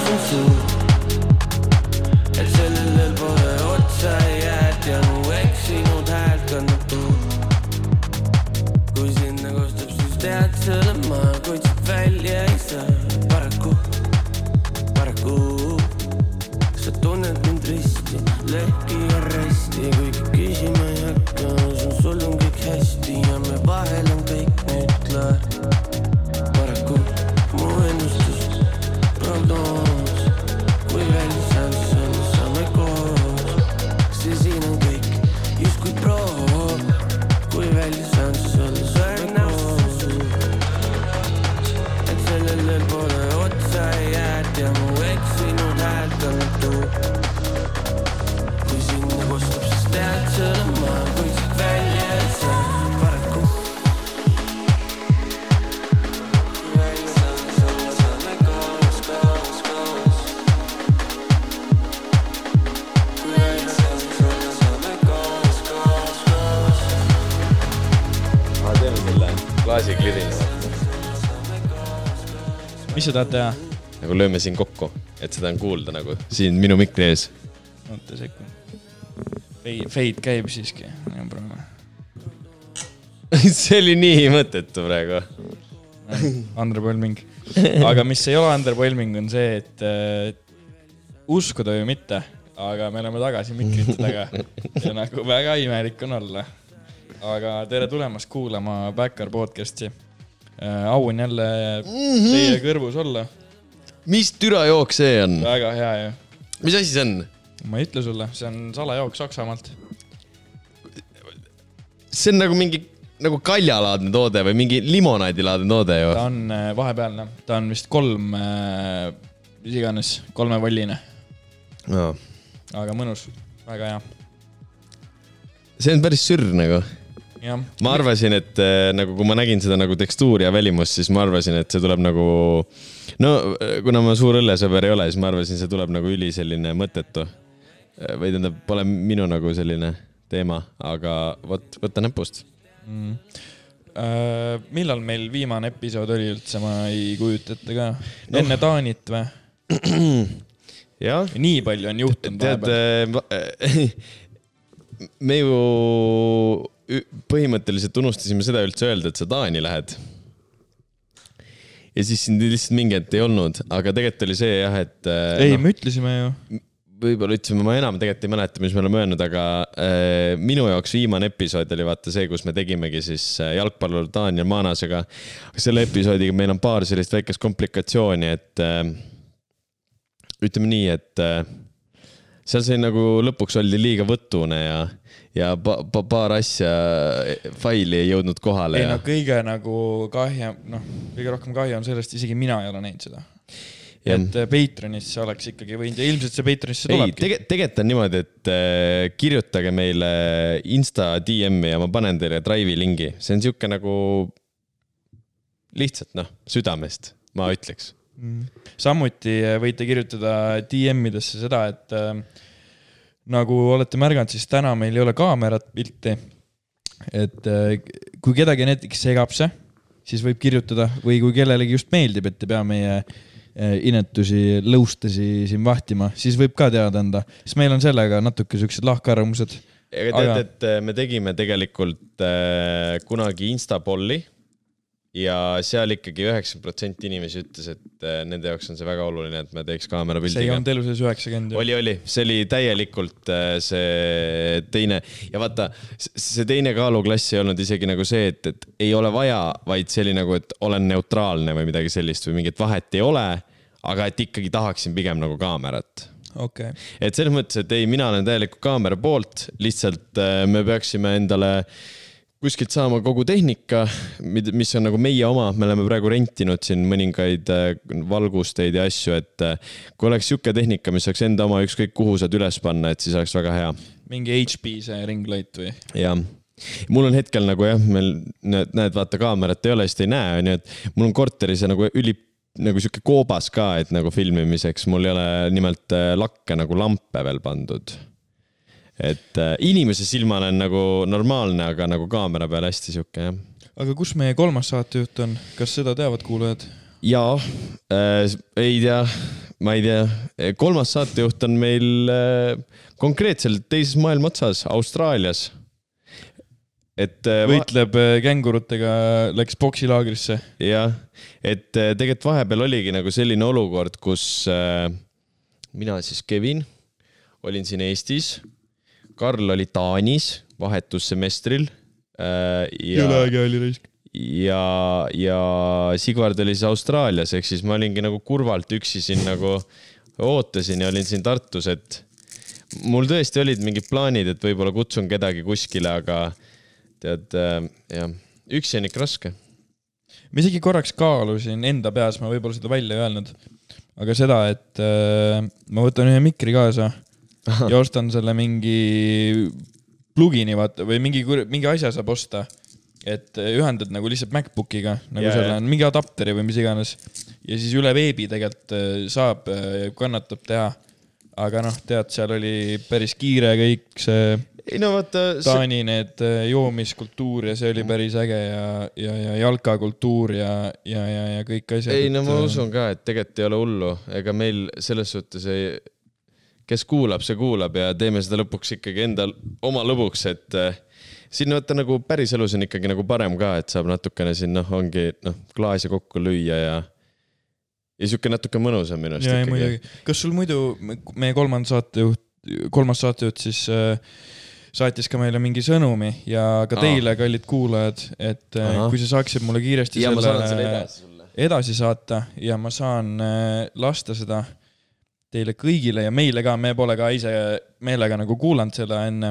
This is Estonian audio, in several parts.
usun suur, et sellel pole otsa jääd ja mu eksinud häält kannab tuul. Kui sinna kostab, siis tead selle ma, kuid siit välja ei saa. Paraku sa tunned mind risti, lehki ja resti, kuigi küsima ei hakka, usun sul on kõik hästi ja me vahel on kõik nüüd klaar. Paraku mu ennustus, prognoos, kui välja saan, saame koos. See siin on kõik just kui proov, kui välja saan, saame koos. Et sellel pole otsa jääd ja mu eksinud häält on tuul. Kui sinna kostab, siis tead selle ma, kui siit välja ei saa. Paraku kui välja saan, saame koos. Kui välja saan, saame koos. Ma teeme selle klaasi klirina. Mis sa tahad teha? Nagu lööme siin kokku, et seda on kuulda nagu siin minu mikri ees. Oota sekund. Fade käib siiski. See oli nii mõttetu praegu. Underwhelming. Aga mis ei ole underwhelming on see, et uskuda või mitte, aga me oleme tagasi mikrite taga. Ja nagu väga imelik on olla. Aga tere tulemast kuulama Backer podcasti. Au on jälle teie kõrvus olla. Mis türajook see on? Väga hea ju. Mis asi see on? Ma ei ütle sulle, see on salajook Saksamaalt. See on nagu mingi nagu kaljalaadne toode või mingi limonaadilaadne toode ju. Ta on vahepealne. Ta on vist 3 volline. No. Aga mõnus. Väga hea. See on päris sürr nagu. Ja. Ma arvasin, et nagu, kui ma nägin seda nagu tekstuuri ja välimust, siis ma arvasin, et see tuleb nagu... No, kuna ma suur õllesõber ei ole, siis ma arvasin, see tuleb nagu üli selline mõttetu. Või tähendab, pole minu nagu selline teema, aga võtta näpust. Millal meil viimane episood oli üldse, ma ei kujuta ette ka. Enne Taanit või? Jah. Nii palju on juhtunud vahepeal. Me ju põhimõtteliselt unustasime seda üldse öelda, et sa Taani lähed. Ja siis siin lihtsalt mingi hetk ei olnud, aga tegelikult oli see jah, et... Ei, me ütlesime ju. Võib-olla ütlesime, ma enam tegelikult ei mäleta, mis me oleme öelnud, aga minu jaoks viimane episood oli vaata see, kus me tegimegi siis jalgpallur Daniel Maanasega. Selle episoodiga meil on paar sellist väikest komplikatsiooni, et ütleme nii, et seal sai nagu lõpuks oldi liiga võtune ja paar asja faili ei jõudnud kohale. Ei, no kõige nagu kahja, kõige rohkem kahja on sellest, isegi mina ei ole näinud seda. Et Patreonisse oleks ikkagi võinud ja ilmselt see Patreonisse tulebki. Ei, tegelikult on niimoodi, et kirjutage meile Insta DM-i ja ma panen teile Drive'i lingi. See on siuke nagu lihtsalt südamest, ma ütleks. Samuti võite kirjutada DM-idesse seda, et nagu olete märganud, siis täna meil ei ole kaamerat pilti. Et kui kedagi näiteks segab see, siis võib kirjutada või kui kellelegi just meeldib, et te pea meie inetusi, lõustasi siin vahtima, siis võib ka teada anda. Siis meil on sellega natuke sellised lahkarvamused. Aga tead, et me tegime tegelikult kunagi Instapolli ja seal ikkagi 90% inimesi ütles, et nende jaoks on see väga oluline, et me teeks kaamera pildiga. See ei olnud elu sees 90. Oli. See oli täielikult see teine. Ja vaata, see teine kaaluklass ei olnud isegi nagu see, et ei ole vaja, vaid see oli nagu, et olen neutraalne või midagi sellist või mingit vahet ei ole, aga et ikkagi tahaksin pigem nagu kaamerat. Okay. Et selles mõttes, et ei, mina olen täielikult kaamera poolt, lihtsalt me peaksime endale kuskilt saama kogu tehnika, mis on nagu meie oma. Me oleme praegu rentinud siin mõningaid valgusteid ja asju, et kui oleks siuke tehnika, mis oleks enda oma ükskõik kuhu saad üles panna, et siis oleks väga hea. Mingi HP see ringlight või? Jah. Mul on hetkel nagu jah, meil näed vaata kaamerat ei ole, siis ei näe, nii et mul on korteris nagu nagu siuke koobas ka, et nagu filmimiseks mul ei ole nimelt lakke nagu lampe veel pandud. Et inimese silmale on nagu normaalne, aga nagu kaamera peal hästi siuke, jah. Aga kus meie 3. saatejuht on? Kas seda teavad kuulajad? Jaa, ei tea. ma ei tea, 3. saatejuht on meil konkreetselt teises maailma otsas, Austraalias. Et võitleb kängurutega, läks poksilaagrisse. Jah, et tegelikult vahepeal oligi nagu selline olukord, kus mina siis Kevin olin siin Eestis, Karl oli Taanis vahetussemestril Jõle äge oli raisk. Ja Sigvard oli siis Austraalias, ehk siis ma olingi nagu kurvalt üksi siin nagu ootasin ja olin siin Tartus, et mul tõesti olid mingid plaanid, et võib-olla kutsun kedagi kuskile, aga tead, jah, üksi on ikka raske. Ma isegi korraks kaalusin enda peas, ma võib-olla seda välja öelnud, aga seda, et ma võtan ühe mikri kaasa ja ostan selle mingi plugini vaata, või mingi asja saab osta, et ühendad nagu lihtsalt MacBookiga, nagu selle on mingi adapteri või mis iganes, ja siis üle veebi tegelikult saab, kannatab teha, aga noh, tead, seal oli päris kiire kõik see Taani need joomiskultuur ja see oli päris äge ja jalkakultuur ja kõik asjad. Ei, no ma usun ka, et tegelikult ei ole hullu, ega meil selles suhtes kes kuulab, see kuulab ja teeme seda lõpuks ikkagi enda oma lõbuks, et siin võtta nagu päris elus on ikkagi nagu parem ka, et saab natukene siin, ongi klaasi kokku lüüa ja siuke natuke mõnusam minust ikkagi. Kas sul muidu meie kolmas saatejuht siis saatis ka meile mingi sõnumi ja ka teile, kallid kuulajad, et kui sa saaksid mulle kiiresti selle edasi saata ja ma saan lasta seda teile kõigile ja meile ka, me pole ka ise meelega nagu kuulanud seda enne.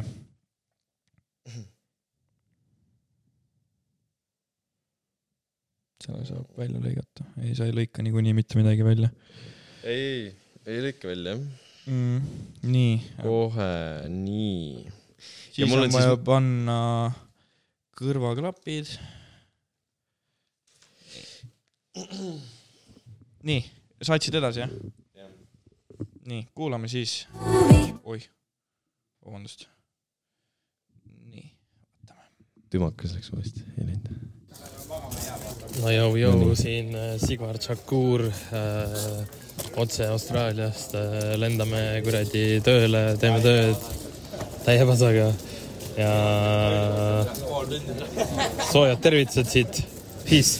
Selle saab välja lõigata. Ei, sa ei lõika niikuinii mitte midagi välja. Ei lõika välja. Nii. Kohe, nii. Siis on vaja panna kõrvaklapid. Nii, saatsid edasi, jah? Nii, kuulame siis. Oi, vabandust. Nii, vaatame. Tümakas läks uuesti, ei näita. No jõu, siin Sigvard Šakur otse Austraaliast lendame kuradi tööle, teeme tööd täie pasaga ja soojad tervitused siit. Peace.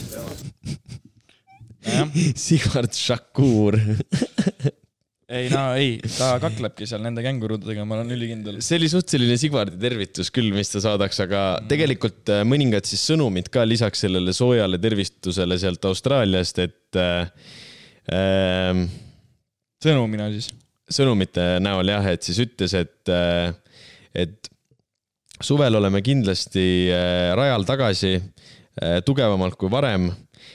Sigvard Šakur. Ei, ta kaklebki seal nende kängurudega, ma olen ülikindel. See oli suhteline Sigvardi tervitus küll, mis ta saadaks, aga tegelikult mõningad siis sõnumid ka lisaks sellele soojale tervitusele sealt Austraaliast, et sõnumina siis? Sõnumite näol jah, et siis ütles, et suvel oleme kindlasti rajal tagasi tugevamalt kui varem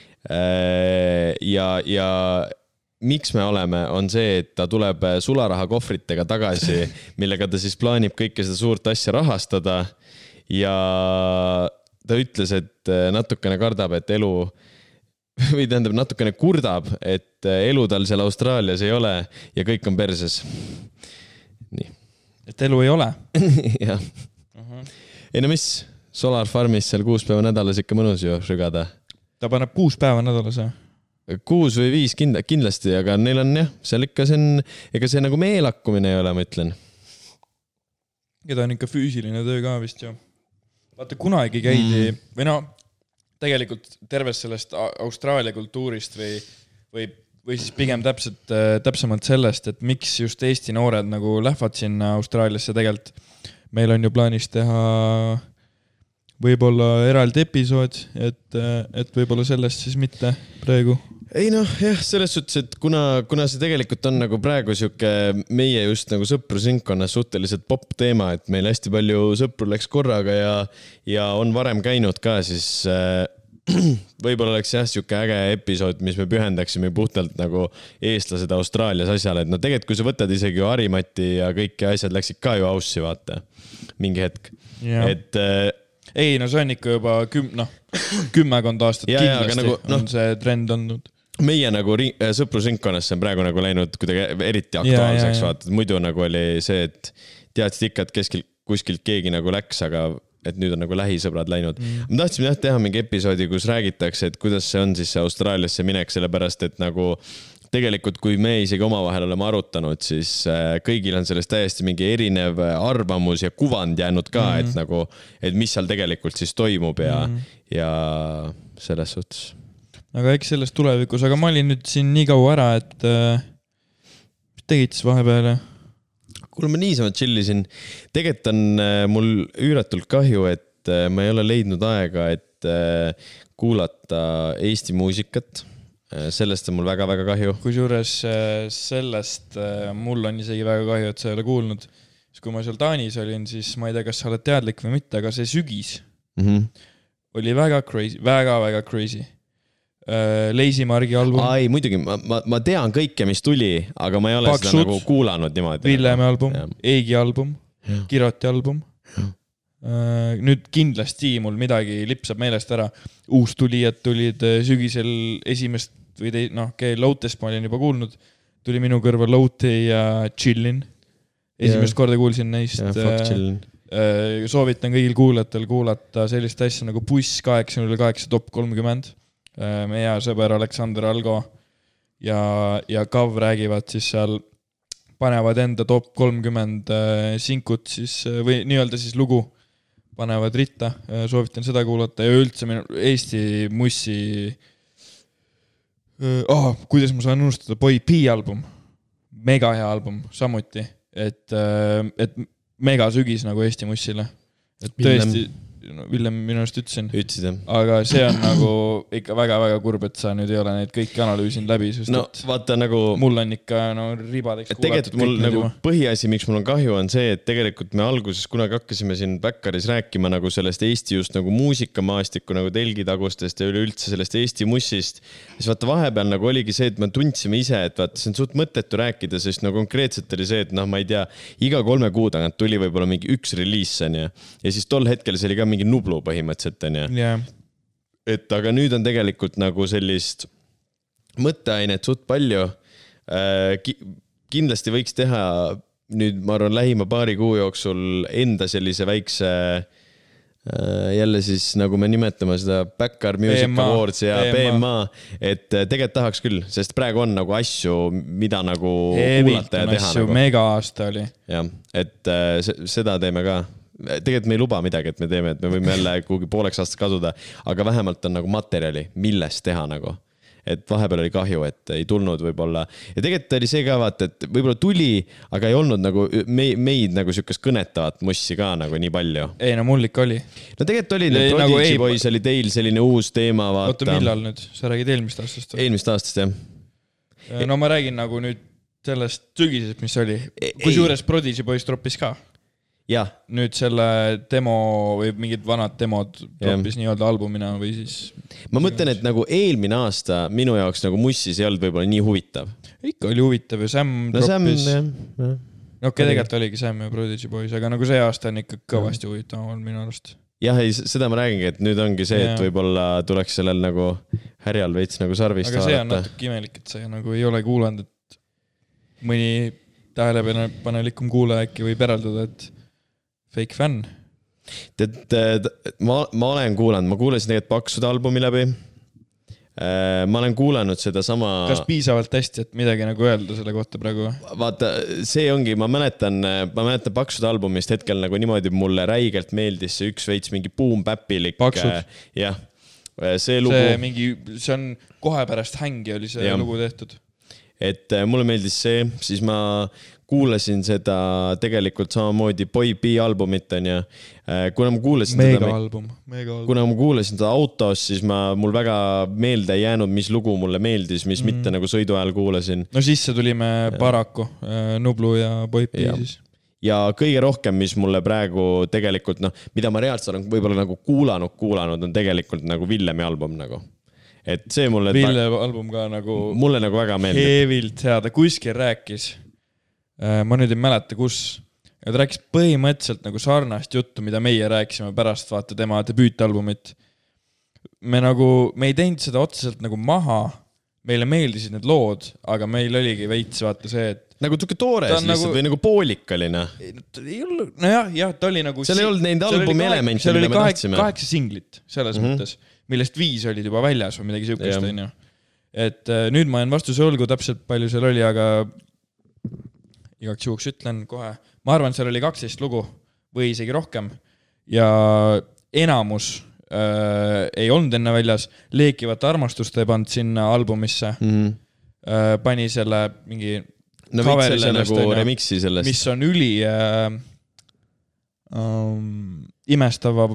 ja miks me oleme, on see, et ta tuleb sularaha kohvritega tagasi, millega ta siis plaanib kõike seda suurt asja rahastada ja ta ütles, et natukene kardab, et elu või tähendab natukene kurdab, et elu tal seal Austraalias ei ole ja kõik on perses. Nii. Et elu ei ole? Jah. Ei no mis, Solar Farmis seal 6 päeva nädalas ikka mõnus ju rügada. Ta paneb 6 päeva nädalas, jah? 6 või 5 kindlasti, aga neil on jah, seal ikka ega see nagu meelakkumine ei ole, ma ütlen. Ja ta on ikka füüsiline töö ka vist ju. Vaata, kunagi käidi, või tegelikult terves sellest Austraalia kultuurist või siis pigem täpsemalt sellest, et miks just Eesti noored nagu lähevad sinna Austraaliasse tegelikult. Meil on ju plaanis teha võib-olla eraldi episood, et võib-olla sellest siis mitte praegu. Ei noh, jah, selles suhtes, et kuna see tegelikult on nagu praegu siuke meie just nagu sõprusringkonnas suhteliselt pop teema, et meil hästi palju sõpru läks korraga ja on varem käinud ka, siis võib-olla oleks jah siuke äge episood, mis me pühendaksime puhtalt nagu eestlased Austraalias asjale, et tegelikult kui sa võtad isegi ju Harimati ja kõik asjad läksid ka ju aussi, vaata, mingi hetk. Ja. Et ei, no see on ikka juba 10 aastat kindlasti on see trend olnud. Meie nagu sõprusringkonnas see on praegu nagu läinud kuidagi eriti aktuaalseks, vaata, muidu nagu oli see, et teadsid ikka, et kuskilt keegi nagu läks, aga et nüüd on nagu lähisõbrad läinud. Ma tahtsime teha mingi episoodi, kus räägitakse, et kuidas see on siis Austraaliasse minek, sellepärast, et nagu tegelikult kui me isegi omavahel oleme arutanud, siis kõigil on sellest täiesti mingi erinev arvamus ja kuvand jäänud ka, et nagu, et mis seal tegelikult siis toimub ja selles suhtes. Aga eks sellest tulevikus, aga ma olin nüüd siin nii kaua ära, et mis tegid siis vahepeale? Kuule, ma niisama chillisin. Tegelikult on mul üüratult kahju, et ma ei ole leidnud aega, et kuulata Eesti muusikat. Sellest on mul väga-väga kahju. Kusjuures sellest mul on isegi väga kahju, et sa ei ole kuulnud. Siis kui ma seal Taanis olin, siis ma ei tea, kas sa oled teadlik või mitte, aga see sügis oli väga crazy, väga-väga crazy. Lazy Margi album. Ai, muidugi, ma tean kõike, mis tuli, aga ma ei ole Paksud, seda nagu kuulanud niimoodi. Villemi album, Eigi album, Kiroti album. Nüüd kindlasti mul midagi lipsab meelest ära. Uustulijad tulid sügisel esimest või Loutest ma olin juba kuulnud. Tuli minu kõrva Louti ja Chillin. Esimest korda kuulsin neist. Soovitan kõigil kuulajatel kuulata sellist asja nagu Buss 808 top 30. Meie sõber Aleksander Algo ja Kav räägivad siis seal, panevad enda top 30 sinkut siis, või nii-öelda siis lugu panevad ritta, soovitan seda kuulata ja üldse Eesti mussi kuidas ma saan unustada, Boy P album, mega hea album samuti, et mega sügis nagu Eesti mussile, et tõesti Villem minu arust ütlesin. Ütsid, jah. Aga see on nagu ikka väga-väga kurb, et sa nüüd ei ole neid kõiki analüüsin läbi, sest no, vaata, nagu, mul on ikka ribadeks kuulatud. Tegelikult mul nagu põhiasi, miks mul on kahju, on see, et tegelikult me alguses kunagi hakkasime siin Backaris rääkima nagu sellest Eesti just nagu muusikamaastikku nagu telgitagustest ja üleüldse sellest Eesti mussist. Siis vaata vahepeal nagu oligi see, et me tundsime ise, et vaata, see on suht mõttetu rääkida, sest no konkreetselt oli see, et ma ei tea, iga 3 kuu tagant tuli võib-olla mingi üks reliis ja siis tol hetkel see oli ka mingi nublu põhimõtteliselt on yeah. Et aga nüüd on tegelikult nagu sellist mõtteainet suht palju. Kindlasti võiks teha nüüd, ma arvan, lähima paari kuu jooksul enda sellise väikse jälle siis nagu me nimetame seda Backar Music BMA, Awards ja BMA, et tegelikult tahaks küll, sest praegu on nagu asju, mida nagu kuulata ja teha. Nagu. Mega aasta oli. Ja, et seda teeme ka. Tegelikult me ei luba midagi, et me teeme, et me võime jälle kuhugi pooleks aastast kaduda, aga vähemalt on nagu materjali, millest teha nagu. Et vahepeal oli kahju, et ei tulnud võib-olla. Ja tegelikult oli see ka vaata, et võib-olla tuli, aga ei olnud nagu meid nagu sükast kõnetavat mussi ka nagu nii palju. Ei, no mul ikka oli. No tegelikult oli, Prodigy nagu Boys oli teil selline uus teema, vaata. Oota, millal nüüd? Sa räägid eelmist aastast? Eelmist aastast, jah. No ma räägin nagu nüüd sellest sügisest, mis oli. Kusjuures Prodigy Boys troppis ka. Ja. Nüüd selle demo või mingid vanad demod troppis nii-öelda albumina või siis... Ma mõtlen, et nagu eelmine aasta minu jaoks nagu mussis ei olnud võib-olla nii huvitav. Ikka oli huvitav ja Sam troppis... No tegelikult oligi Sam ja Prodigy Boys, aga nagu see aasta on ikka kõvasti huvitav olnud minu arust. Jah, seda ma räägingi, et nüüd ongi see, et võib-olla tuleks sellel nagu härjal veits nagu sarvist aga see on natuke imelik, et sa nagu ei ole kuulanud, et mõni tähelepanelikum kuulaja äkki võib eraldada, et fake fan. Ma olen kuulanud, ma kuulasin tegelikult Paksud albumi läbi. Ma olen kuulanud seda sama... Kas piisavalt hästi, et midagi nagu öelda selle kohta praegu? Vaata, see ongi, ma mäletan Paksud albumist hetkel nagu niimoodi mulle räigelt meeldis see üks veits mingi boom-päppilik. Paksud? Jah. See lugu... See on kohe pärast hängi oli see lugu tehtud. Et mulle meeldis see, siis ma kuulasin seda tegelikult samamoodi Boy B albumit on ja kuna ma kuulasin mega album. Kuna ma kuulasin seda autos, siis mul väga meelde ei jäänud, mis lugu mulle meeldis, mis mitte nagu sõidu ajal kuulasin. No sisse tulime paraku Nublu ja Boy B siis. Ja kõige rohkem, mis mulle praegu tegelikult, mida ma reaalselt olen võib-olla nagu kuulanud, on tegelikult nagu Villemi album nagu. Et see mulle... Villemi album ka nagu... Mulle nagu väga meeldib. Heevilt heada, kuskil rääkis. Ma nüüd ei mäleta, kus. Ja ta rääkis põhimõtteliselt nagu sarnast juttu, mida meie rääkisime pärast vaata tema debüütalbumit. Me ei teinud seda otseselt nagu maha. Meile meeldisid need lood, aga meil oligi veits vaata see, et... Nagu tuke toores lihtsalt või nagu poolikkalina. Nojah, ta oli nagu... Seal ei olnud neid albumi elemente, mida me tahtsime. 8 singlit selles mõttes, millest 5 olid juba väljas või midagi sihukest. et nüüd ma jään vastuse olgu täpselt palju seal oli, aga igaks juhuks ütlen kohe. Ma arvan, seal oli 12 lugu või isegi rohkem ja enamus ei olnud enne väljas. Leekivat armastust ei pannud sinna albumisse. Pani selle mingi võid selle nagu remixi sellest. Mis on üli imestav.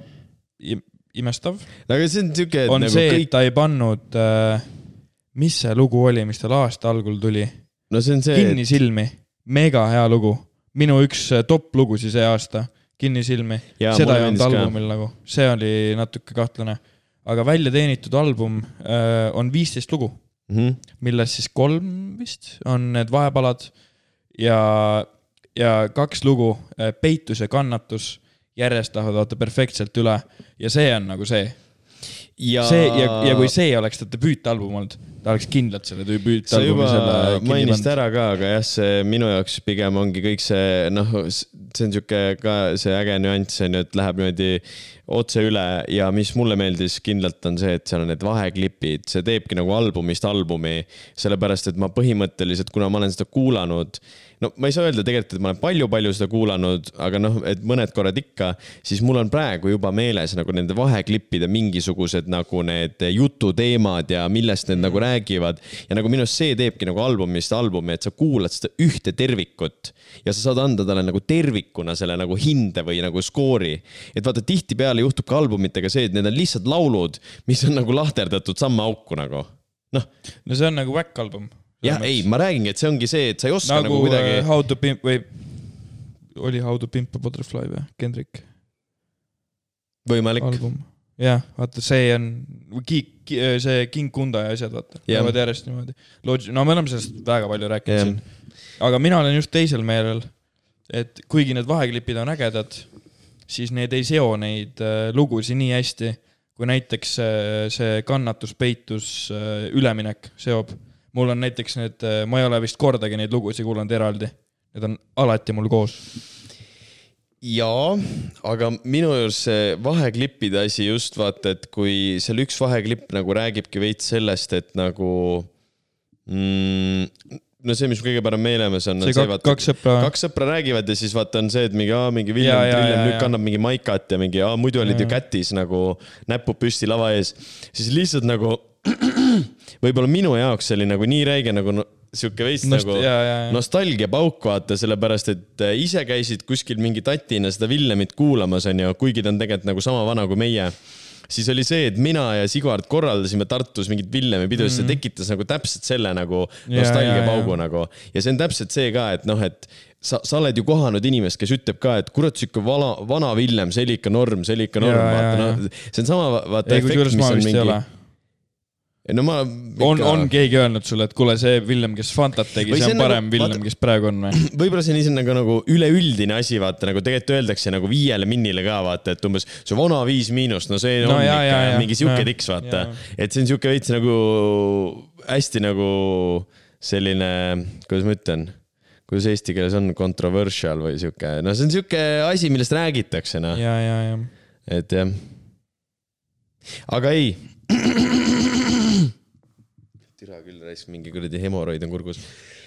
Aga see on tüke, on nagu see, et ta ei pannud mis see lugu oli, mis tal aasta algul tuli? No see on see, Kinni silmi. Mega hea lugu. Minu üks top lugusi see aasta. Kinni silmi. Seda ei olnud albumil nagu. See oli natuke kahtlane. Aga välja teenitud album on 15 lugu, millest siis 3 vist on need vahepalad ja 2 lugu, Peitus ja kannatus, järjest lähevad vaata perfektselt üle ja see on nagu see. Ja kui see oleks ta debüütalbum olnud, ta oleks kindlalt selle debüütalbumi selle kinni pannud. Mainist ära ka, aga jah, see minu jaoks pigem ongi kõik see, see on siuke ka see äge nüanss, et läheb niimoodi otse üle ja mis mulle meeldis kindlalt on see, et seal on need vaheklipid, see teebki nagu albumist albumi, sellepärast, et ma põhimõtteliselt, kuna ma olen seda kuulanud, no ma ei saa öelda tegelikult, et ma olen palju seda kuulanud, aga et mõned korrad ikka, siis mul on praegu juba meeles nagu nende vaheklippide mingisugused nagu need jututeemad ja millest need nagu räägivad. Ja nagu minust see teebki nagu albumist albumi, et sa kuulad seda ühte tervikut ja sa saad anda talle nagu tervikuna selle nagu hinde või nagu skoori. Et vaata, tihti peale juhtub ka albumitega see, et need on lihtsalt laulud, mis on nagu lahterdatud samma auku nagu. No see on nagu Wack album. Jah, ei, ma räägingi, et see ongi see, et sa ei oska nagu kuidagi... How to Pimp või oli How to Pimp a Butterfly või Kendrick? Võimalik. Album. Jah, vaata, see on see King Kunda ja asjad, vaata. Näevad järjest niimoodi. No me oleme sellest väga palju rääkinud siin. Aga mina olen just teisel meelel, et kuigi need vaheklipid on ägedad, siis need ei seo neid lugusi nii hästi, kui näiteks see kannatus, peitus, üleminek seob. Mul on näiteks need, ma ei ole vist kordagi neid lugusid kuulanud eraldi. Need on alati mul koos. Jaa, aga minu juures see vaheklippide asi just vaata, et kui seal üks vaheklipp nagu räägibki veits sellest, et nagu no see, mis kõige parem meelemes on see kaks sõpra räägivad ja siis vaata on see, et mingi Villem Trillem nüüd kannab mingi maikat ja mingi muidu olid ju kätis nagu näppu püsti lava ees. Siis lihtsalt nagu võib-olla minu jaoks oli nagu nii räige nagu siuke veits nagu nostalgia pauk vaata, sellepärast, et ise käisid kuskil mingi tatina seda Villemit kuulamas on ju, kuigi ta on tegelikult nagu sama vana kui meie. Siis oli see, et mina ja Sigvard korraldasime Tartus mingit Villemi pidu, see tekitas nagu täpselt selle nagu nostalgia paugu nagu. Ja see on täpselt see ka, et et sa oled ju kohanud inimest, kes ütleb ka, et kurat siuke vana Villem, see oli ikka norm, vaata. See on sama vaata efekt, mis on mingi... No on keegi öelnud sulle, et kuule see Villem, kes Fantat tegi, see on parem Villem, kes praegu on või? Võib-olla see on nagu üleüldine asi, vaata, nagu tegelikult öeldakse nagu 5 minnile ka, vaata, et umbes see vana 5-, no see on ikka mingi siuke tiks, vaata. Et see on siuke veits nagu hästi nagu selline, kuidas ma ütlen, kuidas eesti keeles on controversial või siuke, no see on siuke asi, millest räägitakse, no. Ja. Et jah. Aga ei. Tira küll raisk, mingi kuradi hemoroid on kurgus.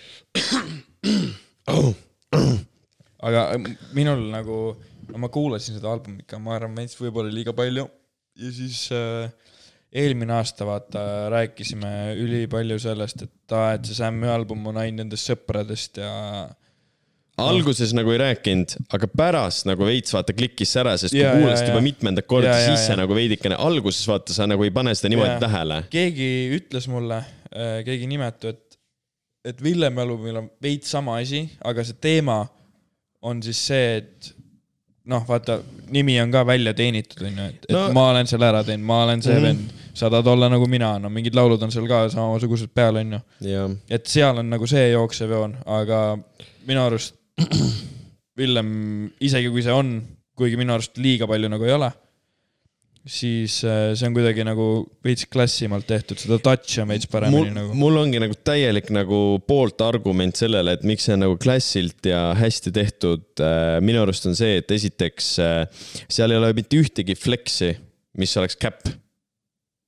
Aga minul nagu, ma kuulasin seda albumika, ma arvan, meist võib-olla liiga palju. Ja siis eelmine aasta vaata rääkisime üli palju sellest, et see Sammy album on ainult nendest sõpradest ja... Alguses nagu ei rääkinud, aga pärast nagu veits vaata klikkis ära, sest kui kuulasid juba mitmendat korda sisse nagu veidikene, alguses vaata sa nagu ei pane seda niimoodi tähele. Keegi ütles mulle, keegi nimetu, et Villem albumil on veits sama asi, aga see teema on siis see, et vaata, nimi on ka välja teenitud, et ma olen seal ära teinud, ma olen see vend, sa tahad olla nagu mina, mingid laulud on seal ka samasugused peal, on ju. Et seal on nagu see jooksev joon, aga minu arust Villem, isegi kui see on, kuigi minu arust liiga palju nagu ei ole, siis see on kuidagi nagu veits klassimalt tehtud, seda touch on veits paremini nagu. Mul ongi nagu täielik nagu poolt argument sellele, et miks see on nagu klassilt ja hästi tehtud. Minu arust on see, et esiteks seal ei ole mitte ühtegi flexi, mis oleks cap.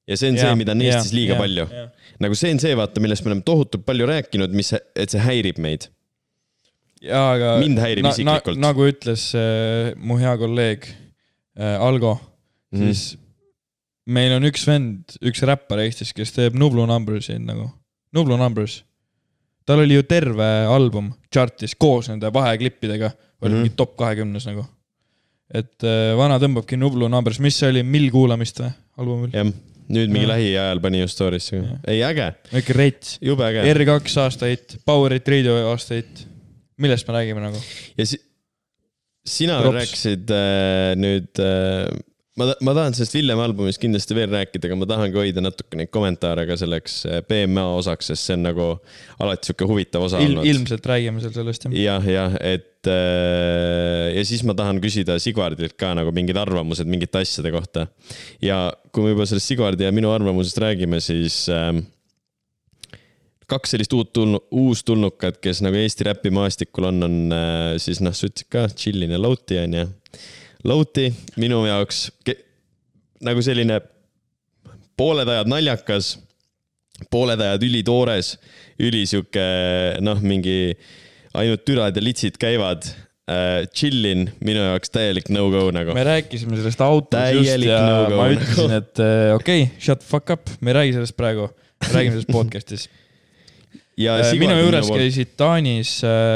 ja see on see, mida on Eestis liiga palju. Nagu see on see, vaata, millest me oleme tohutult palju rääkinud, et see häirib meid. Aga mind häirib isiklikult. Nagu ütles mu hea kolleeg Algo, siis meil on üks vend, üks räppar Eestis, kes teeb Nublu Numbersi nagu. Nublu Numbers. Tal oli ju terve album chartis koos nende vaheklippidega, oli mingi top 20 nagu. Et vana tõmbabki Nublu Numbers, mis see oli, mill kuulamist või albumil? Jah, nüüd mingi lähiajal pani just story'sse. Ei, äge. Äkki rets. Jube äge. R2 aastait, Powerit Radio aastait. Millest me räägime nagu? Ja sina rääkisid nüüd, ma tahan sellest Villem albumist kindlasti veel rääkida, aga ma tahangi hoida natuke neid kommentaare ka selleks BMA osaks, sest see on nagu alati siuke huvitav osa olnud. Ilmselt räägime sellest. Ja, ja siis ma tahan küsida Sigvardilt ka nagu mingid arvamused mingite asjade kohta. Ja kui me juba sellest Sigvardi ja minu arvamusest räägime, siis kaks sellist uustulnukat, kes nagu Eesti räppi maastikul on siis sütsid ka Chillin ja Louti on ja Louti minu jaoks nagu selline pooledajad naljakas, pooledajad ülitoores, ülisiuke mingi ainult türad ja litsid käivad. Chillin minu jaoks täielik no-go nagu. Me rääkisime sellest autos just ja no-go, ma ütlesin, et okei, shut the fuck up, me räägi sellest praegu, me räägime sellest podcastis. Minu juures käisid Taanis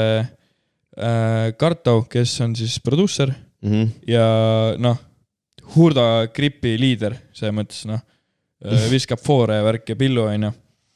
Karto, kes on siis producer ja Hurda Gripi liider, see mõttes viskab foore ja värk ja pillu on ju.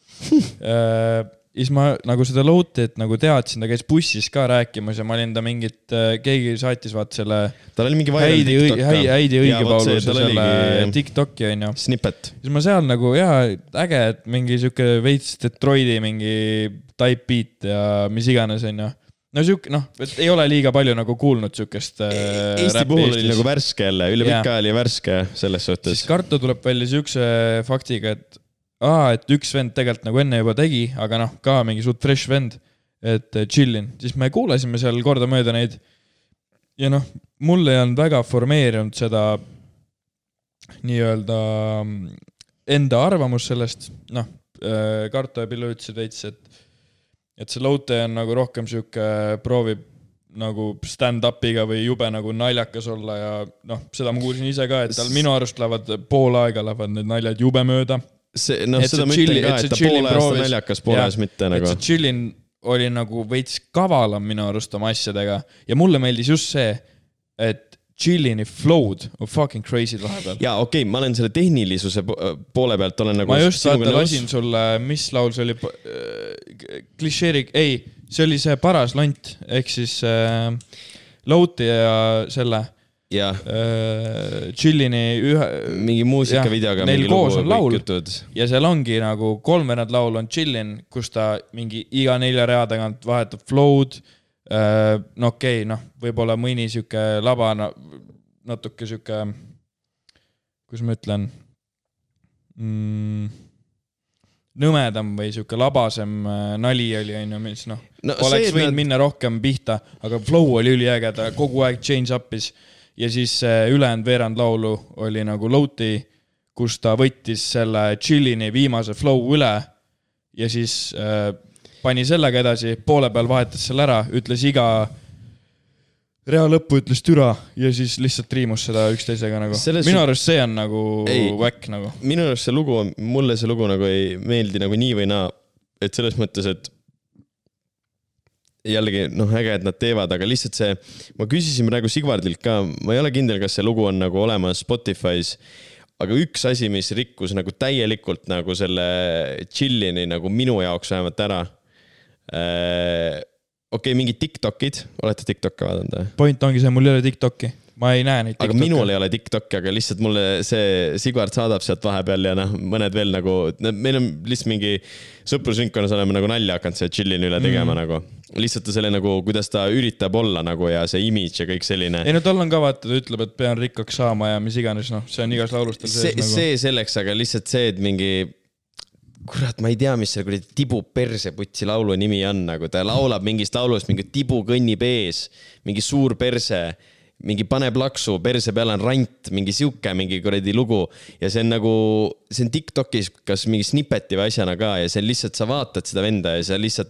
Siis ma nagu seda Loutit nagu teadsin, ta käis bussis ka rääkimas ja ma olin ta mingit, keegi saatis vaat selle tal oli mingi Häidi õigepauluse selle TikToki on ju. Snippet. Siis ma seal nagu, äge, et mingi siuke veits Detroiti mingi type beat ja mis iganes on ju. Et ei ole liiga palju nagu kuulnud siukest Eesti puhul oli nagu värske jälle, üle pika oli värske selles suhtes. Siis Karto tuleb välja siukse faktiga, et üks vend tegelikult nagu enne juba tegi, aga ka mingi suht fresh vend, et Chillin. Siis me kuulasime seal korda mööda neid ja mulle on väga formeerinud seda nii-öelda enda arvamus sellest. Karto ja Pillu ütlesid veits, et see Loute on nagu rohkem siuke proovib nagu stand-upiga või jube nagu naljakas olla ja seda ma kuulsin ise ka, et tal minu arust lähevad pool aega lähevad need naljad jube mööda. Seda ma ütlen ka, et ta poole aasta naljakas, poole ajas mitte nagu. Et see Chillin oli nagu veits kavalam minu arust oma asjadega ja mulle meeldis just see, et Chillini flow'd on fucking crazy vahepeal. Ja okei, ma olen selle tehnilisuse poole pealt olen nagu... Ma just lasin sulle, mis laul see oli klišeerik, ei, see oli see Paras lont, ehk siis Louti ja selle Chillini mingi muusikavideoga neil koos on laul ja seal ongi nagu kolmveerand laul on Chillin, kus ta mingi iga 4 rea tagant vahetab flow'd võib-olla mõni siuke laba natuke siuke kus ma ütlen nõmedam või siuke labasem nali oli on ju, mis oleks võinud minna rohkem pihta, aga flow oli üliäge, ta kogu aeg change up'is ja siis ülejäänud veerand laulu oli nagu Louti, kus ta võttis selle Chillini viimase flow üle ja siis pani sellega edasi, poole peal vahetas selle ära, ütles iga rea lõppu ütles türa ja siis lihtsalt riimus seda üksteisega nagu. Minu arust see on nagu väk nagu. Minu arust see lugu, mulle see lugu nagu ei meeldi nagu nii või naa, et selles mõttes, et jällegi, äge, et nad teevad, aga lihtsalt see, ma küsisin praegu Sigvardilt ka, ma ei ole kindel, kas see lugu on nagu olemas Spotify's, aga üks asi, mis rikkus nagu täielikult nagu selle Chillini nagu minu jaoks vähemalt ära. Okei, mingid TikTokid, olete TikTok'i vaadanud? Point ongi see, mul ei ole TikTok'i. Ma ei näe neid TikTok'e. Aga minul ei ole TikTok'i, aga lihtsalt mulle see Sigvard saadab sealt vahepeal ja mõned veel nagu, meil on lihtsalt mingi sõprusringkonnas oleme nagu nalja hakanud see Chillin üle tegema nagu. Lihtsalt selle nagu, kuidas ta üritab olla nagu ja see image ja kõik selline. Ei tal on ka vaata, ta ütleb, et pean rikkaks saama ja mis iganes, see on igas laulustel sees nagu. See selleks, aga lihtsalt see, et mingi kurat, ma ei tea, mis selle Tibu perseputsi laulu nimi on, nagu ta laulab mingist laulust, mingi Tibu kõnnib ees, mingi suur perse mingi pane plaksu, perse peal on rant, mingi siuke, mingi kuradi lugu ja see on nagu, see on TikTokis kas mingi snippeti või asjana ka ja see on lihtsalt, sa vaatad seda venda ja see lihtsalt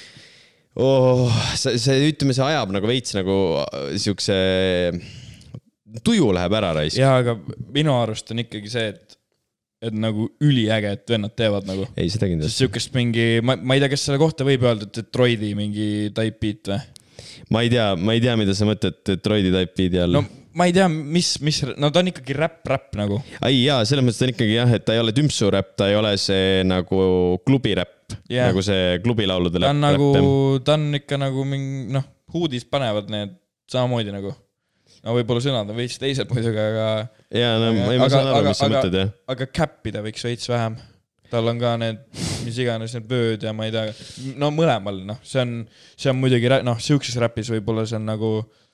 see ütleme, see ajab nagu veits nagu siukse tuju läheb ära raisk. Jaa, aga minu arust on ikkagi see, et nagu üliäge, et vennad teevad nagu. Ei, seda kindlasti. Sest siukest mingi, ma ei tea, kas selle kohta võib öelda Detroiti mingi type beat või? Ma ei tea, mida sa mõtled Detroiti type beat'i all. No ma ei tea, mis, no ta on ikkagi räpp nagu. Ai jaa, selles mõttes ta on ikkagi jah, et ta ei ole tümpsu räpp, ta ei ole see nagu klubi räpp, nagu see klubilaulude räpp. Nagu, ta on ikka nagu mingi, huudis panevad need samamoodi nagu. No võib-olla sõnad on veits teised muidugi, aga... Jaa, ma saan aru, mis sa mõtled, jah. Aga käppida võiks veits vähem. Tal on ka need, mis iganes need vööd ja ma ei tea, no mõlemal, see on muidugi, siukses räpis võib-olla see on nagu,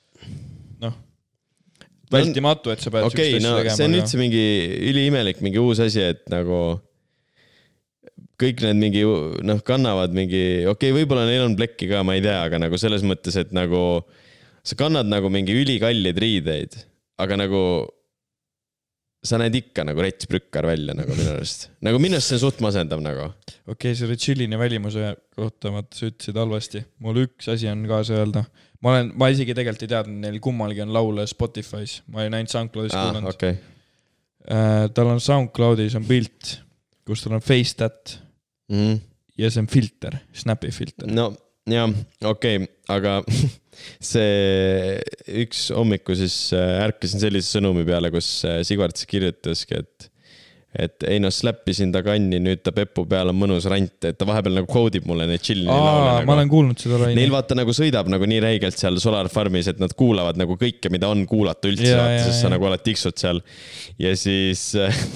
vältimatu, et sa pead siukest asja tegema. See on üldse mingi üliimelik, mingi uus asi, et nagu kõik need mingi, kannavad mingi, võib-olla neil on plekki ka, ma ei tea, aga nagu selles mõttes, et nagu sa kannad nagu mingi ülikallid riideid, aga nagu sa näed ikka nagu retsprükkar välja nagu minu arust. Nagu minu arust see on suht masendav nagu. See oli chillini välimuse kohta, sa ütlesid halvasti. Mul üks asi on kaasa öelda. Ma isegi tegelikult ei teadnud, neil kummalgi on laule Spotify's. Ma ei näinud SoundCloudis kuulanud. Okay. Tal on SoundCloudis on pilt, kus tal on face tat ja see on filter, Snapi filter. No jah, aga see üks hommiku siis ärkasin sellise sõnumi peale, kus Sigvart kirjutaski, et ei släppisin ta kanni, nüüd ta Peppu peal on mõnus rant, et ta vahepeal nagu koodib mulle neid chillini laule. Ma olen kuulnud seda laine. Neil vaata nagu sõidab nagu nii räigelt seal Solar Farmis, et nad kuulavad nagu kõike, mida on kuulata üldse, sest sa nagu oled tiksud seal. Ja siis...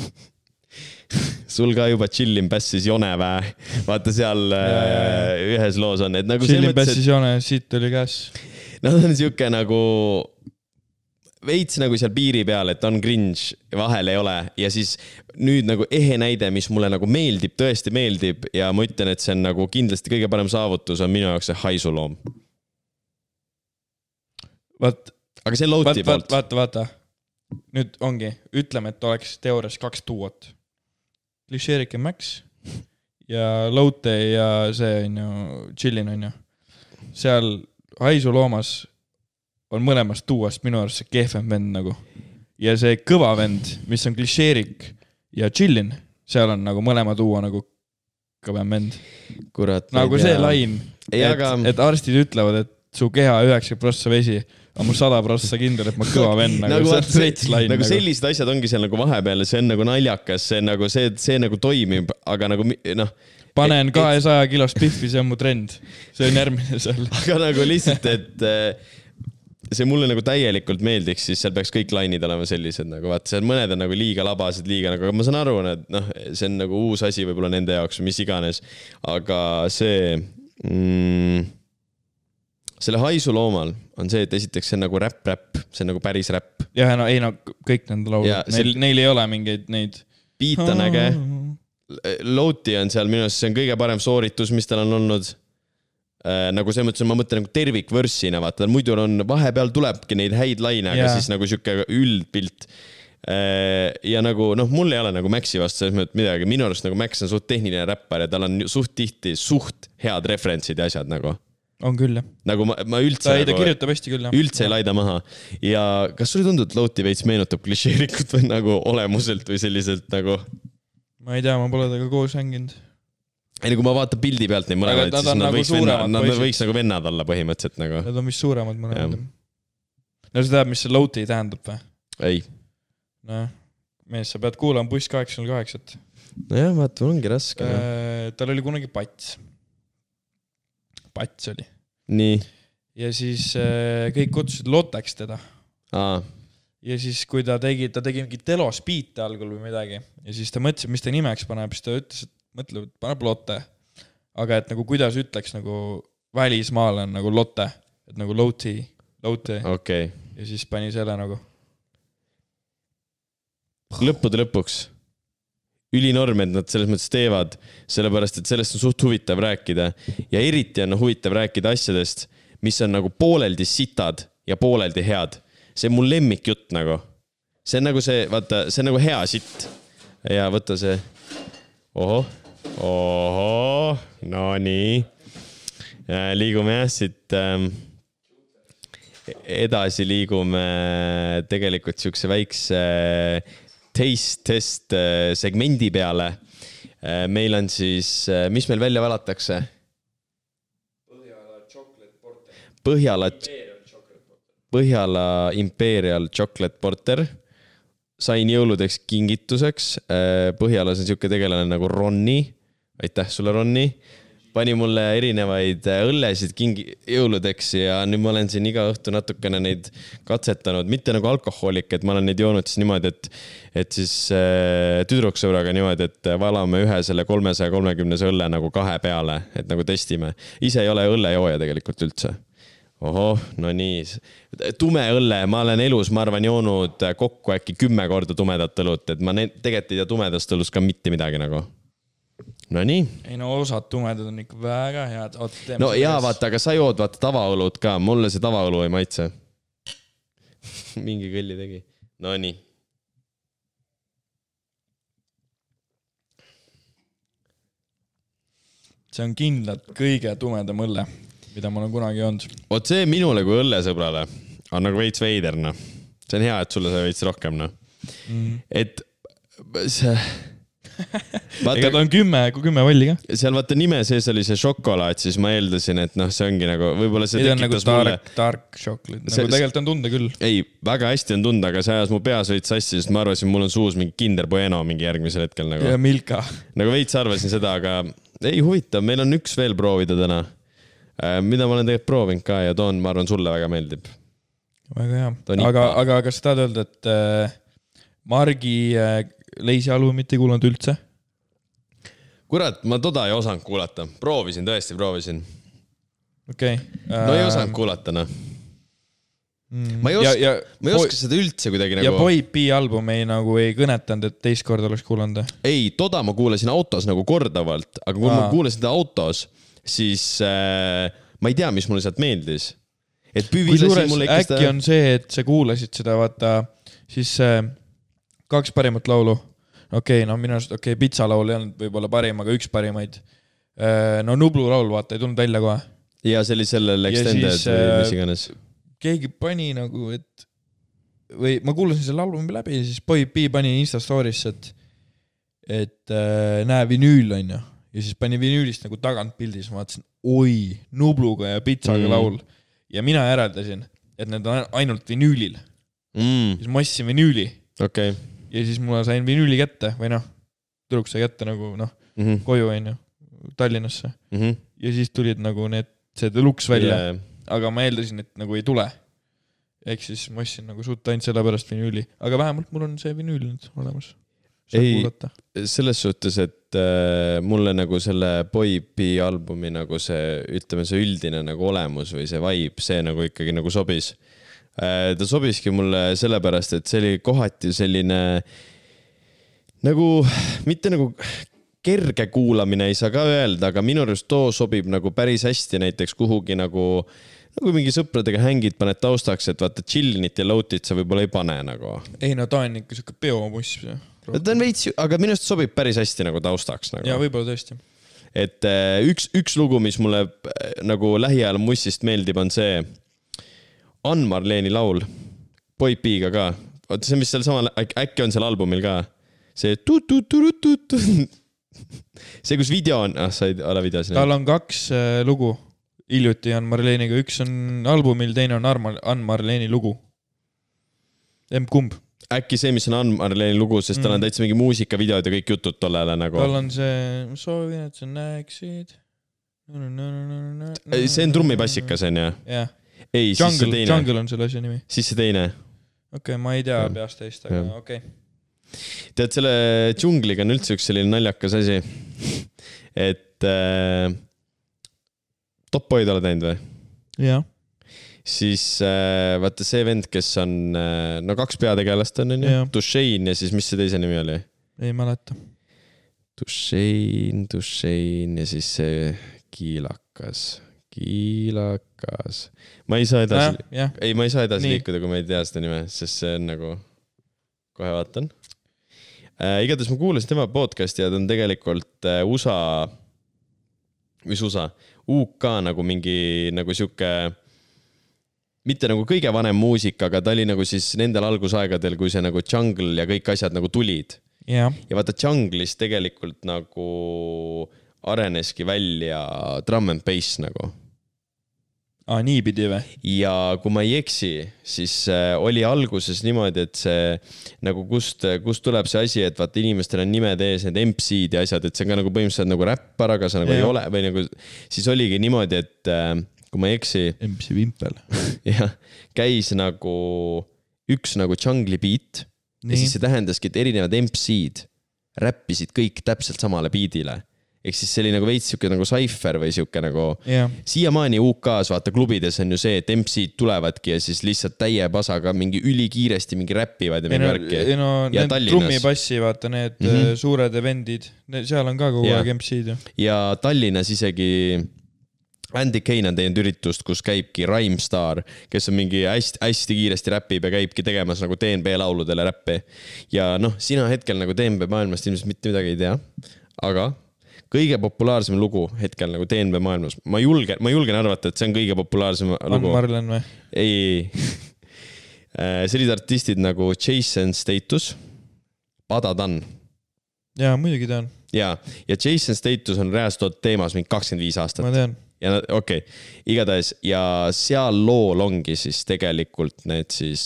sul ka juba chillin pässis Jonevää. Vaata seal ühes loos on. Nagu chillin pässis Jone, siit oli käes. No ta on siuke nagu veits nagu seal piiri peal, et on cringe, vahel ei ole. Ja siis nüüd nagu ehe näide, mis mulle nagu meeldib, tõesti meeldib ja ma ütlen, et see on nagu kindlasti kõige parem saavutus on minu jaoks see Haisuloom. Aga see Louti poolt. Vaata. Nüüd ongi, ütleme, et oleks teoorias 2 duot. Klišeerike Max ja Loute ja see on ju chillin on ju. Seal Haisuuloomas on mõlemast duost minu arust see kehvem vend nagu. Ja see kõva vend, mis on klišeerik ja chillin, seal on nagu mõlema duo nagu kõvem vend. Kurat, nagu see lain, et arstid ütlevad, et su keha 90% vesi, aga mu 100% kindel, et ma kõva venn. Nagu sellised asjad ongi seal nagu vahepeal, see on nagu naljakas, see nagu, see nagu toimib, aga nagu panen 200 kilost pihvi, see on mu trend. See on järgmine seal. Aga nagu lihtsalt, et see mulle nagu täielikult meeldiks, siis seal peaks kõik lainid olema sellised nagu, vaata, see mõned on nagu liiga labased, liiga nagu, aga ma saan aru, et see on nagu uus asi võib-olla nende jaoks, mis iganes, aga see... Selle Haisuuloomal on see, et esiteks see on nagu räpp, see on nagu päris räpp. Ja kõik nende laulud. Neil ei ole mingeid neid... Beat on äge. Louti on seal minu arust, see on kõige parem sooritus, mis tal on olnud. Nagu see mõttes, ma mõtlen nagu tervikvõrssina, vaata. Muidu on vahepeal tulebki neid häid laine, aga siis nagu siuke üldpilt. Ja nagu, mul ei ole nagu Maxi vastu selles mõttes midagi. Minu arust nagu Max on suht tehniline räppar ja tal on suht tihti suht head referentsid ja asjad nagu. On küll, jah. Nagu ma üldse... Ta kirjutab hästi küll, jah. Üldse ei laida maha. Ja kas sulle tundub, et Louti veits meenutab klišeerikut või nagu olemuselt või selliselt nagu... Ma ei tea, ma pole tega koos hänginud. Ei, kui ma vaatan pildi pealt neid mõlemad, siis nad võiks nagu vennad olla põhimõtteliselt nagu. Nad on vist suuremad mõlemad. No see teab, mis see Louti tähendab või? Ei. Mees, sa pead kuulama Buss 808. Nojah, vaata, ongi raske. Tal oli kunagi Pats oli. Nii. Ja siis kõik kutsusid Loteks teda. Ja siis kui ta tegi mingi Telos Beat'e algul või midagi. Ja siis ta mõtles, mis ta nimeks paneb, siis ta ütles, et mõtleb, et paneb Lotte. Aga et nagu kuidas ütleks nagu välismaal on nagu Lotte. Et nagu Louti. Okay. Ja siis pani selle nagu. Lõppude lõpuks. Ülinorm, et nad selles mõttes teevad, sellepärast, et sellest on suht huvitav rääkida. Ja eriti on huvitav rääkida asjadest, mis on nagu pooleldi sitad ja pooleldi head. see on mul lemmikjutt nagu. See on nagu see, vaata, see on nagu hea sitt. Ja võtta see. Oho, no nii. Liigume siit edasi liigume tegelikult siukse väikse taste test segmendi peale. Meil on siis, mis meil välja valatakse? Põhjala Imperial Chocolate Porter. Sain jõuludeks kingituseks. Põhjalas on siuke tegelane nagu Ronni. Aitäh sulle, Ronni. Pani mulle erinevaid õllesid jõuludeks ja nüüd ma olen siin iga õhtu natukene neid katsetanud. Mitte nagu alkohoolik, et ma olen neid joonud siis niimoodi, et siis tüdruksõbraga niimoodi, et valame ühe selle 330 õlle nagu 2 peale, et nagu testime. Ise ei ole õllejooja tegelikult üldse. Oho, no nii. Tume õlle, ma olen elus, ma arvan, joonud kokku äkki 10 korda tumedat õlut, et ma tegelikult ei tea tumedast õlust ka mitte midagi nagu. No nii. Ei no osad tumedad on ikka väga head. No jaa, vaata, aga sa jood vaata tavaõlut ka. Mulle see tavaõlu ei maitse. Mingi kõlli tegi. No nii. See on kindlalt kõige tumedam õlle, mida ma olen kunagi joonud. Oot see minule kui õllesõbrale on nagu veits veiderna. See on hea, et sulle see veits rohkem. No. Et see... Ega ta on 10 valli ka. Seal vaata nime sees oli see šokolaad, siis ma eeldasin, et noh, see ongi nagu, võibolla see tekitas mulle... Dark chocolate, nagu tegelikult on tunda küll. Ei, väga hästi on tunda, aga see ajas mu peas veits sassi, sest ma arvasin, mul on suus mingi Kinder Bueno mingi järgmisel hetkel nagu. Ja Milka. Nagu veits arvasin seda, aga ei huvita, meil on üks veel proovida täna, mida ma olen tegelikult proovinud ka ja toon, ma arvan, sulle väga meeldib. Väga hea. Aga kas sa tahad öelda, et Margi... Leisi albumit ei kuulanud üldse? Kurat, ma toda ei osanud kuulata. Tõesti proovisin. Okei. No ei osanud kuulata, no. Ma ei oska seda üldse kuidagi nagu... Ja Boy P album ei kõnetanud, et teist korda oleks kuulanud? Ei, toda ma kuulasin autos nagu kordavalt, aga kui ma kuulasin ta autos, siis ma ei tea, mis mulle sealt meeldis. Et äkki on see, et sa kuulasid seda, vaata, siis 2 parimat laulu. Okei, no minu arust, Pitsa laul ei olnud võib-olla parim, aga üks parimaid. No Nublu laul, vaata, ei tulnud välja kohe. Ja see oli sellel extended siis, või mis iganes. Keegi pani nagu, et... Või ma kuulasin selle albumi läbi ja siis Boy P pani Insta storisse, et näe vinüül on ju. Ja siis pani vinüülist nagu tagant pildis. Ma vaatasin, oi, Nubluga ja Pitsaga laul. Ja mina järeldasin, et need on ainult vinüülil. Siis ma ostsin vinüüli. Okei. Ja siis mulle sain vinüüli kätte, või noh, tüdruk sai kätte nagu, noh, koju on ju, Tallinnasse. Ja siis tulid nagu see deluxe välja, aga ma eeldasin, et nagu ei tule. Ehk siis ma ostsin nagu suht ainult selle pärast vinüüli. Aga vähemalt mul on see vinüül nüüd olemas. Ei, selles suhtes, et mulle nagu selle Boy P albumi nagu see, ütleme see üldine nagu olemus või see vibe, see nagu ikkagi nagu sobis. Ta sobiski mulle sellepärast, et see oli kohati selline nagu, mitte nagu kerge kuulamine ei saa ka öelda, aga minu arust too sobib nagu päris hästi näiteks kuhugi nagu mingi sõpradega hängid paned taustaks, et vaata chillinit ja loatit sa võib-olla ei pane nagu. Ei no ta on ikka siuke peomuss. Ta on veits, aga minu arust sobib päris hästi nagu taustaks. Nagu. Ja võib-olla tõesti. Et üks lugu, mis mulle nagu lähiajal mussist meeldib, on see Ann-Marleeni laul, Boy P-ga ka. Oota, see, mis seal sama, äkki on seal albumil ka. See see, kus video on, sa ei ole videos. Tal on 2 lugu hiljuti Ann-Marleeniga. Üks on albumil, teine on Ann-Marleeni lugu. Kumb? Äkki see, mis on Ann-Marleeni lugu, sest tal on täitsa mingi muusikavideod ja kõik jutud tollele nagu. Tal on see, soovin, et sa näeksid. See on trummipassikas, on ju? Jah. Ei, siis see teine. Jungle on selle asja nimi. Siis see teine. Okei, ma ei tea peast teist, aga okei. Tead, selle džungliga on üldse üks selline naljakas asi, et Top Boyd oled näinud või? Jah. Siis vaata see vend, kes on 2 peategelast on ju, Dushane ja siis mis see teise nimi oli? Ei mäleta. Dushane ja siis see kiilakas. podcast. Ma ei saa edasi, ma ei saa edasi Nii. liikuda, kui ma ei tea seda nime, sest see on nagu, kohe vaatan. Igatahes ma kuulasin tema podcasti ja ta on tegelikult UK nagu mingi nagu siuke, mitte nagu kõige vanem muusika, aga ta oli nagu siis nendel algusaegadel, kui see nagu jungle ja kõik asjad nagu tulid. Ja vaata jungle'is tegelikult nagu areneski välja drum and bass nagu. nii pidi või? Ja kui ma ei eksi, siis oli alguses niimoodi, et see nagu kust tuleb see asi, et vaata inimestel on nimed ees, need MC-d ja asjad, et see on ka nagu põhimõtteliselt nagu räppar, aga see nagu ei ole või nagu, siis oligi niimoodi, et kui ma ei eksi, MC Vimpel. jah, käis nagu üks nagu jungle beat ja siis see tähendaski, et erinevad MC-d räppisid kõik täpselt samale beatile. Ehk siis see oli nagu veits siuke nagu cypher või siuke nagu siiamaani UK-s vaata klubides on ju see, et MC-d tulevadki ja siis lihtsalt täie pasaga mingi ülikiiresti mingi räppivad ja mingi värki. Ja Tallinnas. Trummipassi, vaata need suured eventid, seal on ka kogu aeg MC-d. Ja Tallinnas isegi Andy Kane on teinud üritust, kus käibki Rhymestar, kes on mingi hästi kiiresti räppib ja käibki tegemas nagu DNB lauludele räppi. Ja noh, sina hetkel nagu DNB maailmast ilmselt mitte midagi ei tea, aga kõige populaarsem lugu hetkel nagu DNB maailmas. Ma julgen arvata, et see on kõige populaarsem lugu. On Marlen või? Ei. Sellised artistid nagu Jason Status, Padadan. Jaa, muidugi tean. Ja Jason Status on reastood teemas mingi 25 aastat. Ma tean. Ja okei, igatahes. Ja seal lool ongi siis tegelikult need siis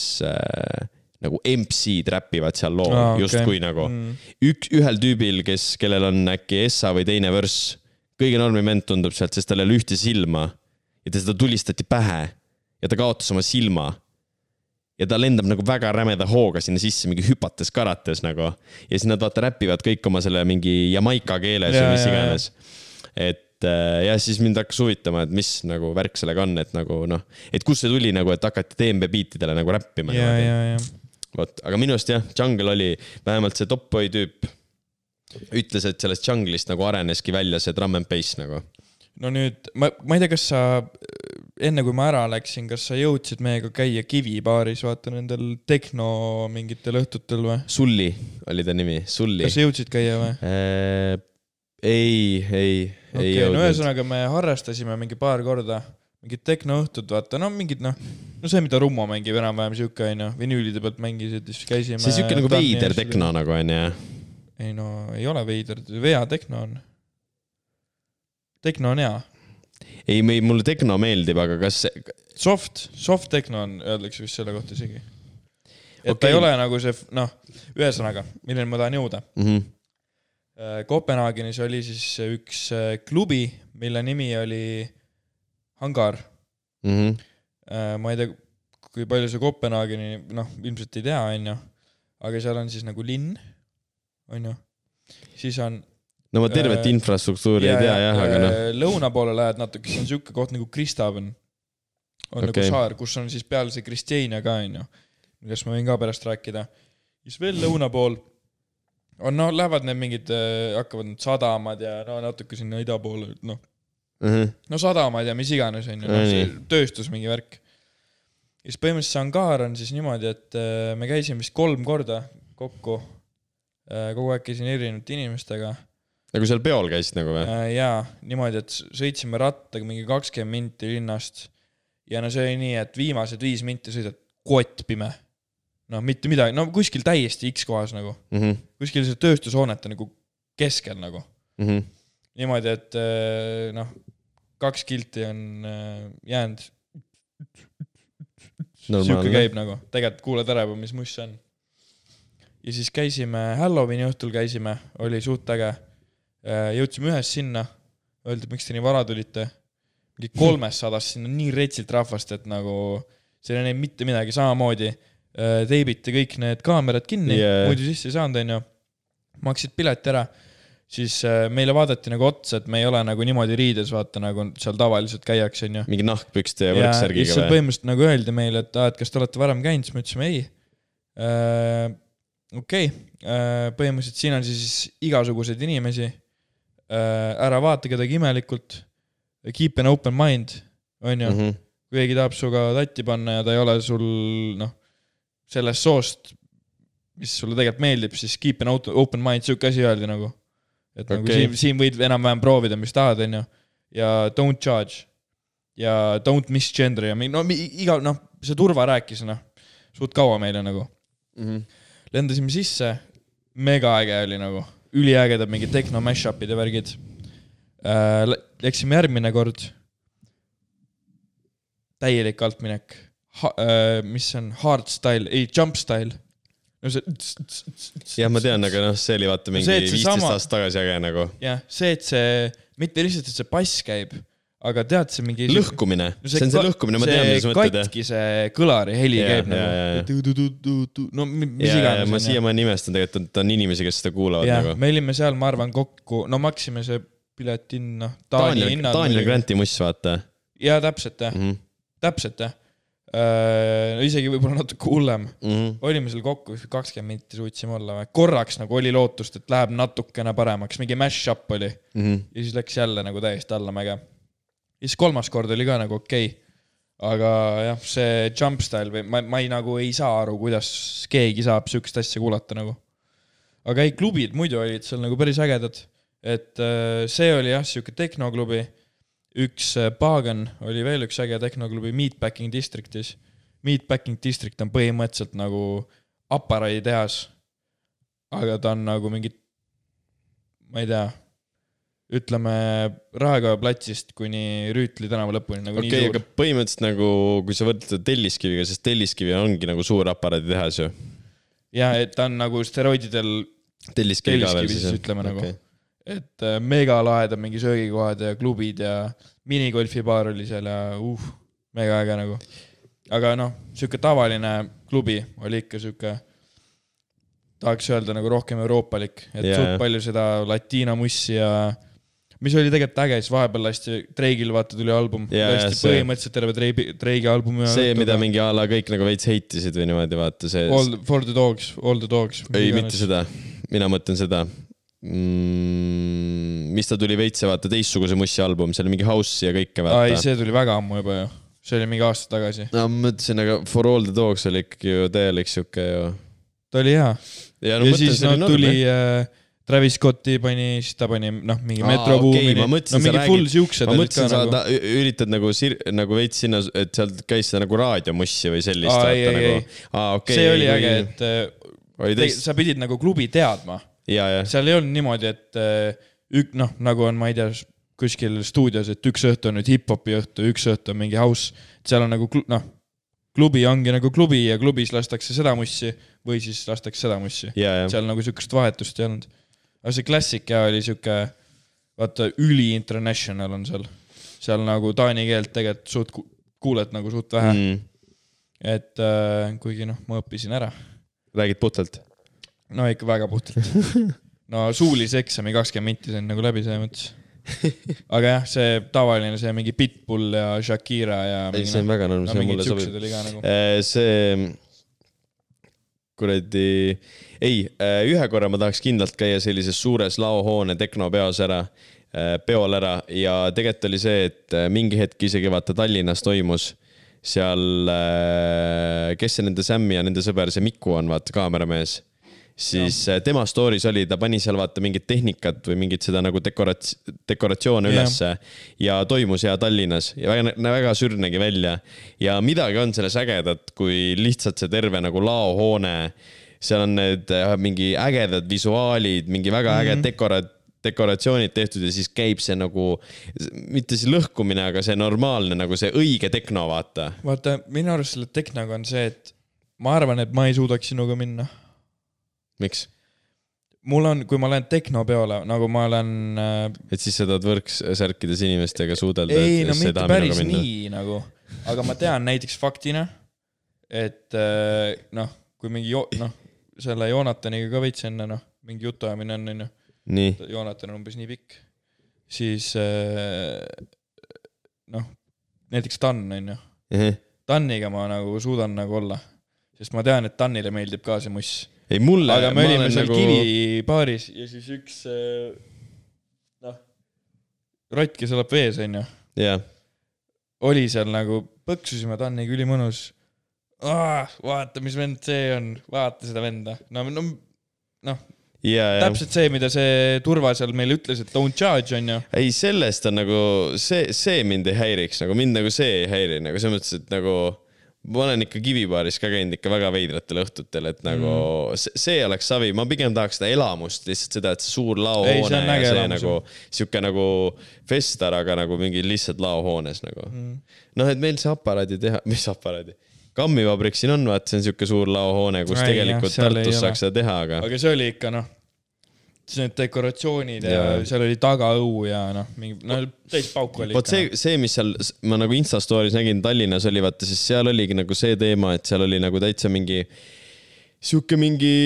nagu MC-d räppivad seal loo, just kui nagu ühel tüübil, kellel on äkki Essa või teine vörss, kõige normiment tundub sealt, sest tal oli ühte silma ja ta seda tulistati pähe ja ta kaotas oma silma ja ta lendab nagu väga rämeda hooga sinna sisse, mingi hüpates karates nagu ja siis nad vaata räppivad kõik oma selle mingi jamaika keeles või mis iganes. Et ja siis mind hakkas huvitama, et mis nagu värk sellega on, et nagu noh, et kus see tuli nagu, et hakati DNB beatidele nagu räppima. Ja. Võt, aga minust jah, jungle oli, vähemalt see Top Boy tüüp ütles, et sellest jungle'ist nagu areneski välja see drum and bass nagu. No nüüd, ma ei tea, kas sa, enne kui ma ära läksin, kas sa jõudsid meiega käia Kivibaaris, vaata nendel techno mingitel õhtutel või? Sulli oli ta nimi, Sulli. Kas sa jõudsid käia või? Ei jõudnud. No ühesõnaga me harrastasime mingi paar korda mingid tehnoõhtud, vaata, no mingid no see, mida Rummo mängib enam-vähem siuke, vinüülide pealt mängisid, siis käisime. See siuke nagu veider tehno nagu on, jah? Ei no, ei ole veider, vea tehno on. Tehno on hea. Ei, mulle tehno meeldib, aga kas see... Soft tehno on, öeldakse vist selle kohta isegi. Et ta ei ole nagu see, ühesõnaga, milleni ma tahan jõuda. Kopenhaagenis oli siis üks klubi, mille nimi oli Hangar. Ma ei tea, kui palju see Kopenhaageni, ilmselt ei tea, aga seal on siis nagu linn, siis on... No ma tervet infrastruktuuri ei tea, jah, aga lõuna poole lähed natuke, see on siuke koht nagu Kristaven, on nagu saar, kus on siis peal see Kristjania ka, millest ma võin ka pärast rääkida. Siis veel lõuna pool on, lähevad need mingid, hakkavad need sadamad ja natuke sinna ida poole, no sadamad ja mis iganes on tööstus mingi värk. Ja siis põhimõtteliselt Hangar on siis niimoodi, et me käisime vist 3 korda kokku. Kogu aeg käisin erinevate inimestega. Nagu seal peol käisid nagu või? Jaa, niimoodi, et sõitsime rattaga mingi 20 minti linnast. Ja see oli nii, et viimased 5 minti sõidad kottpime. Mitte midagi, kuskil täiesti X kohas nagu. Kuskil see tööstushoonete nagu keskel nagu. Niimoodi, et 2 kilti on jäänud. Siuke käib nagu. Tegelikult kuuled ära, mis muss on. Ja siis käisime, Halloweeni õhtul käisime, oli suht äge. Jõudsime ühes sinna, öeldi, miks te nii vara tulite. 300 sinna nii retsilt rahvast, et nagu see ei mitte midagi samamoodi. Teibiti kõik need kaamerad kinni, muidu sisse ei saanud, maksid pileti ära. Siis meile vaadati nagu otsa, et me ei ole nagu niimoodi riides, vaata nagu seal tavaliselt käiaks, Mingi nahkpükste ja võrksärgiga või? Ja põhimõtteliselt nagu öeldi meile, et kas te olete varem käinud, siis me ütlesime ei. Okei, põhimõtteliselt siin on siis igasuguseid inimesi. Ära vaata kedagi imelikult. Keep an open mind, kui keegi tahab suga tatti panna ja ta ei ole sul sellest soost, mis sulle tegelikult meeldib, siis keep an open mind, siuke asi öeldi nagu. Et nagu siin võid enam-vähem proovida, mis tahad, on ju. Ja don't judge. Ja don't misgender. Ja see turva rääkis, suht kaua meile nagu. Lendasime sisse, mega äge oli nagu. Üliägedad mingi techno mashupid ja värgid. Läksime järgmine kord. Täielik altminek. Mis on hardstyle, ei jump style. Jah, ma tean, aga see oli vaata mingi 15 aastat tagasi äge nagu. Jah, see, et see, mitte lihtsalt, et see pass käib, aga tead see mingi... Lõhkumine, see on see lõhkumine, ma tean, mis mõtled. See katki see kõlari heli käib nagu. No mis iganes. Ma siia nimestan tegelikult, et on inimesi, kes seda kuulavad nagu. Me olime seal, ma arvan, kokku, maksime see piletin, Taani hinnad. Daniel Granti muss, vaata. Ja täpselt, täpselt, isegi võib-olla natuke hullem. Olime seal kokku 20 minti suutsime olla. Korraks nagu oli lootust, et läheb natukene paremaks. Mingi mash-up oli. Ja siis läks jälle nagu täiesti alla mäge. Ja siis 3. kord oli ka nagu okei. Aga jah, see jump style, ma ei saa aru, kuidas keegi saab sükst asja kuulata nagu. Aga ei, klubid muidu olid seal nagu päris ägedad. Et see oli jah, siuke tehnoklubi. Üks Pagan oli veel üks äge tehnoklubi Meatpacking Districtis. Meatpacking District on põhimõtteliselt nagu aparaadi tehas, aga ta on nagu mingi, ma ei tea, ütleme Raekoja platsist kuni Rüütli tänava lõpuni nagu nii suur. Aga põhimõtteliselt nagu, kui sa võtled Telliskiviga, sest Telliskivi ongi nagu suur aparaadi tehas ju. Ja, et ta on nagu steroididel Telliskivi ka veel siis ütleme nagu. Et mega lahed mingi söögikohad ja klubid ja minigolfibaar oli seal ja mega äge nagu. Aga siuke tavaline klubi oli ikka siuke, tahaks öelda nagu rohkem euroopalik, et suht palju seda latiina mussi ja mis oli tegelikult äge, siis vahepeal lasti Drake'il vaata tuli album, lasti põhimõtteliselt terve Drake'i albumi. See, mida mingi ala kõik nagu veits heitisid või niimoodi vaata see. For the Dogs. Ei, mitte seda, mina mõtlen seda. Mis ta tuli veitse vaata teistsuguse mussi album, see oli mingi house ja kõike vaata. Ei, see tuli väga ammu juba ju, see oli mingi aasta tagasi. Ma mõtlesin, aga For All the Dogs oli ikkagi ju täielik siuke ju. Ta oli hea ja siis tuli Travis Scotti pani, siis ta pani mingi Metro Boomini, mingi full siuksed. Ma mõtlesin, sa üritad nagu veits sinna, et sealt käis seda nagu raadiomussi või sellist. See oli äge, et sa pidid nagu klubi teadma. Seal ei olnud niimoodi, et nagu on, ma ei tea, kuskil stuudios, et üks õhtu on nüüd hip-hopi õhtu, üks õhtu on mingi house. Seal on nagu, klubi ongi nagu klubi ja klubis lastakse seda mussi või siis lastakse seda mussi. Seal nagu sükest vahetust ei olnud. Aga see klassik oli süke, vaata, üli international on seal. Seal nagu taani keelt tegelikult kuuled nagu suht vähe. Et kuigi ma õppisin ära. Räägid puhtalt? No ikka väga puhtalt. No suulise eksami 20 minti sain nagu läbi see mõttes. Aga jah, see tavaline, see mingi Pitbull ja Shakira ja see on väga norm, see mulle sobib. Nagu. See kuradi ühe korra ma tahaks kindlalt käia sellises suures laohoone teknopeos peol ära ja tegelikult oli see, et mingi hetk isegi vaata Tallinnas toimus seal, kes see nende Sammi ja nende sõber, see Miku on vaata kaameramees. Siis tema stories oli, ta pani seal vaata mingit tehnikat või mingit seda nagu dekoratsioone ülesse ja toimus Tallinnas ja väga sürnegi välja ja midagi on selles ägedat, kui lihtsalt see terve nagu laohoone, seal on need mingi ägedad visuaalid, mingi väga äge dekoratsioonid tehtud ja siis käib see nagu, mitte see lõhkumine, aga see normaalne, nagu see õige tekno vaata. Vaata, minu arust selle teknoga on see, et ma arvan, et ma ei suudaks sinuga minna. Miks? Mul on, kui ma lähen teknopeole, nagu ma olen... Et siis sa tahad võrksärkides inimestega suudelda? Ei, no mitte päris nii nagu. Aga ma tean näiteks faktina, et kui mingi, selle Joonataniga ka veits enne, mingi jutuajamine on, Joonatan on umbes nii pikk, siis näiteks Tann on ju. Tanniga ma nagu suudan nagu olla, sest ma tean, et Tannile meeldib ka see muss. Ei, mulle, aga me olime seal nagu... kivipaaris ja siis üks rott, kes elab vees, on ju. oli seal nagu, põksusime, ta on nii ülimõnus. Vaata, mis vend see on, vaata seda venda. Täpselt see, mida see turva seal meile ütles, et don't charge on ju. Ei, sellest on nagu, see mind ei häiriks, nagu mind nagu see ei häiri, nagu see mõttes, et nagu ma olen ikka Kivibaaris ka käinud ikka väga veidratel õhtutel, et nagu see oleks savi, ma pigem tahaks seda elamust, lihtsalt seda, et see suur laohoone ja see nagu siuke nagu festar, aga nagu mingi lihtsalt laohoones nagu. Et meil see aparaadi teha, mis aparaadi? Kammivabrik siin on, vaat see on siuke suur laohoone, kus tegelikult Tartus saaks seda teha, aga see oli ikka siis need dekoratsioonid ja seal oli tagaõu ja täis pauk oli. Vot see, mis seal, ma nagu Instastories nägin Tallinnas oli, vaata, siis seal oligi nagu see teema, et seal oli nagu täitsa mingi siuke mingi,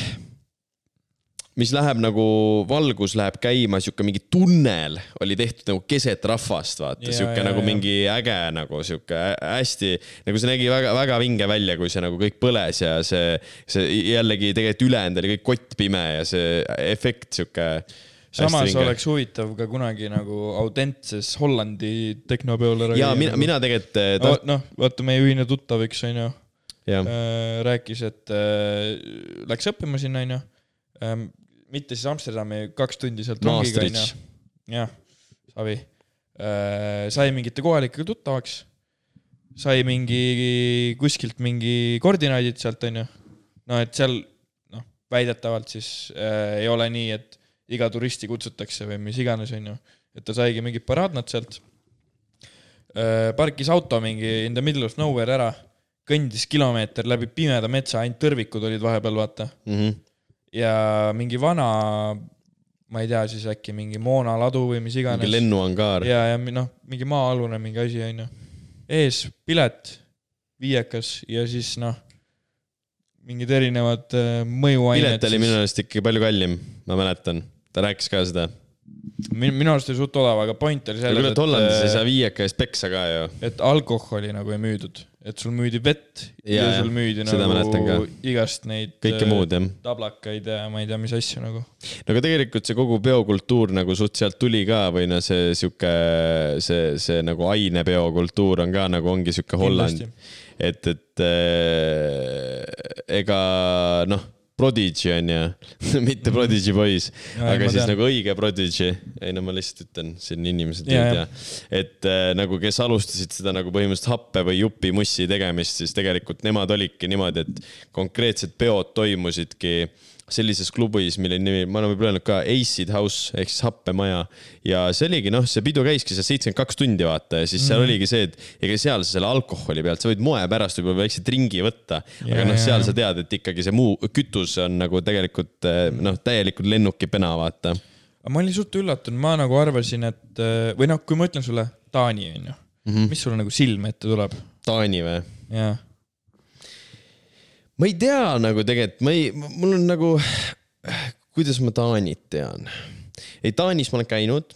mis läheb nagu, valgus läheb käima, siuke mingi tunnel oli tehtud nagu keset rahvast, vaata, siuke nagu mingi äge, nagu siuke hästi, nagu see nägi väga, väga vinge välja, kui see nagu kõik põles ja see jällegi tegelikult ülejäänud oli kõik kottpime ja see efekt siuke. Samas oleks huvitav ka kunagi nagu autentses Hollandi tehnopeole. Ja mina tegelikult... vaata meie ühine tuttav üks on ju, rääkis, et läks õppima sinna on ju, mitte siis Amsterdami 2 tundi sealt rongiga. Jah, savi. Sai mingite kohalikega tuttavaks. Sai kuskilt mingi koordinaadid sealt, on ju. Et seal väidetavalt siis ei ole nii, et iga turisti kutsutakse või mis iganes, on ju. Et ta saigi mingid paraadnad sealt. Parkis auto mingi in the middle of nowhere ära. Kõndis kilomeeter läbi pimeda metsa, ainult tõrvikud olid vahepeal, vaata. Ja mingi vana, ma ei tea, siis äkki mingi moonaladu või mis iganes. Mingi lennuangaar. Ja mingi maa-alune mingi asi, on ju. Ees pilet, viiekas ja siis mingid erinevad mõjuained. Pilet oli minu arust ikkagi palju kallim, ma mäletan. Ta rääkis ka seda. Minu arust oli suht odav, aga point oli selles, et Hollandis ei saa viieka eest peksa ka ju. Et alkoholi nagu ei müüdud. Et sul müüdi vett ja sul müüdi nagu igast neid kõike muud, tablakaid ja ma ei tea, mis asju nagu. Aga tegelikult see kogu peokultuur nagu suht sealt tuli ka või see siuke, see nagu ainepeokultuur on ka nagu ongi siuke Holland. Et ega Prodigy on ja mitte Prodigy Boys, aga siis nagu õige Prodigy. Ei, ma lihtsalt ütlen, siin inimesed ei tea. Et nagu kes alustasid seda nagu põhimõtteliselt happe või jupi mussi tegemist, siis tegelikult nemad olidki niimoodi, et konkreetsed peod toimusidki sellises klubis, mille nimi, ma olen võib-olla öelnud ka Acid House, ehk siis happemaja. Ja see oligi, see pidu käiski see 72 tundi vaata ja siis seal oligi see, et ega seal selle alkoholi pealt, sa võid moe pärast võib-olla väikse ringi võtta, aga seal sa tead, et ikkagi see muu kütus on nagu tegelikult täielikult lennuki pena vaata. Ma olin suht üllatunud, ma nagu arvasin, et või kui ma ütlen sulle Taani on ju, mis sulle nagu silme ette tuleb? Taani või? Jah. Ma ei tea nagu tegelikult, mul on nagu, kuidas ma Taanit tean. Ei, Taanis ma olen käinud,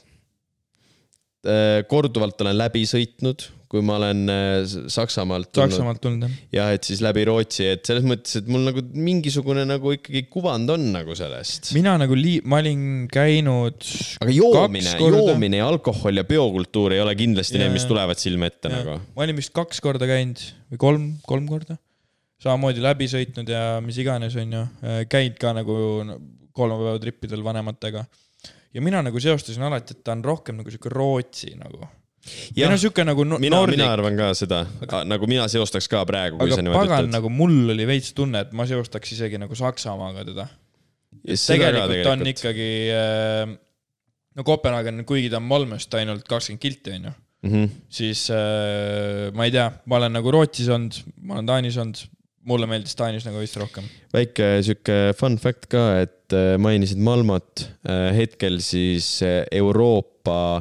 korduvalt olen läbi sõitnud, kui ma olen Saksamaalt tulnud. Ja et siis läbi Rootsi, et selles mõttes, et mul nagu mingisugune nagu ikkagi kuvand on nagu sellest. Mina nagu ma olin käinud aga joomine ja alkohol ja biokultuur ei ole kindlasti need, mis tulevad silme ette nagu. Ma olin vist 2 korda käinud või 3 korda. Samamoodi läbi sõitnud ja mis iganes on ju, käid ka nagu 3 päeva trippidel vanematega. Ja mina nagu seostasin alati, et ta on rohkem nagu siuke Rootsi nagu. Ja siuke nagu mina arvan ka seda, nagu mina seostaks ka praegu. Aga pagan nagu mul oli veits tunne, et ma seostaks isegi nagu Saksamaaga teda. Tegelikult on ikkagi, Kopenhagen, kuigi ta on Malmöst ainult 20 kilti on ju, siis ma ei tea, ma olen nagu Rootsis olnud, ma olen Taanis olnud, mulle meeldis Taanis nagu vist rohkem. Väike siuke fun fact ka, et mainisid Malmot, hetkel siis Euroopa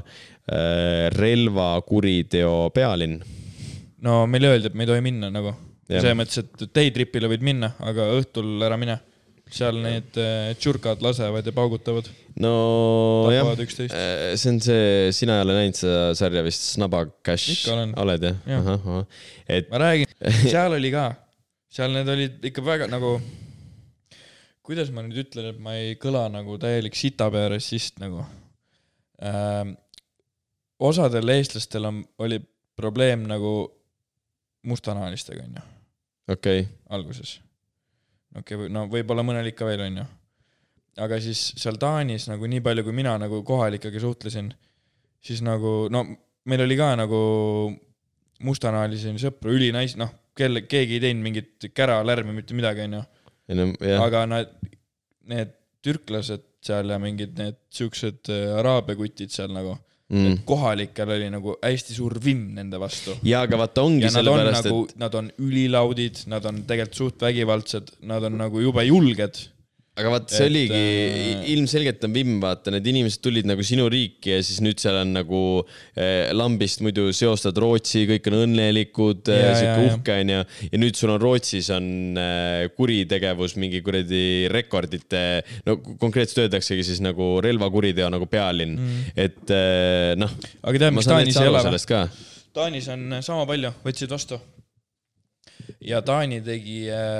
relvakuriteo pealinn. No meil öeldi, et me ei tohi minna nagu. See mõttes, et daytripile võid minna, aga õhtul ära mine. Seal need tšurkad lasevad ja paugutavad. No jah, see on see, sina ei ole näinud seda sarja vist Snaba Cash. Ikka olen. Oled jah? Ma räägin, seal oli ka. Seal need olid ikka väga nagu, kuidas ma nüüd ütlen, et ma ei kõla nagu täielik sitapearessist nagu. Osadel eestlastel oli probleem nagu mustanahalistega, on ju. Okei. Alguses. Okei, no võib-olla mõnel ikka veel, on ju. Aga siis seal Taanis nagu nii palju, kui mina nagu kohalikega suhtlesin, siis nagu, no meil oli ka nagu mustanahalisi sõpru, ülinais, noh, keegi ei teinud mingit kära, lärmi, mitte midagi, on ju. Aga need türklased seal ja mingid need siuksed araabia kutid seal nagu, et kohalikel oli nagu hästi suur vimm nende vastu. Ja, aga vaata ongi selle pärast, nagu, et nad on ülilaudid, nad on tegelikult suht vägivaldsed, nad on nagu jube julged. Aga vaata, see oligi, ilmselgelt on vimm, vaata, need inimesed tulid nagu sinu riiki ja siis nüüd seal on nagu lambist muidu seostad Rootsi, kõik on õnnelikud, siuke uhke on ja nüüd sul on Rootsis on kuritegevus, mingi kuradi rekordite, no konkreetselt öeldaksegi siis nagu relvakuriteo nagu pealinn, et noh. Aga tead, mis Taanis ei ole või? Ka. Taanis on sama palju, võtsid vastu. Ja Taani tegi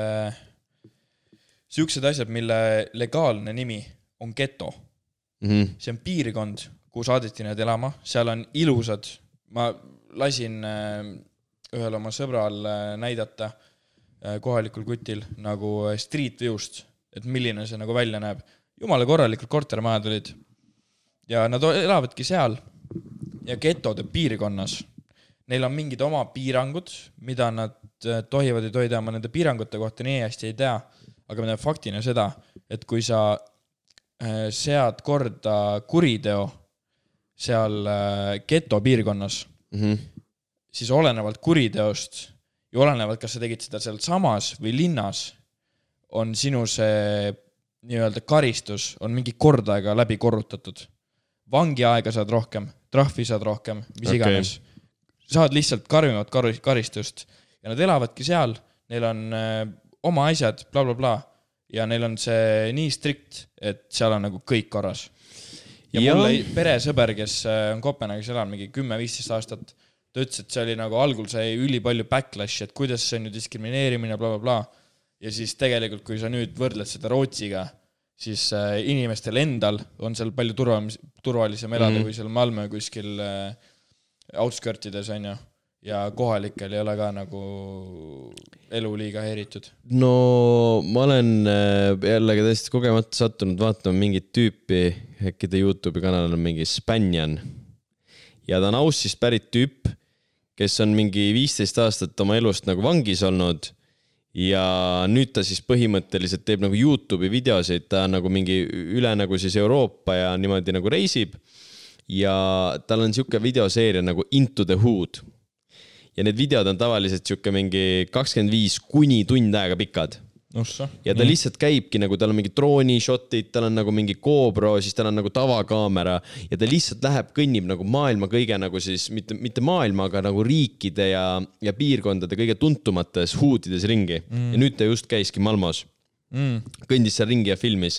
siuksed asjad, mille legaalne nimi on geto. See on piirkond, kuhu saadeti need elama. Seal on ilusad. Ma lasin ühel oma sõbral näidata kohalikul kutil nagu street view'st, et milline see nagu välja näeb. Jumala korralikult kortermajad olid. Ja nad elavadki seal ja getode piirkonnas. Neil on mingid oma piirangud, mida nad tohivad ja tohi teha. Ma nende piirangute kohta nii hästi ei tea. Aga me teeme faktina seda, et kui sa sead korda kuriteo seal geto piirkonnas, siis olenevalt kuriteost ja olenevalt, kas sa tegid seda seal samas või linnas, on sinu see nii-öelda karistus on mingi kordaega läbi korrutatud. Vangiaega saad rohkem, trahvi saad rohkem, mis iganes. Saad lihtsalt karmimat karistust ja nad elavadki seal, neil on oma asjad, bla, bla, bla. Ja neil on see nii strikt, et seal on nagu kõik korras. Ja mulle peresõber, kes on Kopenhagis elanud mingi 10-15 aastat, ta ütles, et see oli nagu algul sai üli palju backlash, et kuidas see on ju diskrimineerimine, bla, bla, bla. Ja siis tegelikult, kui sa nüüd võrdled seda Rootsiga, siis inimestel endal on seal palju turvalisem elada, kui seal Malmö kuskil outskirtides on ju. Ja kohalikel ei ole ka nagu elu liiga häiritud. No ma olen jällegi tõesti kogemata sattunud vaatama mingit tüüpi, äkki ta YouTube'i kanal on mingi Spanjan. Ja ta on Aussist pärit tüüp, kes on mingi 15 aastat oma elust nagu vangis olnud ja nüüd ta siis põhimõtteliselt teeb nagu YouTube'i videosid, ta nagu mingi üle nagu siis Euroopa ja niimoodi nagu reisib ja tal on siuke videoseeria nagu Into the Hood. Ja need videod on tavaliselt siuke mingi 25 kuni tund aega pikad. Ja ta lihtsalt käibki nagu, tal on mingi droonishotid, tal on nagu mingi GoPro, siis tal on nagu tavakaamera ja ta lihtsalt läheb, kõnnib nagu maailma kõige nagu siis, mitte maailma, aga nagu riikide ja piirkondade kõige tuntumates huudides ringi. Ja nüüd ta just käiski Malmos. Kõndis seal ringi ja filmis.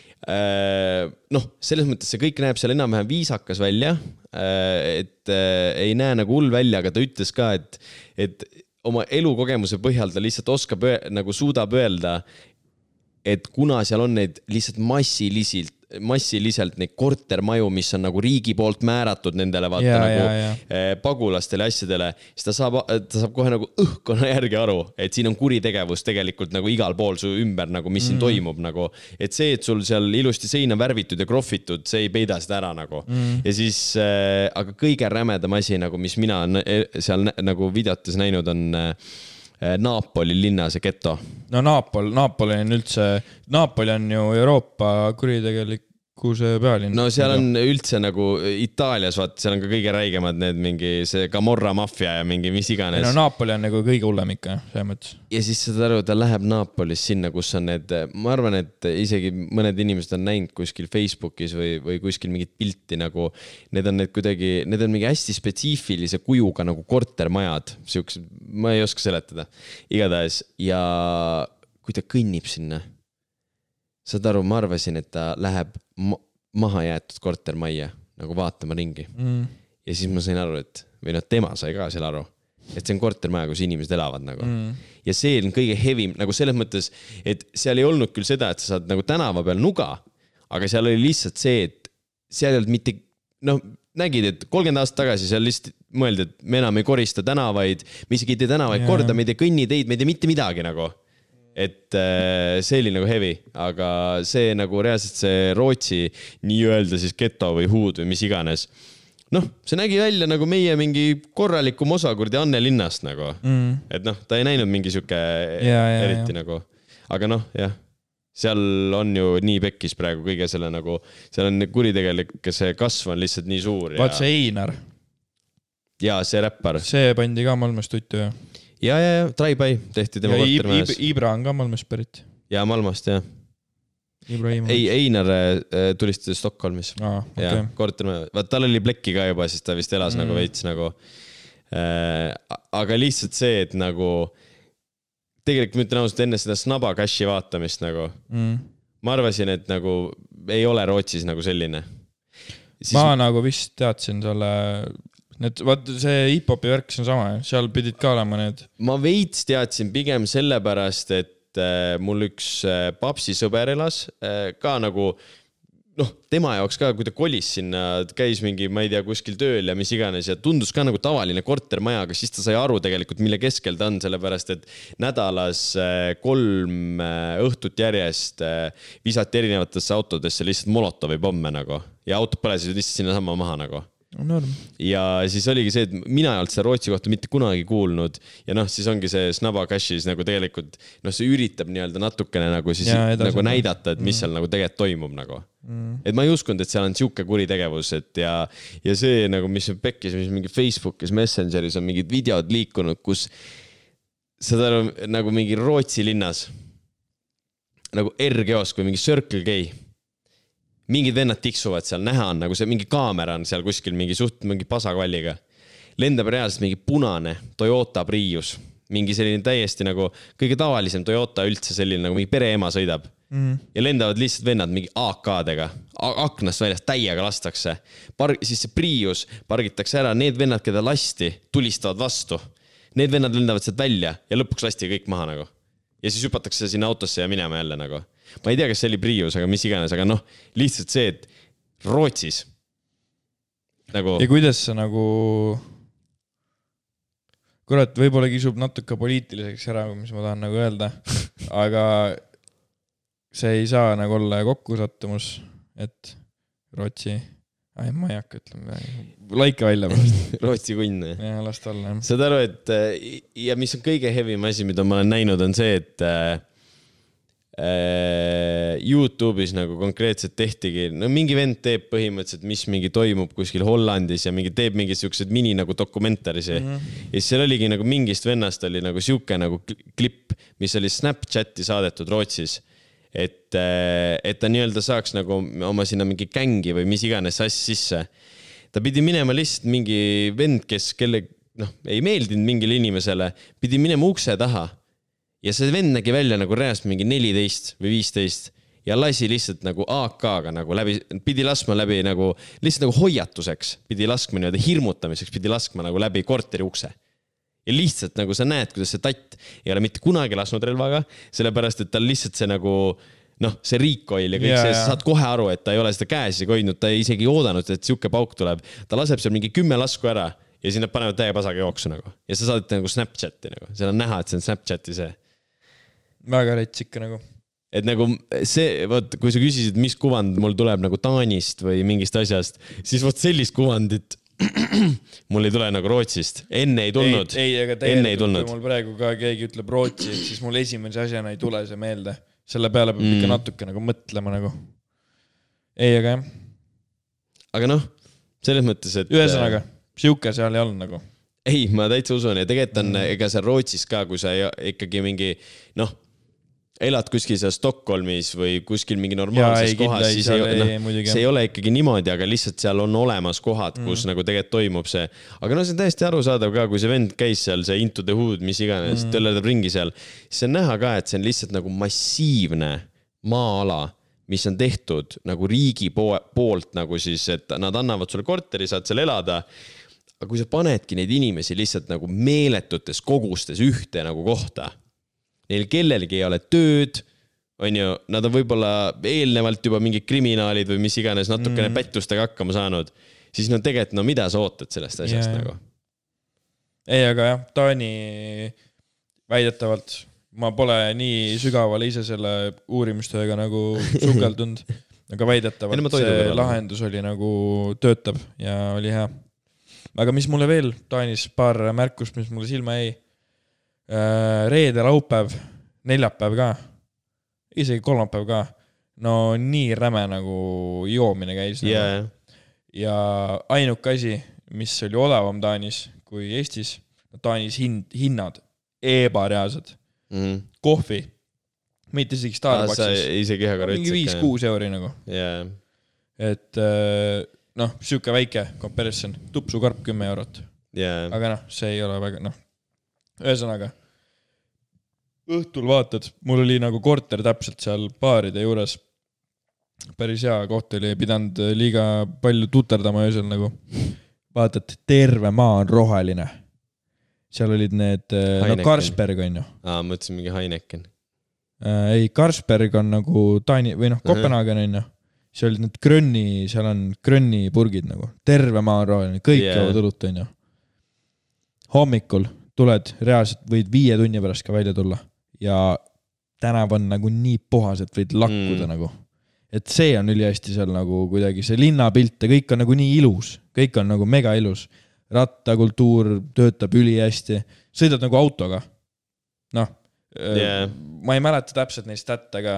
Noh, selles mõttes see kõik näeb seal enam-vähem viisakas välja, et ei näe nagu hull välja, aga ta ütles ka, et oma elukogemuse põhjal ta lihtsalt oskab nagu suudab öelda, et kuna seal on neid lihtsalt massiliselt neid kortermaju, mis on nagu riigi poolt määratud nendele pagulastele asjadele, siis ta saab kohe nagu õhkonna järgi aru, et siin on kuritegevus tegelikult nagu igal pool su ümber, nagu mis siin toimub nagu, et see, et sul seal ilusti seina värvitud ja krohvitud, see ei peida seda ära nagu. Ja siis, aga kõige rämedam asi, nagu mis mina seal nagu videotes näinud on Napoli linna see geto. No Napoli on üldse, Napoli on ju Euroopa kuritegelikkuse pealinn. No seal on üldse nagu Itaalias, vaat seal on ka kõige räigemad need mingi see Camorra maffia ja mingi mis iganes. No Napoli on nagu kõige hullem ikka, see mõttes. Ja siis saad aru, ta läheb Napolis sinna, kus on need, ma arvan, et isegi mõned inimesed on näinud kuskil Facebookis või kuskil mingit pilti nagu, need on mingi hästi spetsiifilise kujuga nagu kortermajad, siuksed, ma ei oska seletada, igatahes. Ja kui ta kõnnib sinna, saad aru, ma arvasin, et ta läheb maha jäetud kortermajja nagu vaatama ringi. Ja siis ma sain aru, et või tema sai ka seal aru, et see on kortermaja, kus inimesed elavad nagu. Ja see on kõige hevim, nagu selles mõttes, et seal ei olnud küll seda, et sa saad nagu tänava peal nuga, aga seal oli lihtsalt see, et seal ei olnud mitte, noh, nägid, et 30 aastat tagasi seal lihtsalt mõeldi, et me enam ei korista tänavaid, me isegi ei tee tänavaid korda, me ei tee kõnniteid, me ei tee mitte midagi nagu. Et see oli nagu heavy, aga see nagu reaalselt see Rootsi nii-öelda siis geto või huud või mis iganes. Noh, see nägi välja nagu meie mingi korralikum osa kurdi Anne linnast nagu. Et noh, ta ei näinud mingi siuke eriti nagu. Aga noh, jah, seal on ju nii pekkis praegu kõige selle nagu, seal on kuritegelik, see kasv on lihtsalt nii suur. Vaat see Einar. Ja see räppar. See pandi ka Malmöst tuttu ju. Ja, Try-By tehti tema kortermajas. Ibra on ka Malmöst pärit. Ja Malmast, jah. Ei, Einar tulistas Stockholmis. Okay. Kortermaja. Vaat tal oli plekki ka juba, siis ta vist elas nagu veits nagu. Aga lihtsalt see, et nagu tegelikult ma ütlen ausalt enne seda Snaba Cashi vaatamist nagu. Ma arvasin, et nagu ei ole Rootsis nagu selline. Ma nagu vist teadsin selle... Vaat see hip-hopi värks on sama, seal pidid ka olema need. Ma veits teadsin pigem sellepärast, et mul üks papsi sõber elas ka nagu, noh, tema jaoks ka, kui ta kolis sinna, käis mingi, ma ei tea, kuskil tööl ja mis iganes ja tundus ka nagu tavaline kortermaja, aga siis ta sai aru tegelikult, mille keskel ta on, sellepärast, et nädalas 3 õhtut järjest visati erinevatesse autodesse lihtsalt Molotovi pomme nagu ja autod põlesid lihtsalt sinna sama maha nagu. Norm. Ja siis oligi see, et mina ei olnud seda Rootsi kohta mitte kunagi kuulnud ja noh, siis ongi see Snaba Cashis nagu tegelikult, noh, see üritab nii-öelda natukene nagu siis nagu näidata, et mis seal nagu tegelikult toimub nagu. Et ma ei uskunud, et seal on siuke kuritegevus, et ja see nagu, mis pekkis, mis mingi Facebookis, Messengeris on mingid videod liikunud, kus seda nagu mingi Rootsi linnas nagu R-geosk või mingi Circle K mingid vennad tiksuvad seal, näha on nagu see mingi kaamera on seal kuskil mingi mingi pasakvalliga. Lendab reaalselt mingi punane Toyota Prius, mingi selline täiesti nagu kõige tavalisem Toyota üldse selline nagu mingi pereema sõidab ja lendavad lihtsalt vennad mingi AK-dega, aknast väljast täiega lastakse. Siis see Prius pargitakse ära, need vennad, keda lasti, tulistavad vastu. Need vennad lendavad sealt välja ja lõpuks lasti kõik maha nagu. Ja siis hüpatakse sinna autosse ja minema jälle nagu. Ma ei tea, kas see oli Prius, aga mis iganes, aga noh, lihtsalt see, et Rootsis nagu... Ja kuidas sa nagu... Kurat, võib-olla kisub natuke poliitiliseks ära, mis ma tahan nagu öelda, aga see ei saa nagu olla kokkusattumus, et Rootsi... ma ei hakka ütlema, laika välja pärast. Rootsi kunn. Ja, last olla. Saad aru, et ja mis on kõige hevim asi, mida ma olen näinud, on see, et YouTube'is nagu konkreetselt tehtigi, no mingi vend teeb põhimõtteliselt, mis mingi toimub kuskil Hollandis ja mingi teeb mingi siuksed mini nagu dokumentarisi. Ja siis seal oligi nagu mingist vennast oli nagu siuke nagu klipp, mis oli Snapchati saadetud Rootsis. Et ta nii-öelda saaks nagu oma sinna mingi gängi või mis iganes asja sisse. Ta pidi minema lihtsalt mingi vend, kes kelle ei meeldinud mingile inimesele, pidi minema ukse taha. Ja see vend nägi välja nagu reast mingi 14 või 15 ja lasi lihtsalt nagu AK-ga nagu läbi, pidi laskma läbi nagu lihtsalt nagu hoiatuseks, pidi laskma nii-öelda hirmutamiseks, pidi laskma nagu läbi korteri ukse. Ja lihtsalt nagu sa näed, kuidas see tatt ei ole mitte kunagi lasknud relvaga, sellepärast, et tal lihtsalt see nagu, see riikoil ja kõik see, sa saad kohe aru, et ta ei ole seda käesi hoidnud, ta ei isegi oodanud, et siuke pauk tuleb. Ta laseb seal mingi 10 lasku ära ja siis nad panevad täie pasaga jooksu nagu. Ja sa saadite nagu Snapchati nagu, seal on näha, et see on Snapchati see. Väga rets ikka nagu. Et nagu see, kui sa küsisid, mis kuvand mul tuleb nagu Taanist või mingist asjast, siis sellist kuvandit mul ei tule nagu Rootsist. Enne ei tulnud. Ei, aga tegelikult, kui mul praegu ka keegi ütleb Rootsi, siis mul esimese asjana ei tule see meelde. Selle peale peab ikka natuke nagu mõtlema nagu. Ei, aga jah. Aga selles mõttes, et... Ühesõnaga, siuke seal ei olnud nagu. Ei, ma täitsa usun. Ja tegelikult on ega seal Rootsis ka, kui sa ikkagi mingi, elad kuskil seal Stockholmis või kuskil mingi normaalses kohas, siis see ei ole ikkagi niimoodi, aga lihtsalt seal on olemas kohad, kus nagu tegelikult toimub see. Aga see on täiesti arusaadav ka, kui see vend käis seal, see Into the Hood, mis iganes, tõlledab ringi seal, siis on näha ka, et see on lihtsalt nagu massiivne maa-ala, mis on tehtud nagu riigi poolt nagu siis, et nad annavad sulle korteri, saad seal elada, aga kui sa panedki neid inimesi lihtsalt nagu meeletutes kogustes ühte nagu kohta, neil kellelgi ei ole tööd, on ju, nad on võib-olla eelnevalt juba mingid kriminaalid või mis iganes natukene pättustega hakkama saanud, siis tegelikult, mida sa ootad sellest asjast nagu? ei, aga jah, Taani väidetavalt, ma pole nii sügavale ise selle uurimistööga nagu sukeldunud, aga väidetavalt see lahendus oli nagu töötab ja oli hea. Aga mis mulle veel Taanis paar märkust, mis mulle silma jäi. Reede, laupäev, neljapäev ka, isegi kolmapäev ka. No nii räme nagu joomine käis. Yeah. Ja ainuke asi, mis oli odavam Taanis kui Eestis, Taanis hinnad ebareaalsed. Kohvi, mitte isegi Starbucksis. Isegi mingi 5-6 euri nagu. Yeah. Et noh, süuke väike comparison, tupsukarp 10 eurot. Yeah. Aga noh, see ei ole väga, ühesõnaga, õhtul vaatad, mul oli nagu korter täpselt seal baaride juures. Päris hea koht oli, pidanud liiga palju tuterdama öösel nagu. Vaatad, terve maa on roheline. Seal olid need, Carlsberg on ju. Mõtlesin mingi Heineken. Ei, Carlsberg on nagu Taani, või Kopenhagen on ju. See olid need Grönni, seal on Grönni purgid nagu. Terve maa on roheline, kõik jõuvad õlut on ju. Hommikul tuled, reaalselt võid 5 tunni pärast ka välja tulla ja tänav on nagu nii puhas, et võid lakkuda nagu. Et see on ülihästi seal nagu kuidagi see linnapilt ja kõik on nagu nii ilus, kõik on nagu mega ilus. Rattakultuur töötab ülihästi, sõidad nagu autoga. Ma ei mäleta täpselt neist tättega.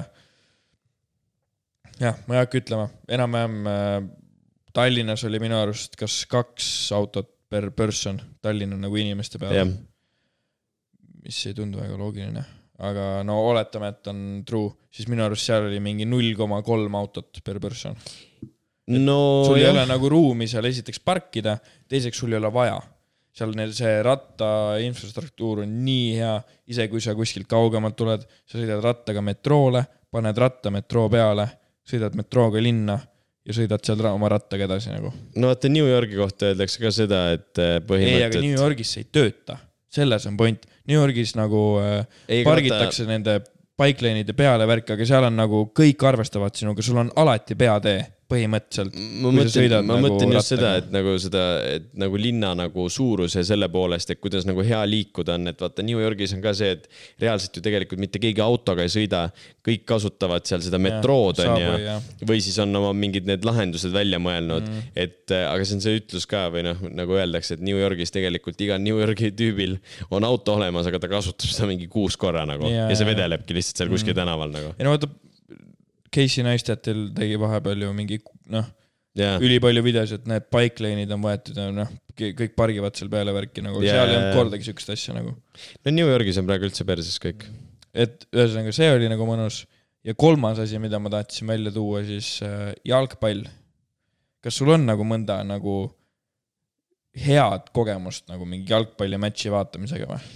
Jah, ma ei hakka ütlema. Enam-vähem Tallinnas oli minu arust kas 2 autot per person Tallinna nagu inimeste peale. Mis ei tundu väga loogiline. Aga no oletame, et on true. Siis minu arust seal oli mingi 0,3 autot per person. Sul ei ole nagu ruumi seal esiteks parkida, teiseks sul ei ole vaja. Seal see ratta infrastruktuur on nii hea, ise kui sa kuskilt kaugemalt tuled, sa sõidad rattaga metroole, paned ratta metroo peale, sõidad metrooga linna ja sõidad seal oma rattaga edasi nagu. No vaata New Yorgi kohta öeldakse ka seda, et põhimõtteliselt... Ei, aga New Yorgis see ei tööta. Selles on point. New Yorgis nagu pargitakse nende bike-lane'ide peale värk, aga seal on nagu kõik arvestavad sinuga, sul on alati peatee põhimõtteliselt. Ma mõtlen just seda, et nagu linna nagu suurus ja selle poolest, et kuidas nagu hea liikuda on, et vaata New Yorgis on ka see, et reaalselt ju tegelikult mitte keegi autoga ei sõida, kõik kasutavad seal seda metrood on ja või siis on oma mingid need lahendused välja mõelnud, aga see on see ütlus ka või nagu öeldakse, et New Yorgis tegelikult iga New Yorgi tüübil on auto olemas, aga ta kasutab seda mingi 6 korra nagu ja see vedelebki lihtsalt seal kuskil tänaval nagu. Ja no vaata, Casey Neistatil tegi vahepeal ju mingi, üli palju videos, et need bike-lane'id on võetud ja kõik pargivad seal peale värki nagu, seal ei olnud kordagi sükest asja nagu. No New Yorgis on praegu üldse perses kõik. Et ühesõnaga see oli nagu mõnus. Ja kolmas asi, mida ma tahtsin välja tuua, siis jalgpall. Kas sul on nagu mõnda nagu head kogemust nagu mingi jalgpallimatši vaatamisega või?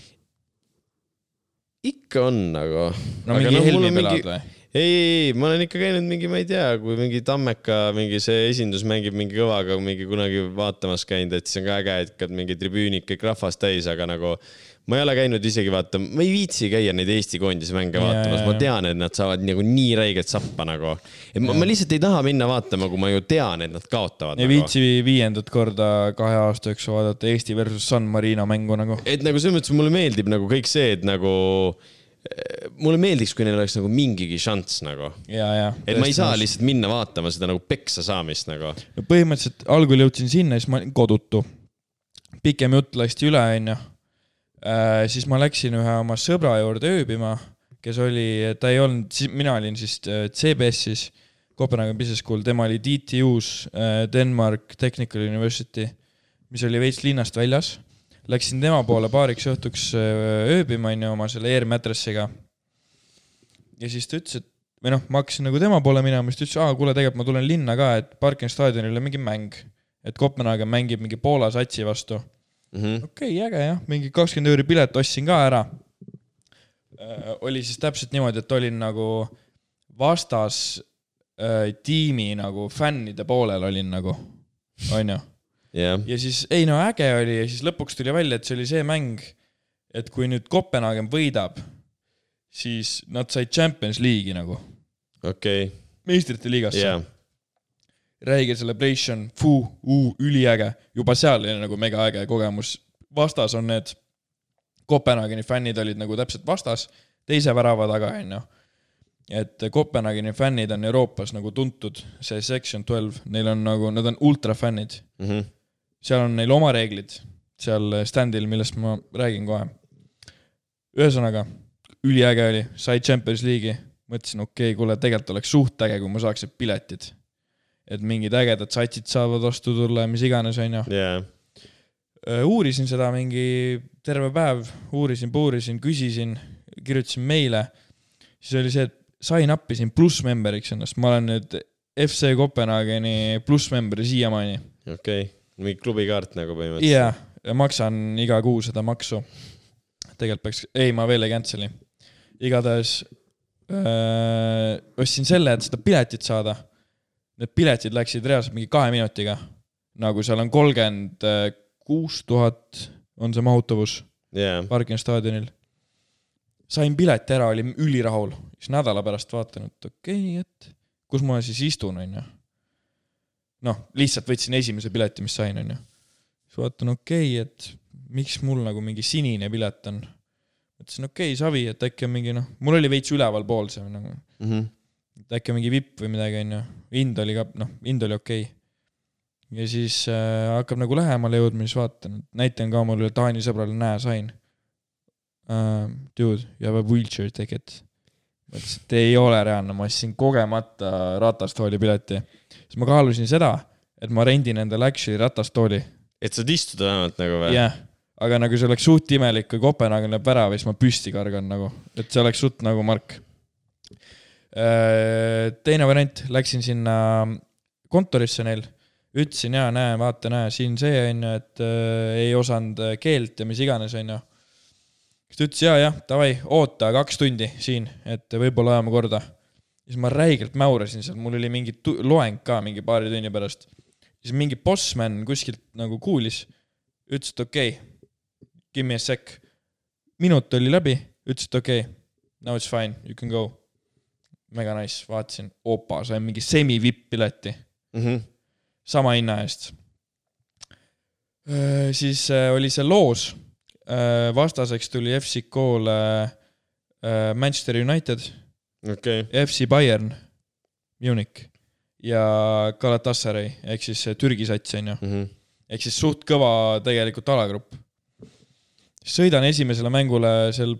Ikka on nagu. No mingi helmi pelad või? Ei, ma olen ikka käinud mingi, ma ei tea, kui mingi Tammeka, mingi see esindus mängib mingi kõvaga, mingi kunagi vaatamas käinud, et siis on ka äge, et mingi tribüünik kõik rahvast täis, aga nagu ma ei ole käinud isegi vaatama, ma ei viitsi käia neid Eesti koondise mänge vaatamas, ma tean, et nad saavad nagu nii räiget sappa nagu. Ma lihtsalt ei taha minna vaatama, kui ma ju tean, et nad kaotavad. Ja viitsi 5. korda 2 aasta üks vaadata Eesti versus San Marino mängu nagu. Et nagu selles mõttes mulle meeldib nagu kõik see, et nagu mulle meeldiks, kui neil oleks nagu mingigi šanss nagu. Et ma ei saa lihtsalt minna vaatama seda nagu peksa saamist nagu. No põhimõtteliselt algul jõudsin sinna, siis ma olin kodutu. Pikem jutt lasti üle enne. Siis ma läksin ühe oma sõbra juurde ööbima, kes oli, ta ei olnud, mina olin siis CBS-is, Copenhagen Business School, tema oli DTU's Denmark Technical University, mis oli veits linnast väljas. Läksin tema poole paariks õhtuks ööbima oma selle air-matressiga. Ja siis ta ütles, et või ma hakkasin nagu tema poole minema, siis ta ütles, kuule, tegelikult ma tulen linna ka, et parkingstaadionile mingi mäng, et Kopenhagen mängib mingi Poola satsi vastu. Okei, äge jah, mingi 20 euri pilet ostsin ka ära. Oli siis täpselt niimoodi, et olin nagu vastas tiimi nagu fännide poolel olin nagu, on ju. Ja siis, äge oli ja siis lõpuks tuli välja, et see oli see mäng, et kui nüüd Kopenhagen võidab, siis nad said Champions League'i nagu. Meistrite liigasse. Räige celebration, üliäge. Juba seal oli nagu mega äge kogemus. vastas on need Kopenhaageni fännid olid nagu täpselt vastas, teise värava taga, on ju. Et Kopenhaageni fännid on Euroopas nagu tuntud, see Section 12, neil on nagu, nad on ultrafännid. Seal on neil oma reeglid, seal standil, millest ma räägin kohe. Ühesõnaga, üliäge oli, sai Champions League'i, mõtlesin, okei, kuule, tegelikult oleks suht äge, kui ma saaksin piletid. Et mingid ägedad satsid saavad vastu tulla ja mis iganes, on ju. Yeah. Uurisin seda mingi terve päev, uurisin, küsisin, kirjutasin meile. Siis oli see, et sain appisin plussmemberiks ennast. Ma olen nüüd FC Kopenhaageni plussmemberi siiamaani. Okei, mingi klubikaart nagu põhimõtteliselt. Jaa, ja maksan iga kuu seda maksu. Tegelikult peaks, ei, ma veel ei canceli. Igatahes ostsin selle, et seda piletit saada. Need piletid läksid reaalselt mingi 2 minutiga. Nagu seal on 36 000 on see mahutavus Parkenstaadionil. Sain pileti ära, oli ülirahul. Siis nädala pärast vaatan, et okei, et kus ma siis istun, on ju. Noh, lihtsalt võtsin esimese pileti, mis sain, on ju. Siis vaatan, okei, et miks mul nagu mingi sinine pilet on. Mõtlesin, okei, savi, et äkki on mingi, noh, mul oli veits üleval pool see, nagu. Äkki on mingi vipp või midagi, on ju. Hind oli ka, noh, hind oli okei. Ja siis hakkab nagu lähemale jõudma, siis vaatan, näitan ka mul Taani sõbrale, näe, sain. Dude, you have a wheelchair ticket. Mõtlesin, et ei ole reaalne, ma ostsin kogemata ratastooli pileti. Siis ma kaalusin seda, et ma rendin endale actually ratastooli. Et sa istuda vähemalt nagu või? Jah, aga nagu see oleks suht imelik, kui Kopenhaagen läheb värava, siis ma püsti kargan nagu. Et see oleks suht nagu Mark. Teine variant, läksin sinna kontorisse neil. Ütlesin, jaa, näe, vaata, näe, siin see on ju, et ei osanud keelt ja mis iganes on ju. Siis ütles, jaa, davai, oota 2 tundi siin, et võib-olla ajame korda. Siis ma räigelt mäurasin seal, mul oli mingi loeng ka mingi paari tunni pärast. Siis mingi bossman kuskilt nagu kuulis, ütles, et okei, give me a sec. Minut oli läbi, ütles, et okei, now it's fine, you can go. Mega nice, vaatasin, opa, sain mingi semi-vipp pileti. Sama hinna eest. Siis oli see loos. Vastaseks tuli FC Kool Manchester United, FC Bayern Munich ja Galatasaray, ehk siis Türgi sats on ju. Ehk siis suht kõva tegelikult alagrupp. Sõidan esimesele mängule seal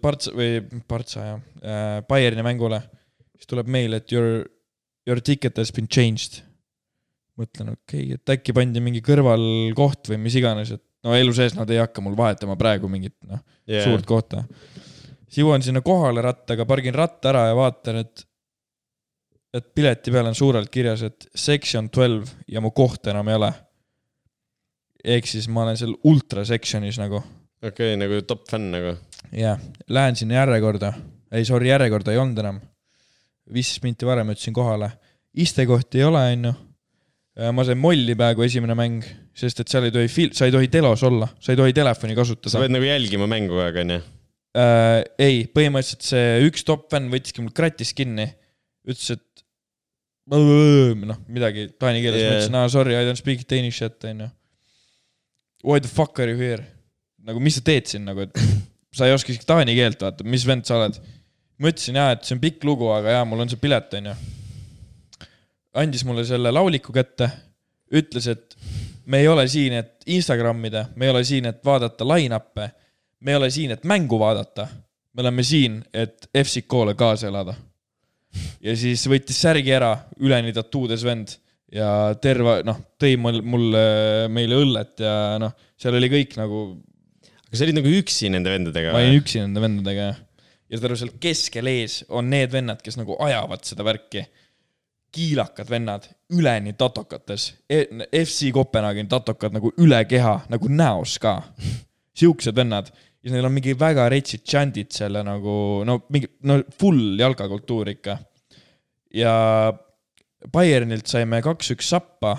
Bayerni mängule. Siis tuleb meil, et your ticket has been changed. Mõtlen, okei, et äkki pandi mingi kõrval koht või mis iganes, et no elu sees nad ei hakka mul vahetama praegu mingit suurt kohta. Siis jõuan sinna kohale rattaga, pargin ratta ära ja vaatan, et pileti peal on suurelt kirjas, et Section 12 ja mu koht enam ei ole. Ehk siis ma olen seal ultra sectionis nagu. Okei, nagu top fan nagu. Jah, lähen sinna järjekorda. Järjekorda ei olnud enam. 15 minti varem ütlesin kohale. Istekohti ei ole, on ju. Ma sain molli peaaegu esimene mäng, sest et seal sa ei tohi telos olla, sa ei tohi telefoni kasutada. Sa pead nagu jälgima mängu aeg, on ju? Ei, põhimõtteliselt see üks top fan võttiski mul kratis kinni, ütles, et midagi taani keeles, ma ütlesin, sorry, I don't speak Danish yet, on ju. Why the fuck are you here? Nagu, mis sa teed siin, nagu, et sa ei oska isegi taani keelt, vaata, mis vend sa oled. Ma ütlesin, et see on pikk lugu, aga mul on see pilet, on ju. Andis mulle selle lauliku kätte, ütles, et me ei ole siin, et Instagramida, me ei ole siin, et vaadata line-up'e, me ei ole siin, et mängu vaadata, me oleme siin, et FC Koole kaasa elada. Ja siis võttis särgi ära, üleni tatuudes vend ja tõi meile õllet ja seal oli kõik nagu... Aga sa olid nagu üksi nende vendadega? Ma olin üksi nende vendadega, ja seda seal keskel ees on need vennad, kes nagu ajavad seda värki. Kiilakad vennad, üleni tatokates, FC Kopenhagen tatokad nagu üle keha, nagu näos ka. Siuksed vennad. Ja neil on mingi väga retsid tšandid selle nagu, full jalkakultuur ikka. Ja Bayernilt saime 2-1 sappa.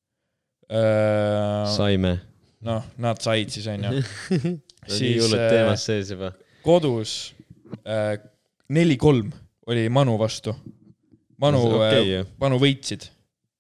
Saime. Nad said siis, on ju. Nii hullud teemas sees juba. Kodus 4-3 oli Manu vastu. Manu võitsid.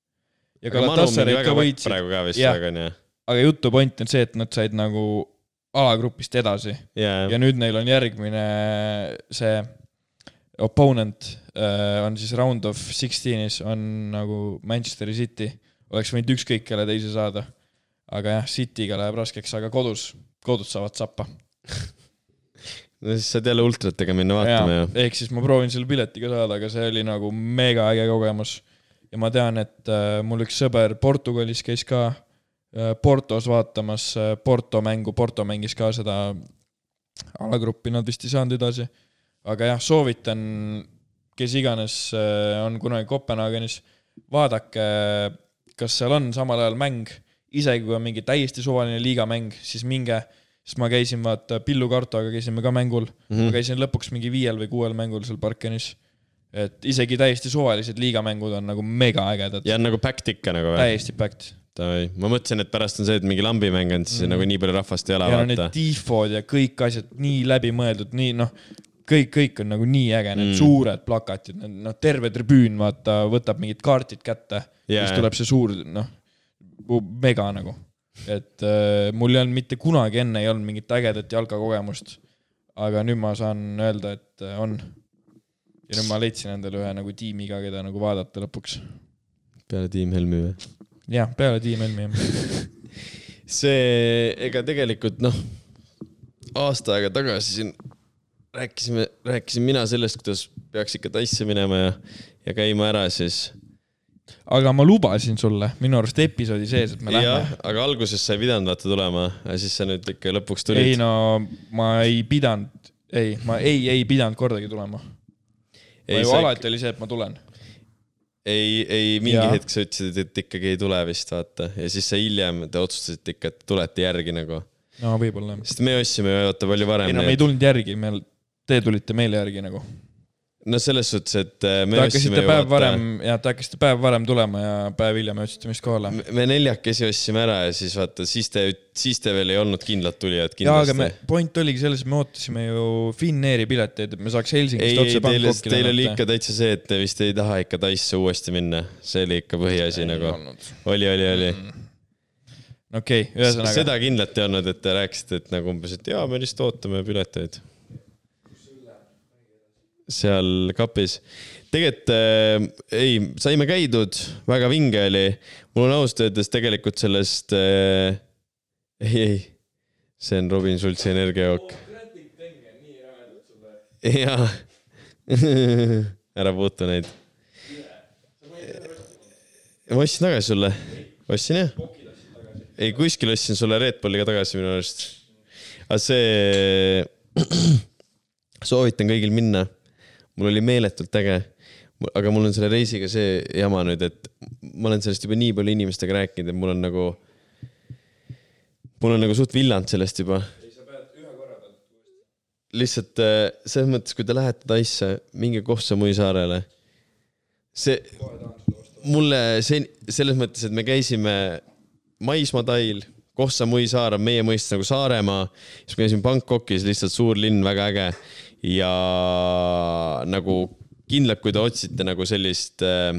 Ja Galatasaray ikka võitsid. Praegu ka vist väga, on ju. Aga jutu point on see, et nad said nagu alagrupist edasi yeah. ja nüüd neil on järgmine see opponent on siis round of 16-is on nagu Manchester City. Oleks võinud ükskõik kelle teise saada. Aga jah, Cityga läheb raskeks, aga kodus saavad sappa. No siis saad jälle ultratega minna vaatama ja. Ehk siis ma proovin selle piletiga saada, aga see oli nagu mega äge kogemus. Ja ma tean, et mul üks sõber Portugalis käis ka Portos vaatamas Porto mängis ka seda alagruppi, nad vist ei saanud edasi. Aga jah, soovitan, kes iganes on kunagi Kopenhaagenis, vaadake, kas seal on samal ajal mäng, isegi kui on mingi täiesti suvaline liigamäng, siis minge, sest ma käisin Pillu Kartoga, käisime ka mängul, ma käisin lõpuks mingi 5 või 6 mängul seal Parkenis, et isegi täiesti suvalised liigamängud on nagu mega ägedad. Ja on nagu packed ikka nagu või? Täiesti packed. Ma mõtlesin, et pärast on see, et mingi lambimäng on, siis nagu nii palju rahvast ei ole ja vaata. Need tifod ja kõik asjad nii läbi mõeldud, nii kõik on nagu nii äge, need suured plakatid, terve tribüün vaata, võtab mingid kaartid kätte, siis tuleb see suur, mega nagu. Et mul ei olnud mitte kunagi enne ei olnud mingit ägedat jalkakogemust, aga nüüd ma saan öelda, et on. Ja nüüd ma leidsin endale ühe nagu tiimiga, keda nagu vaadata lõpuks. Peale Tiim Helmi või? Jah, peale Tiim Helmi. See, ega tegelikult aasta aega tagasi siin rääkisin mina sellest, kuidas peaks ikka taisse minema ja käima ära siis. Aga ma lubasin sulle minu arust episoodi sees, et me lähme. Jah, aga alguses sa ei pidanud vaata tulema ja siis sa nüüd ikka lõpuks tulid. Ei, ma ei pidanud, ma ei pidanud kordagi tulema. Ma ju alati oli see, et ma tulen. Ei, mingi hetk sa ütlesid, et ikkagi ei tule vist vaata ja siis sa hiljem te otsustasite ikka, et tulete järgi nagu. No võib-olla. Sest me ostsime vaata palju varem. Ei, me ei tulnud järgi, te tulite meile järgi nagu. No selles suhtes, et me ossime ju vaata. Te hakkasite päev varem tulema ja päev hiljem otsite mist kohale. Me 4 ossime ära ja siis vaata, siis te veel ei olnud kindlad tulijad kindlasti. Ja, aga point oligi selles, et me ootasime ju Finnairi pileteid, et me saaks Helsingist otse Bangkokile. Teil oli ikka täitsa see, et te vist ei taha ikka Taisse uuesti minna. See oli ikka põhiasi nagu. Oli. Okei, ühesõnaga. Seda kindlalt ei olnud, et te rääkisite, et nagu umbes, et me lihtsalt ootame pileteid. Seal kapis. Tegelikult saime käidud, väga vinge oli. Mul on ausalt öeldes tegelikult sellest see on Robin Schultzi energiajook. Jaa. Ära puutu neid. Ma ostsin tagasi sulle. Ostsin jah? Ei, kuskil ostsin sulle Red Bulliga tagasi minu arust. Aga see soovitan kõigil minna. Mul oli meeletult äge, aga mul on selle reisiga see jama nüüd, et ma olen sellest juba nii palju inimestega rääkinud, et mul on nagu suht villand sellest juba. Ei, sa pead ühe korra pealt. Lihtsalt selles mõttes, kui te lähete Taisse, minge Kohsa Muisaarele. Mulle selles mõttes, et me käisime Maismatail, Kohsa Muisaar on meie mõistes nagu Saaremaa, siis me käisime Bangkokis, lihtsalt suur linn, väga äge. Ja nagu kindlalt, kui te otsite nagu sellist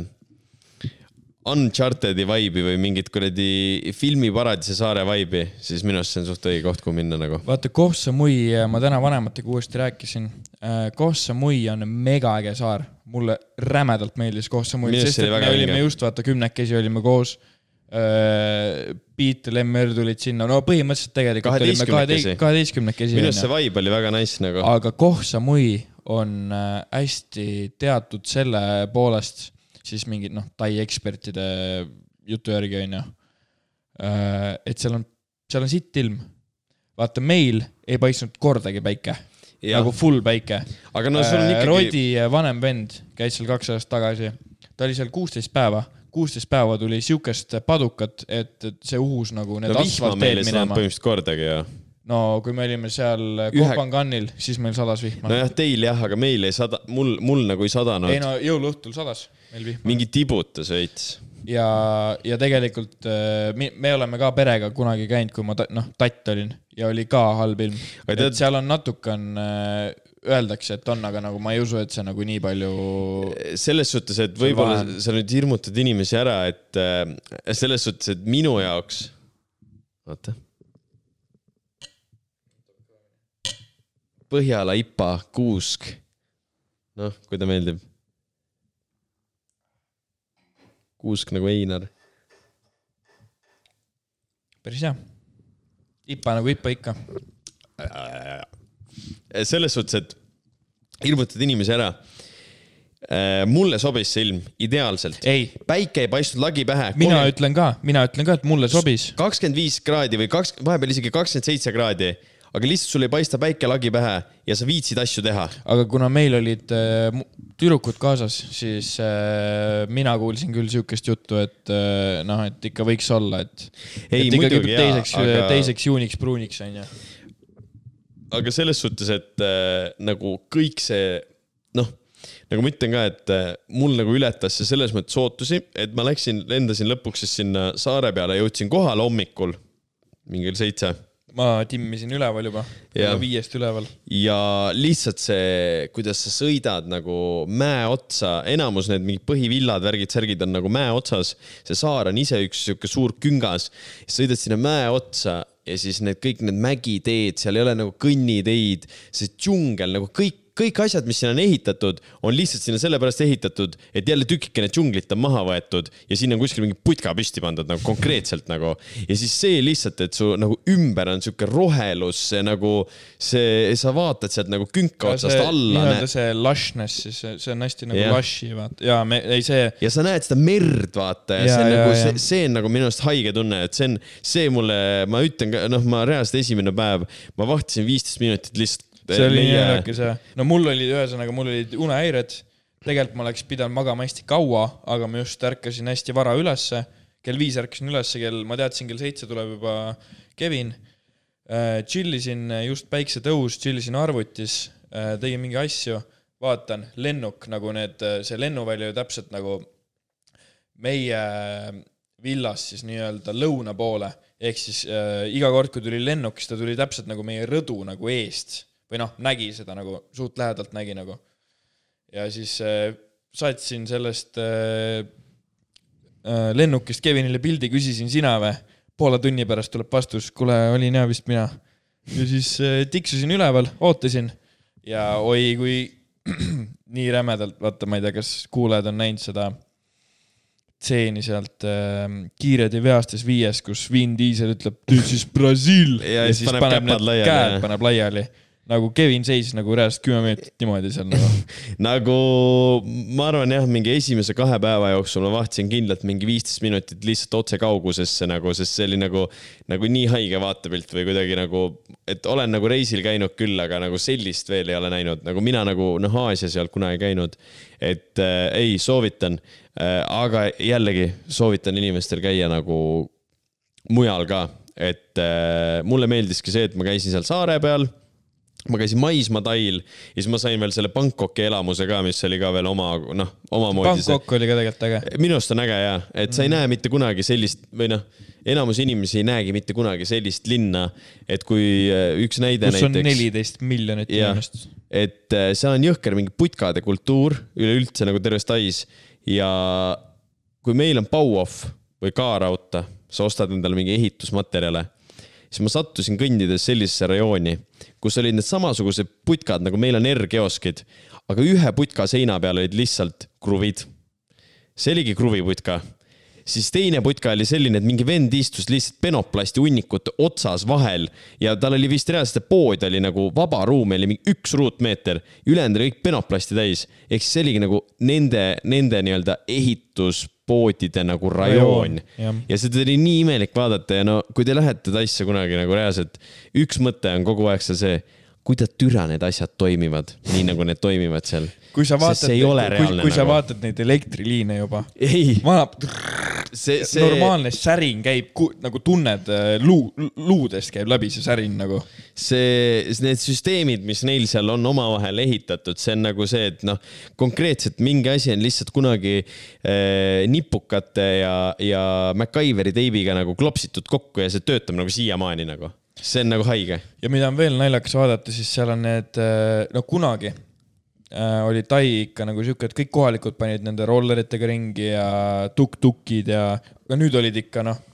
Unchartedi vibe'i või mingit kuradi filmiparadise saare vibe'i, siis minu arust see on suht õige koht, kui minna nagu. Vaata, Koh Samui, ma täna vanematega uuesti rääkisin. Koh Samui on mega äge saar. Mulle rämedalt meeldis Koh Samui, sest et me olime just vaata 10 olime koos. Piit, Lemmer tulid sinna, no põhimõtteliselt tegelikult olime 12 Minu see vibe oli väga nice nagu. Aga Koh Samui on hästi teatud selle poolest siis mingid tai ekspertide jutu järgi on ju, et seal on sitt ilm. Vaata, meil ei paistnud kordagi päike, nagu full päike. Aga no sul on ikkagi... Rodi vanem vend käis seal 2 aastat tagasi, ta oli seal 16 päeva tuli siukest padukat, et see uhus nagu need asfalteed minema. Põhimõtteliselt kordagi, jah. No, kui me olime seal Kopanganil, siis meil sadas vihma. No jah, teil jah, aga meil ei sada, mul nagu ei sadanud. Ei no, jõuluõhtul sadas meil vihma. Mingi tibutus veits. Ja tegelikult me oleme ka perega kunagi käinud, kui ma tatt olin ja oli ka halb ilm. Et seal on natukan... Öeldakse, et on, aga nagu ma ei usu, et see nagu nii palju... Selles suhtes, et võib-olla sa nüüd hirmutad inimesi ära, et selles suhtes, et minu jaoks... Vaata. Põhjala IPA kuusk. Noh, kui ta meeldib. Kuusk nagu Einar. Päris hea. IPA nagu IPA ikka. Selles suhtes, et ilmutad inimesi ära. Mulle sobis see ilm ideaalselt. Ei. Päike ei paistnud lagi pähe. Mina ütlen ka, et mulle sobis. 25 kraadi või vahepeal isegi 27 kraadi, aga lihtsalt sul ei paista päike lagi pähe ja sa viitsid asju teha. Aga kuna meil olid tüdrukud kaasas, siis mina kuulsin küll siukest juttu, et et ikka võiks olla, et ikka teiseks juuniks pruuniks on ju. Aga selles suhtes, et nagu kõik see, nagu ma ütlen ka, et mul nagu ületas see selles mõttes ootusi, et ma lendasin lõpuks siis sinna saare peale, jõudsin kohale hommikul, mingil 7. Ma timmisin üleval juba, 5 üleval. Ja lihtsalt see, kuidas sa sõidad nagu mäe otsa, enamus need mingid põhivillad, värgid, särgid on nagu mäe otsas, see saar on ise üks suur küngas, sõidad sinna mäe otsa ja siis kõik need mägiteed, seal ei ole nagu kõnniteid, see džungel, nagu kõik asjad, mis sinna on ehitatud, on lihtsalt sinna sellepärast ehitatud, et jälle tükikene džunglit on maha võetud ja siin on kuskil mingi putka püsti pandud nagu konkreetselt nagu. Ja siis see lihtsalt, et su nagu ümber on siuke rohelus, see nagu sa vaatad sealt nagu künka otsast alla. See lushness, see on hästi nagu lushi, vaata. Ja sa näed seda merd, vaata, ja see on nagu minu arust haige tunne, et see mulle, ma ütlen ka, ma reaalselt esimene päev, ma vahtisin 15 minutit lihtsalt. See oli nii. No mul olid unehäired. Tegelikult ma oleks pidanud magama hästi kaua, aga ma just ärkasin hästi vara ülesse. Kell 5 ärkasin ülesse, ma teadsin, kell 7 tuleb juba Kevin. Chillisin just päikse tõus, chillisin arvutis, tegin mingi asju, vaatan, lennuk, nagu see lennuvälju täpselt nagu meie villas siis nii-öelda lõuna poole. Ehk siis iga kord, kui tuli lennuk, siis ta tuli täpselt nagu meie rõdu nagu eest. Või nägi seda nagu, suht lähedalt nägi nagu. Ja siis saatsin sellest lennukist Kevinile pildi, küsisin sina või? Poole tunni pärast tuleb vastus, kuule, olin hea vist mina. Ja siis tiksusin üleval, ootasin. Ja kui nii rämedalt, vaata, ma ei tea, kas kuulajad on näinud seda tseeni sealt Kiired ja veastes 5, kus Vin Diesel ütleb, this is Brazil. Ja siis paneb need käed, paneb laiali. Nagu Kevin seisis nagu reaalselt 10 minutit niimoodi seal nagu. Nagu ma arvan jah, mingi esimese 2 päeva jooksul ma vahtisin kindlalt mingi 15 minutit lihtsalt otse kaugusesse nagu, sest see oli nagu nii haige vaatepilt või kuidagi nagu, et olen nagu reisil käinud küll, aga nagu sellist veel ei ole näinud. Nagu mina nagu Aasias ei olnud kunagi käinud, et ei soovitan, aga jällegi soovitan inimestel käia nagu mujal ka, et mulle meeldiski see, et ma käisin seal saare peal. Ma käisin maismatail ja siis ma sain veel selle Bangkoki elamuse ka, mis oli ka veel oma moodi. Bangkok oli ka tegelikult äge. Minust on äge jah, et sa ei näe mitte kunagi sellist, või enamus inimesi ei näegi mitte kunagi sellist linna, et kui üks näide kus näiteks. Kus on 14 miljonit inimest. Et seal on jõhker mingi putkade kultuur, üleüldse nagu terves Tais ja kui meil on Bauhof või Kaarauta, sa ostad endale mingi ehitusmaterjale, siis ma sattusin kõndides sellisesse rajooni, kus olid need samasugused putkad, nagu meil on R-geoskid, aga ühe putka seina peal olid lihtsalt kruvid. See oligi kruviputka. Siis teine putka oli selline, et mingi vend istus lihtsalt penoplasti unnikute otsas vahel ja tal oli vist reaalselt pood oli nagu vaba ruum, oli mingi 1 ruutmeeter, ülejäänud oli kõik penoplasti täis. Ehk siis see oligi nagu nende nii-öelda ehituspoodide nagu rajoon. Ja seda oli nii imelik vaadata ja kui te lähete Taisse kunagi nagu reaalselt, üks mõte on kogu aeg see, kuidas türa need asjad toimivad, nii nagu need toimivad seal. Kui sa vaatad neid elektriliine juba. Ei. Normaalne särin käib, nagu tunned luudest käib läbi see särin nagu. Need süsteemid, mis neil seal on omavahel ehitatud, see on nagu see, et konkreetselt mingi asi on lihtsalt kunagi nipukate ja MacGyveri teibiga nagu klopsitud kokku ja see töötab nagu siiamaani nagu. See on nagu haige. Ja mida on veel naljakas vaadata, siis seal on need, kunagi oli Tai ikka nagu siuke, et kõik kohalikud panid nende rolleritega ringi ja tuk-tukid ja nüüd olid ikka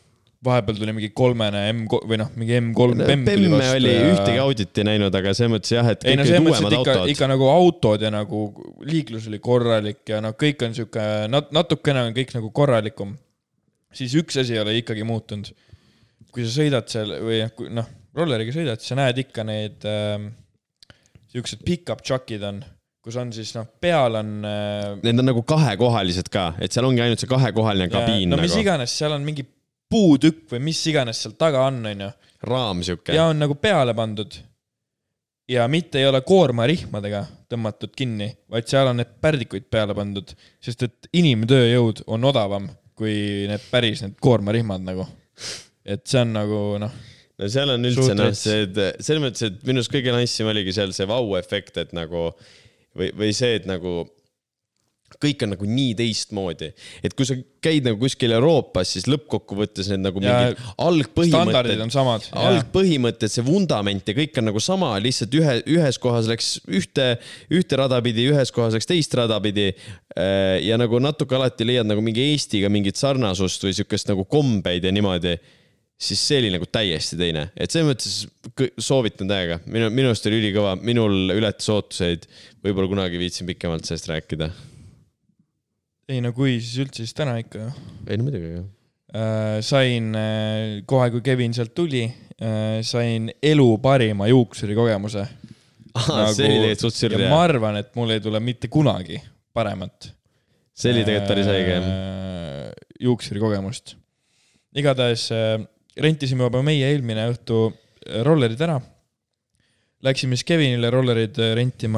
vahepeal tuli mingi 3-ne või noh, mingi M3 PEM tuli Pemme vastu. oli ühtegi auditi näinud, aga see mõttes jah, et ei, no kõik see olid mõttes, uuemad et autod. ikka nagu autod ja nagu liiklus oli korralik ja noh, kõik on siuke, natukene on kõik nagu korralikum. Siis üks asi ei ole ikkagi muutunud. Kui sa sõidad seal või noh, rolleriga sõidad, siis sa näed ikka need siuksed pick-up truckid on, kus on siis noh, peal on... Need on nagu kahekohalised ka, et seal ongi ainult see kahekohaline kabiin. No mis iganes, seal on mingi puutükk või mis iganes seal taga on ju. Raam siuke. Ja on nagu peale pandud. Ja mitte ei ole koormarihmadega tõmmatud kinni, vaid seal on need pärdikuid peale pandud, sest et inimtööjõud on odavam kui need päris need koormarihmad nagu. Et see on nagu noh... No seal on üldse noh, selles mõttes, et minust kõige naissim oligi seal see vau-efekt, et nagu või see, et nagu kõik on nagu nii teistmoodi. Et kui sa käid nagu kuskil Euroopas, siis lõppkokkuvõttes need nagu mingid standardid on samad. Algpõhimõtted, see vundament ja kõik on nagu sama, lihtsalt ühes kohas läks ühte rada pidi, ühes kohas läks teist rada pidi ja nagu natuke alati leiad nagu mingi Eestiga mingit sarnasust või siukest nagu kombeid ja niimoodi, siis see oli nagu täiesti teine. Et see mõttes soovitan täiega. Minust oli ülikõva, minul ületas ootuseid, võib-olla kunagi viitsin pikemalt sellest rääkida. Ei no kui siis üldse siis täna ikka. Ei no midagi, jah. Sain kohe, kui Kevin sealt tuli, sain elu parima juuksuri kogemuse. See oli tegelikult suht sürri. Ja ma arvan, et mul ei tule mitte kunagi paremat. See oli tegelikult päris õige. Juuksuri kogemust. Igatahes rentisime juba meie eelmine õhtu rollerid ära. Läksime siis Kevinile rollerid rentima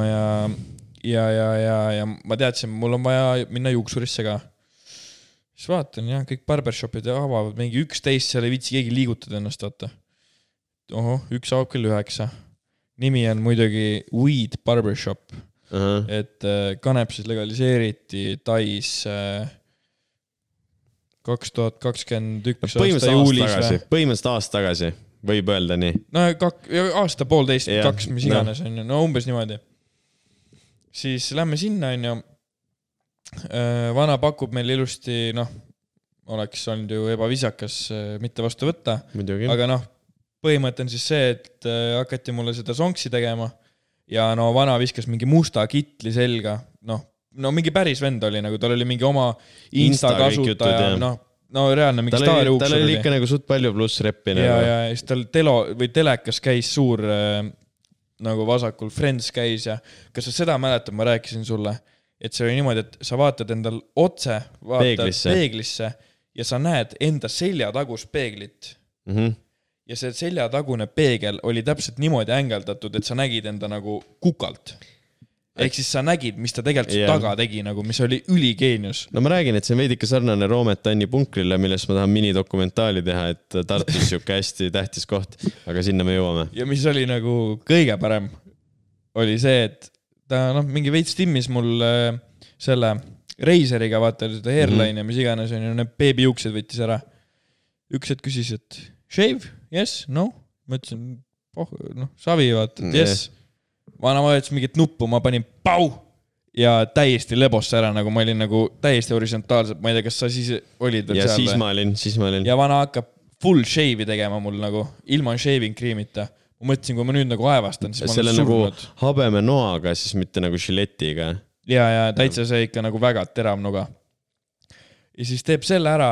ja ma teadsin, mul on vaja minna juuksurisse ka. Siis vaatan, jah, kõik barbershopid avavad mingi 11, seal ei viitsi keegi liigutada ennast, vaata. Üks avab kell 9. Nimi on muidugi Weed Barbershop. Et kanep siis legaliseeriti Tais 2021 aasta juulis. Põhimõtteliselt aasta tagasi, võib öelda nii. No aasta, poolteist, 2, mis iganes on. No umbes niimoodi. Siis lähme sinna, on ju. Vana pakub meil ilusti, noh, oleks olnud ju ebavisakas mitte vastu võtta. Muidugi. Aga noh, põhimõte on siis see, et hakati mulle seda sonksi tegema ja no vana viskas mingi musta kitli selga, no mingi päris vend oli, nagu tal oli mingi oma Insta kasutaja, no reaalne mingi staariuksur oli. Tal oli ikka nagu suht palju pluss reppi. Ja siis tal telekas käis suur nagu vasakul Friends käis ja kas sa seda mäletad, ma rääkisin sulle, et see oli niimoodi, et sa vaatad endal otse, vaatad peeglisse ja sa näed enda seljatagus peeglit. Ja see seljatagune peegel oli täpselt niimoodi ängeldatud, et sa nägid enda nagu kukalt. Ehk siis sa nägid, mis ta tegelikult taga tegi, nagu, mis oli üligeenius. No ma räägin, et see on veidike sarnane Roomet Tanni punkrile, millest ma tahan minidokumentaali teha, et Tartus siuke hästi tähtis koht, aga sinna me jõuame. Ja mis oli nagu kõige parem, oli see, et ta mingi veits timmis mul selle Razeriga, vaata seda hairline ja mis iganes on ju, need beebijuuksed võttis ära. Üks hetk küsis, et shave? Yes? No? Ma ütlesin, savi vaata, yes. Vana vajatas mingit nuppu, ma panin pau ja täiesti lebosse ära, nagu ma olin nagu täiesti horisontaalselt, ma ei tea, kas sa siis olid veel ja seal. Ja siis ma olin. Ja vana hakkab full shave'i tegema mul nagu, ilma shaving creamita. Ma mõtlesin, kui ma nüüd nagu aevastan, siis ma olen surnud. Nagu habeme noaga, siis mitte nagu žiletiga. Ja täitsa see ikka nagu väga terav nuga. Ja siis teeb selle ära.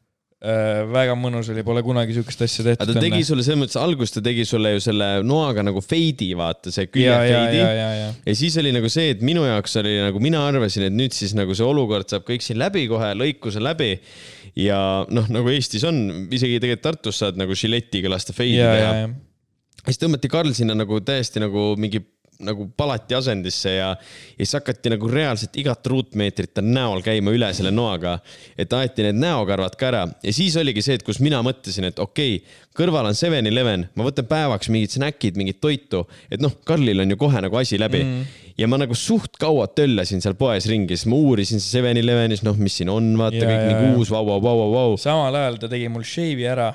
Väga mõnus oli, pole kunagi sükest asja tehtud. Ta tegi sulle, selles mõttes algust ta tegi sulle ju selle noaga nagu feidi, vaata, see külje feidi. Ja siis oli nagu see, et minu jaoks oli nagu, mina arvasin, et nüüd siis nagu see olukord saab kõik siin läbi kohe, lõikuse läbi. Ja nagu Eestis on, isegi tegelikult Tartus saad nagu žiletiga lasta feidi teha. Siis tõmmati Karl sinna nagu täiesti nagu mingi nagu palati asendisse ja siis hakati nagu reaalselt igat ruutmeetrit ta näol käima üle selle noaga, et aeti need näokarvad ka ära. Ja siis oligi see, et kus mina mõtlesin, et okei, kõrval on 7-11, ma võtan päevaks mingid snäkid, mingid toitu, et Karlil on ju kohe nagu asi läbi. Ja ma nagu suht kaua töllasin seal poes ringis, ma uurisin see 7-11-is, mis siin on, vaata kõik mingi uus, vau. Samal ajal ta tegi mul shave'i ära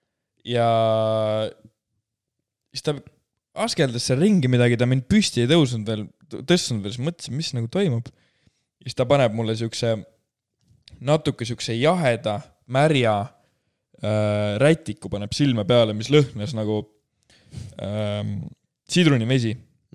ja siis ta askeldas seal ringi midagi, ta mind püsti ei tõstnud veel, siis mõtlesin, mis nagu toimub. Siis ta paneb mulle natuke jaheda, märja rätiku paneb silme peale, mis lõhnes nagu sidrunivesi.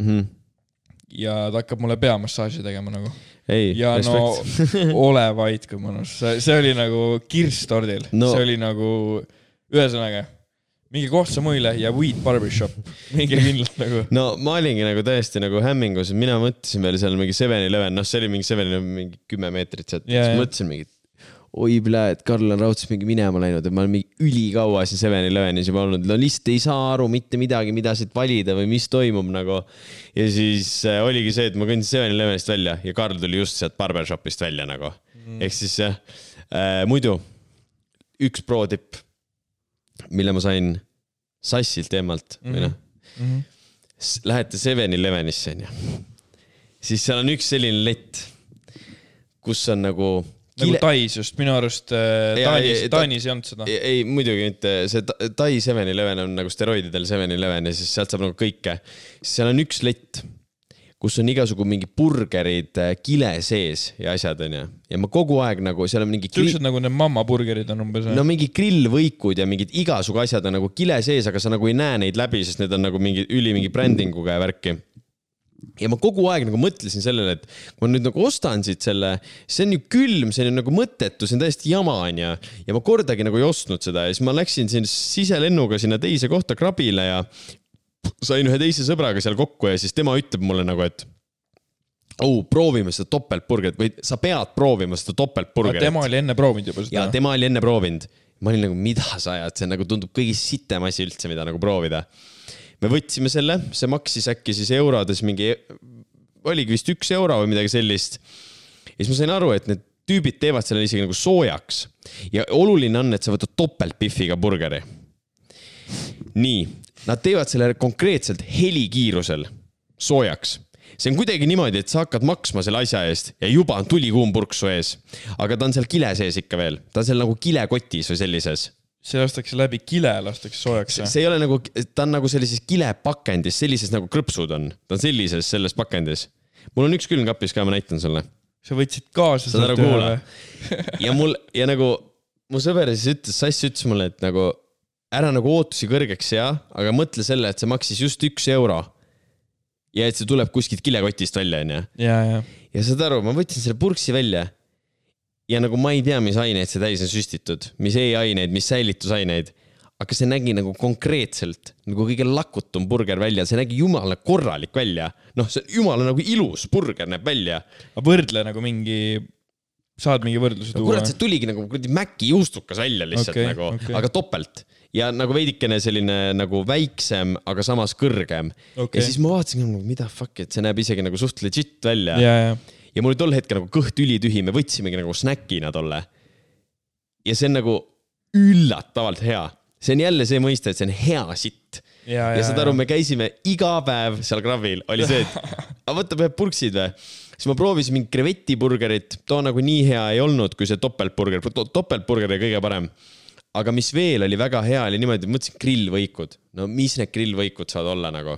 Ja ta hakkab mulle peamassaaži tegema nagu. Ei, ja respekt. No ole vaid kui mõnus. See oli nagu kirstordil. No. See oli nagu ühesõnaga mingi Kohtsa muile ja Weed Barbershop. Mingi kindlalt nagu. No ma olingi nagu täiesti nagu hämmingus, et mina mõtlesin veel seal mingi 7-11, noh see oli mingi 7-11 mingi 10 meetrit sealt. Yeah. Mõtlesin mingi, oi plee, et Karl on raudselt mingi minema läinud, et ma olen mingi ülikaua siin 7-11 juba olnud. No lihtsalt ei saa aru mitte midagi, mida siit valida või mis toimub nagu. Ja siis oligi see, et ma kõndsin 7-11 välja ja Karl tuli just sealt barbershopist välja nagu. Ehk siis muidu üks pro-tipp, mille ma sain sassilt eemalt või noh. Lähete 7-11-isse siis seal on üks selline lett, kus on nagu Tais just, minu arust Taanis ei olnud seda. Ei, muidugi mitte. See Tai 7-11 on nagu steroididel 7-11 ja siis sealt saab nagu kõike. Seal on üks lett, kus on igasugu mingi burgerid kile sees ja asjad on ja ma kogu aeg nagu seal on mingi Tüksed nagu need mamma burgerid on umbes. No mingi grillvõikud ja mingid igasugu asjad on nagu kile sees, aga sa nagu ei näe neid läbi, sest need on nagu mingi mingi brändinguga ja värki. Ja ma kogu aeg nagu mõtlesin sellele, et kui ma nüüd nagu ostan siit selle, see on ju külm, see on nagu mõttetu, see on täiesti jama on ja ma kordagi nagu ei ostnud seda ja siis ma läksin siin siselennuga sinna teise kohta Krabile ja sain ühe teise sõbraga seal kokku ja siis tema ütleb mulle nagu, et proovime seda topeltburgerit või sa pead proovima seda topeltburgerit. Tema oli enne proovinud juba seda. Ja tema oli enne proovinud. Ma olin nagu, mida sa ajad, see nagu tundub kõigi sitem asi üldse, mida nagu proovida. Me võtsime selle, see maksis äkki siis eurodes mingi, oligi vist 1 euro või midagi sellist. Ja siis ma sain aru, et need tüübid teevad selle isegi nagu soojaks. Ja oluline on, et sa võtad topeltpiffiga burgeri. Nii, nad teevad selle konkreetselt helikiirusel soojaks. See on kuidagi niimoodi, et sa hakkad maksma selle asja eest ja juba on tulikuum purk su ees. Aga ta on seal kile sees ikka veel. Ta on seal nagu kilekotis või sellises. See lastakse läbi kile, lastakse soojaks. See ei ole nagu, ta on nagu sellises kilepakendis, sellises nagu krõpsud on. Ta on sellises selles pakendis. Mul on üks külmkapis ka, ma näitan sulle. Sa võtsid kaasa seda kuula. Ja nagu mu sõber siis ütles, Sass ütles mulle, et nagu ära nagu ootusi kõrgeks aga mõtle selle, et see maksis just 1 euro. Ja et see tuleb kuskilt kilekotist välja. Ja saad aru, ma võtsin selle purksi välja ja nagu ma ei tea, mis aineid see täis on süstitud, mis aineid, mis säilitusaineid, aga see nägi nagu konkreetselt nagu kõige lakutum burger välja, see nägi jumala korralik välja. Noh, see jumala nagu ilus burger näeb välja. Võrdle nagu mingi, saad mingi võrdluse tuua. Kurat, see tuligi nagu Mäki juustukas välja lihtsalt aga topelt. Ja nagu veidikene selline nagu väiksem, aga samas kõrgem. Ja siis ma vaatasin, mida fuck, et see näeb isegi nagu suht legit välja. Ja mul oli tol hetkel nagu kõht ülitühi, me võtsimegi nagu snäkina tolle. Ja see on nagu üllatavalt hea. See on jälle see mõiste, et see on hea sitt. Ja saad aru, me käisime iga päev seal Krabbil. Oli see, et võtta peab purksid või? Siis ma proovisin mingi krevetiburgerit. Too nagu nii hea ei olnud, kui see topeltburger. Topeltburger oli kõige parem. Aga mis veel oli väga hea, oli niimoodi, mõtlesin grillvõikud. No mis need grillvõikud saad olla nagu?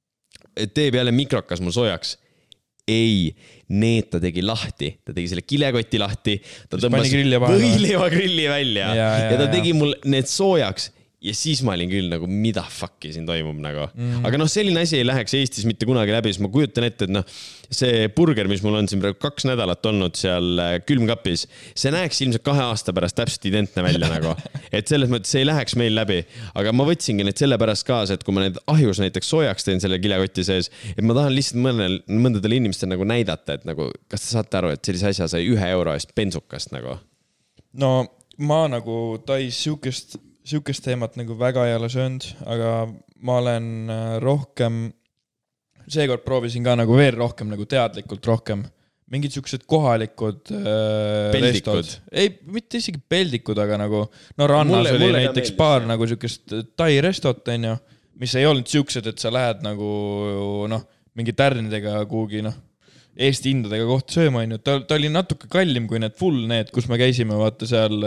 Teeb jälle mikrokas mul soojaks. Ei, need ta tegi lahti. Ta tegi selle kilekoti lahti. Ta tõmbas võiliva grilli välja. Ja ta tegi mul need soojaks. Ja siis ma olin küll nagu, mida fuck'i siin toimub nagu. Aga noh, selline asi ei läheks Eestis mitte kunagi läbi, siis ma kujutan ette, et noh, see burger, mis mul on siin praegu 2 nädalat olnud seal külmkapis, see näeks ilmselt 2 aasta pärast täpselt identne välja nagu. Et selles mõttes see ei läheks meil läbi. Aga ma võtsingi need selle pärast kaasa, et kui ma need ahjus näiteks soojaks teen selle kilekoti sees, et ma tahan lihtsalt mõndadele inimestel nagu näidata, et nagu, kas te saate aru, et sellise asja sai 1 euro eest bensukast nagu? No ma nagu tais siukest teemat nagu väga ei ole söönud, aga ma olen rohkem, seekord proovisin ka nagu veel rohkem, nagu teadlikult rohkem, mingid siuksed kohalikud peldikud. Ei, mitte isegi peldikud, aga nagu, no rannas oli näiteks paar nagu siukest tai restot, mis ei olnud siuksed, et sa lähed nagu, noh, mingi tärnidega kuhugi, noh, Eesti hindadega kohta sööma, ta oli natuke kallim kui need full need, kus me käisime, vaata seal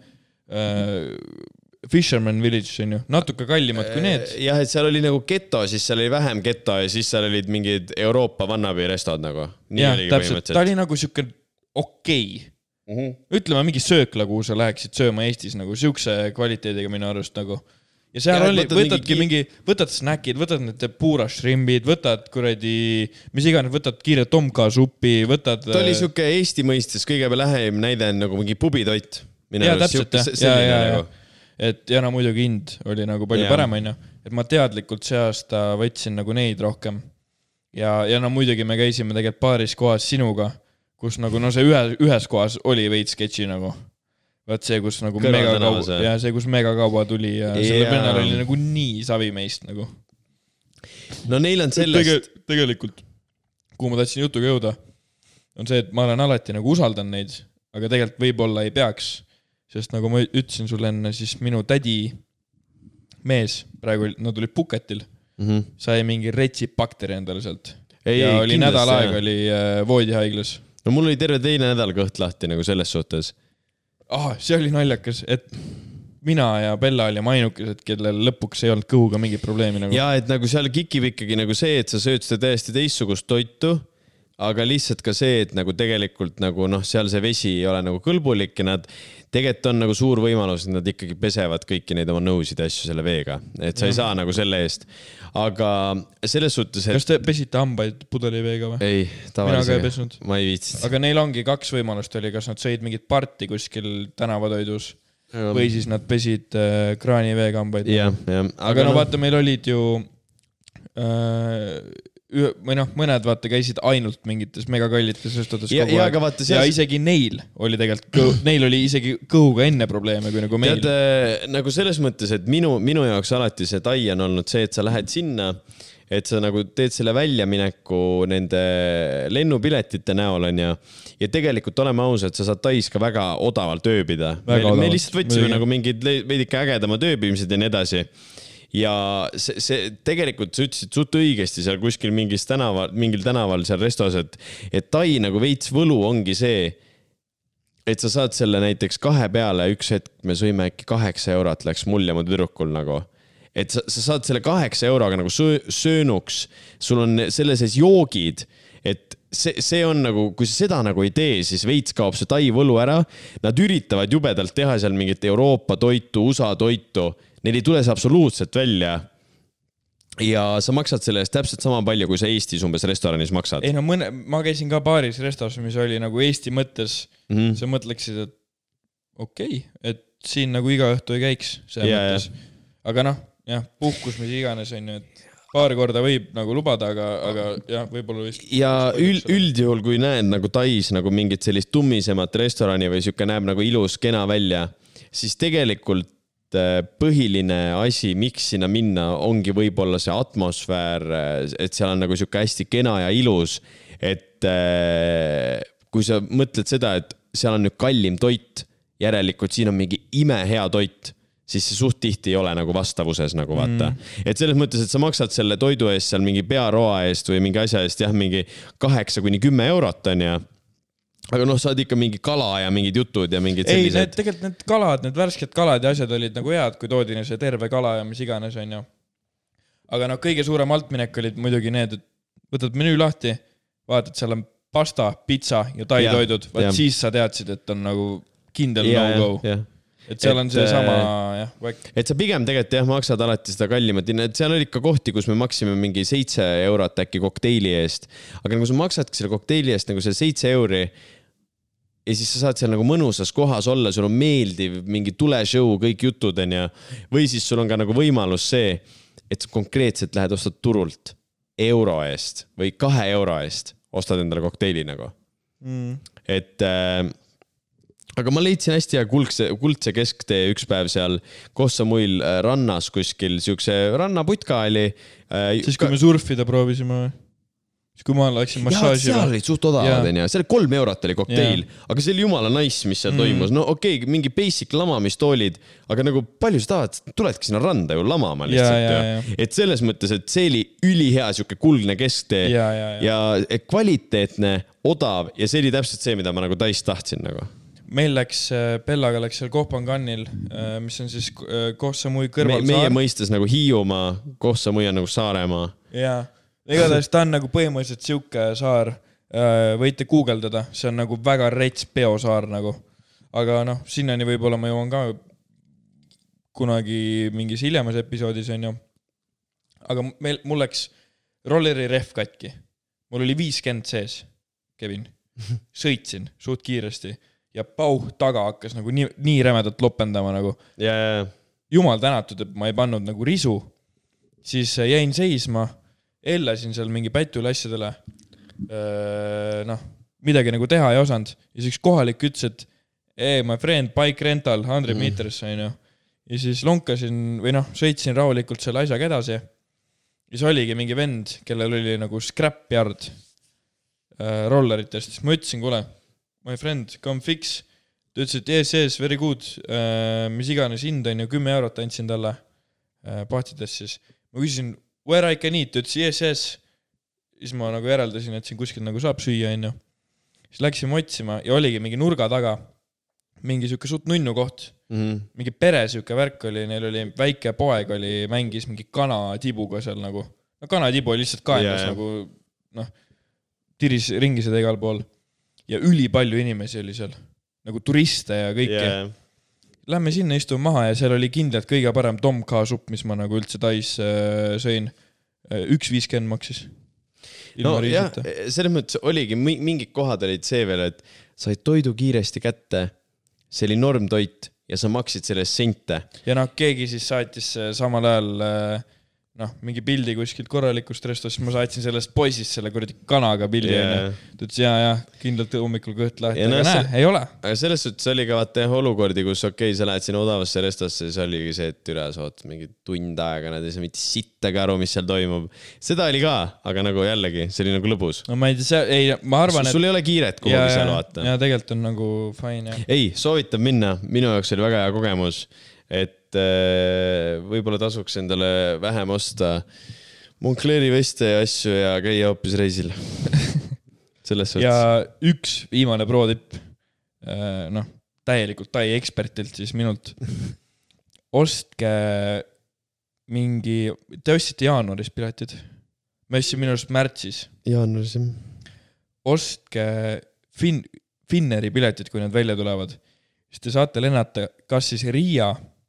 Fisherman Village, on ju, natuke kallimad kui need. Jah, et seal oli nagu geto, siis seal oli vähem geto ja siis seal olid mingid Euroopa vannabi restod nagu. Jah, täpselt, ta oli nagu siuke okei. Ütleme mingi söökla, kuhu sa läheksid sööma Eestis nagu siukse kvaliteediga minu arust nagu. Ja seal oli, võtadki võtad snäkid, võtad need puurashrimbid, võtad kuradi, mis iganes, võtad kiire tomka suppi, võtad... Ta oli siuke Eesti mõistes kõige lähem näide nagu mingi pubitoit. Ja täpselt, ja. Et ja no muidugi hind oli nagu palju parem, on ju. Et ma teadlikult see aasta võtsin nagu neid rohkem. Ja no muidugi me käisime tegelikult paaris kohas sinuga, kus nagu no see ühes kohas oli veits sketši nagu. Vaat see, kus nagu mega kaua tuli ja selle vennal oli nagu nii savi meist nagu. No neil on sellest... Tegelikult, kuhu ma tahtsin jutuga jõuda, on see, et ma olen alati nagu usaldan neid, aga tegelikult võib-olla ei peaks, sest nagu ma ütlesin sulle enne, siis minu tädi mees, praegu nad olid Puketil, sai mingi retsibakteri endale sealt. Ja oli nädal aega oli voodihaiglas. No mul oli terve teine nädal kõht lahti nagu selles suhtes. See oli naljakas, et mina ja Bella olime ainukesed, kellel lõpuks ei olnud kõhuga mingit probleemi. Nagu. Ja, et nagu seal kikib ikkagi nagu see, et sa sööd seda täiesti teistsugust toitu, aga lihtsalt ka see, et nagu tegelikult nagu seal see vesi ei ole nagu kõlbulik ja nad tegelikult on nagu suur võimalus, et nad ikkagi pesevad kõiki neid oma nõusid ja asju selle veega. Et sa ei saa nagu selle eest. Aga selles suhtes... Kas te pesite hambaid pudeliveega või? Ei, tavalisega. Ma ei viitsid. Aga neil ongi 2 võimalust oli, kas nad sõid mingit parti kuskil tänavatoidus või siis nad pesid kraaniveega hambaid. Aga no vaata, meil olid ju... või mõned vaata käisid ainult mingites megakallites restodades kogu aeg. Ja isegi neil oli tegelikult, neil oli isegi kõhuga enne probleeme kui nagu meil. Tead, nagu selles mõttes, et minu jaoks alati see tai on olnud see, et sa lähed sinna, et sa nagu teed selle väljamineku nende lennupiletite näol on ja tegelikult oleme ausad, sa saad tais ka väga odavalt ööbida. Me lihtsalt võtsime nagu mingid veidike ägedama tööbimised ja nii edasi. Ja see tegelikult sa ütlesid suht õigesti seal kuskil mingil tänaval seal restos, et tai nagu veits võlu ongi see, et sa saad selle näiteks 2 peale, üks hetk me sõime äkki 8 eurot läks mul ja mu tüdrukul nagu. Et sa saad selle 8 euroga nagu söönuks, sul on selle sees joogid, et see on nagu, kui sa seda nagu ei tee, siis veits kaob see tai võlu ära. Nad üritavad jubedalt teha seal mingit Euroopa toitu, USA toitu. Neil ei tule see absoluutselt välja ja sa maksad selle eest täpselt sama palju, kui sa Eestis umbes restoranis maksad. Ei no ma käisin ka paaris restos, mis oli nagu Eesti mõttes. Sa mõtleksid, et okei, et siin nagu iga õhtu ei käiks mõttes. Aga puhkus mis iganes on ju, et paar korda võib nagu lubada, aga võib-olla vist... Ja üldjuhul, kui näed nagu tais nagu mingit sellist tummisemat restorani või siuke näeb nagu ilus, kena välja, siis tegelikult põhiline asi, miks sinna minna, ongi võib-olla see atmosfäär, et seal on nagu siuke hästi kena ja ilus, et kui sa mõtled seda, et seal on nüüd kallim toit, järelikult siin on mingi imehea toit, siis see suht tihti ei ole nagu vastavuses nagu vaata. Et selles mõttes, et sa maksad selle toidu eest seal mingi pearoa eest või mingi asja eest mingi 8-10 eurot on ja aga saad ikka mingi kala ja mingid jutud ja mingid sellised... Ei, tegelikult need kalad, need värsked kalad ja asjad olid nagu head, kui toodi see terve kala ja mis iganes on ju. Aga kõige suurem altminek olid muidugi need, et võtad menüü lahti, vaatad, seal on pasta, pizza ja tai toidud, siis sa teadsid, et on nagu kindel no-go. Et seal on see sama, Et sa pigem tegelikult maksad alati seda kallimat. Seal oli ikka kohti, kus me maksime mingi 7 eurot äkki kokteili eest. Aga nagu sa maksadki selle kokteili eest nagu selle 7 euri ja siis sa saad seal nagu mõnusas kohas olla, sul on meeldiv, mingi tuleshow, kõik jutud on ja või siis sul on ka nagu võimalus see, et sa konkreetselt lähed ostad turult euro eest või 2 euro eest ostad endale kokteili nagu. Et... Aga ma leidsin hästi hea kuldse kesktee üks päev seal Kossamuil rannas kuskil, siukse rannaputka oli. Siis kui me surfida proovisime või? Siis kui ma läksin massaaži. Seal olid suht odavad, seal 3 eurot oli kokteil, aga see oli jumala nice, mis seal toimus. No okei, mingi basic lamamistoolid, aga nagu palju sa tahad, tuledki sinna randa ju lamama lihtsalt. Et selles mõttes, et see oli ülihea siuke kuldne kesktee ja kvaliteetne, odav ja see oli täpselt see, mida ma nagu tais tahtsin nagu. Meil Bellaga läks seal Kohpangannil, mis on siis Kossamui kõrval meie mõistes nagu Hiiumaa, Kossamui on nagu Saaremaa. Jaa, igatahes ta on nagu põhimõtteliselt siuke saar, võite guugeldada, see on nagu väga rets peosaar nagu. Aga noh, sinnani võib-olla ma jõuan ka kunagi mingis hiljemas episoodis on ju. Aga mul läks rolleri rehv katki. Mul oli 50 sees, Kevin. Sõitsin suht kiiresti ja pauh taga hakkas nagu nii rämedat lopendama nagu. Jumal tänatud, et ma ei pannud nagu risu. Siis jäin seisma, ellasin seal mingi pätul asjadele. Midagi nagu teha ei osanud. Ja siis üks kohalik ütles, et my friend, bike rental, 100 meters on ju. Ja siis lonkasin või sõitsin rahulikult selle asjaga edasi. Ja siis oligi mingi vend, kellel oli nagu scrapyard rolleritest. Siis ma ütlesin, kuule, my friend, come fix. Ta ütles, et yes, very good. Mis iganes hind on ju, 10 eurot andsin talle pahtidest siis. Ma küsisin, where I can eat? Ta ütles, yes. Siis ma nagu järeldasin, et siin kuskil nagu saab süüa on ju. Siis läksime otsima ja oligi mingi nurga taga. Mingi siuke suht nunnu koht. Mingi pere siuke värk oli, neil oli väike poeg oli, mängis mingi kanatibuga seal nagu. No kanatibu oli lihtsalt kaendas nagu, tiris ringi seda igal pool. Ja üli palju inimesi oli seal. Nagu turiste ja kõike. Lähme sinna istume maha ja seal oli kindlalt kõige parem Tom K. supp, mis ma nagu üldse tais sõin. 1.50 maksis. No jah, selles mõttes oligi, mingid kohad olid see veel, et said toidu kiiresti kätte, see oli normtoit ja sa maksid sellest sente. Ja keegi siis saatis samal ajal mingi pildi kuskilt korralikust restos, siis ma saatsin sellest poisist selle kuradi kanaga pildi. Ta ütles, kindlalt hommikul kõht lahti, aga ei ole. Aga selles suhtes oli ka vaata olukordi, kus sa lähed siin odavasse restosse, siis oligi see, et üle soot mingi tund aega, nad ei saa mitte sittagi aru, mis seal toimub. Seda oli ka, aga nagu jällegi, see oli nagu lõbus. No ma ei tea, ma arvan, et... Sul ei ole kiiret kuhugi seal vaata. Ja tegelikult on nagu fine. Ei, soovitab minna. Minu jaoks oli väga hea kogemus, et võib-olla tasuks endale vähem osta Moncleri veste ja asju ja käia hoopis reisil. Selles suhtes. Ja üks viimane pro-tipp, täielikult tai ekspertilt siis minult. Ostke mingi, te ostsite jaanuaris piletid. Ma ostsin minu arust märtsis. Jaanuaris. Ostke Finneri piletid, kui need välja tulevad. Siis te saate lennata kas siis Riia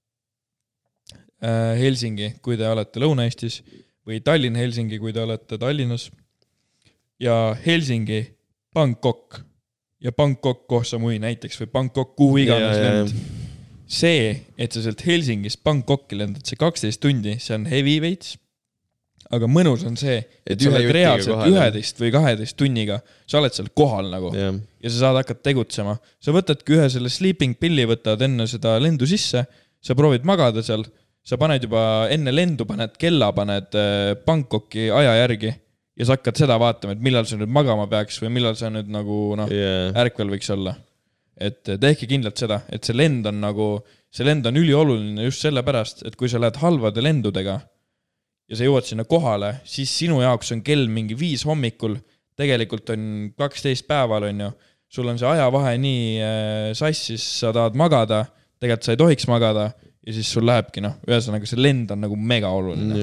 Helsingi, kui te olete Lõuna-Eestis, või Tallinn-Helsingi, kui te olete Tallinnas, ja Helsingi, Bangkok, ja Bangkok Koh Samui näiteks, või Bangkok kuhu iganes lend. See, et sa sealt Helsingist Bangkoki lendad, see 12 tundi, see on heavy veits, aga mõnus on see, et sa oled reaalselt 11 või 12 tunniga, sa oled seal kohal nagu, ja sa saad hakata tegutsema. Sa võtadki ühe selle sleeping pilli, võtad enne seda lendu sisse, sa proovid magada seal, sa paned juba enne lendu, paned kella, paned Bangkoki aja järgi ja sa hakkad seda vaatama, et millal sa nüüd magama peaks või millal sa nüüd nagu ärkvel võiks olla. Et tehke kindlalt seda, et see lend on ülioluline just sellepärast, et kui sa lähed halvade lendudega ja sa jõuad sinna kohale, siis sinu jaoks on kell mingi 5 hommikul, tegelikult on 12 päeval on ju, sul on see ajavahe nii sassis, sa tahad magada, tegelikult sa ei tohiks magada, ja siis sul lähebki, ühesõnaga see lend on nagu mega oluline.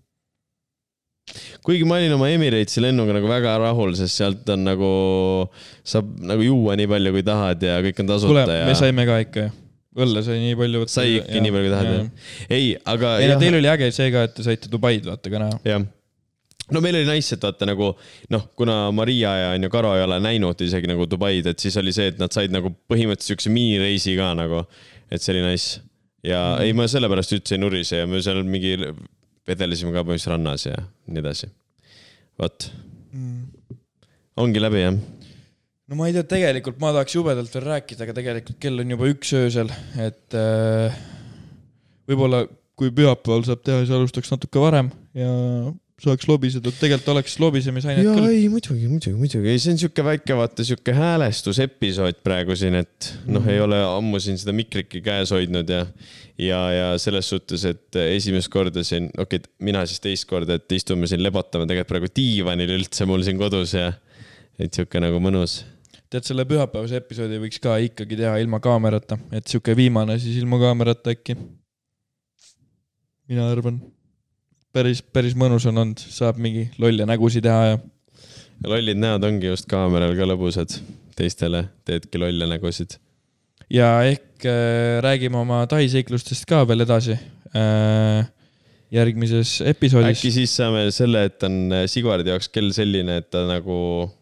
Kuigi ma olin oma Emiratesi lennuga nagu väga rahul, sest sealt on nagu, saab nagu juua nii palju kui tahad ja kõik on tasuta. Kule, me saime ka ikka, õlle sai nii palju. Sai ikka nii palju kui tahad. Ei, aga... Teil oli äge see ka, et te saite Dubaid vaata ka näha. Jah. No meil oli nice, et vaata nagu, kuna Maria ja Karo ei ole näinud isegi nagu Dubaid, et siis oli see, et nad said nagu põhimõtteliselt üks minireisi ka nagu, et see oli nice. Ja ei, ma sellepärast üldse ei nurise ja me seal mingi vedelisime ka põhimõtteliselt rannas ja nii edasi. Võt. Ongi läbi, jah? No ma ei tea, tegelikult ma tahaks jubedalt veel rääkida, aga tegelikult kell on juba 1 öösel, et võib-olla kui pühapäeval saab teha, siis alustaks natuke varem ja saaks lobiseda, tegelikult oleks lobisemisainet küll. Ei, muidugi. See on siuke väike, vaata, siuke häälestusepisood praegu siin, et ei ole ammu siin seda mikriki käes hoidnud ja selles suhtes, et esimest korda siin, mina siis teist korda, et istume siin lebotame tegelikult praegu diivanil üldse mul siin kodus ja et siuke nagu mõnus. Tead, selle pühapäevase episoodi võiks ka ikkagi teha ilma kaamerata, et siuke viimane siis ilma kaamerata äkki. Mina arvan. Päris mõnus on olnud, saab mingi lolle nägusi teha ja lollid näod ongi just kaameral ka lõbusad. Teistele teedki lolle nägusid. Ja ehk räägime oma tahiseiklustest ka veel edasi järgmises episoodis. Äkki siis saame selle, et on Sigvardi jaoks kell selline, et ta nagu...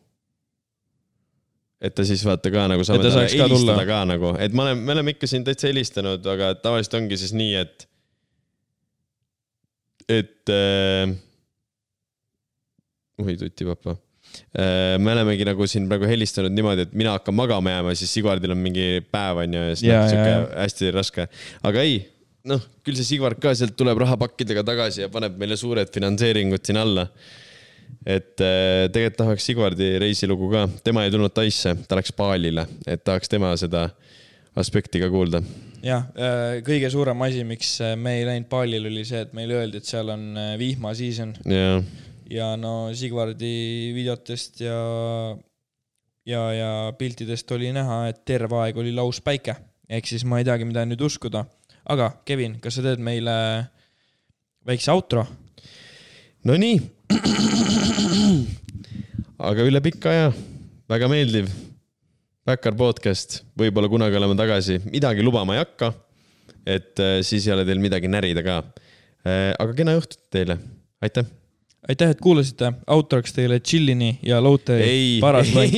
Et ta siis vaata ka nagu saame talle helistada ka nagu. Et me oleme ikka siin täitsa helistanud, aga tavaliselt ongi siis nii, et tutti papa. Me olemegi nagu siin praegu helistanud niimoodi, et mina hakkan magama jääma, siis Sigvardil on mingi päev on ja hästi raske. Aga ei, küll see Sigvard ka sealt tuleb rahapakkidega tagasi ja paneb meile suured finantseeringud siin alla. Et tegelikult tahaks Sigvardi reisilugu ka. Tema ei tulnud Taisse, ta läks Baalile, et tahaks tema seda aspekti ka kuulda. Jah, kõige suurem asi, miks me ei läinud Baalil oli see, et meile öeldi, et seal on vihma season. Ja no Sigvardi videotest ja piltidest oli näha, et terve aeg oli laus päike. Ehk siis ma ei teagi, mida nüüd uskuda. Aga Kevin, kas sa teed meile väikse outro? No nii. Aga üle pikka aja. Väga meeldiv. Backar podcast. Võib-olla kunagi oleme tagasi. Midagi lubama ei hakka. Et siis ei ole teil midagi närida ka. Aga kena õhtut teile. Aitäh. Aitäh, et kuulasite. Outroks teile Chillini ja Loute paras lont.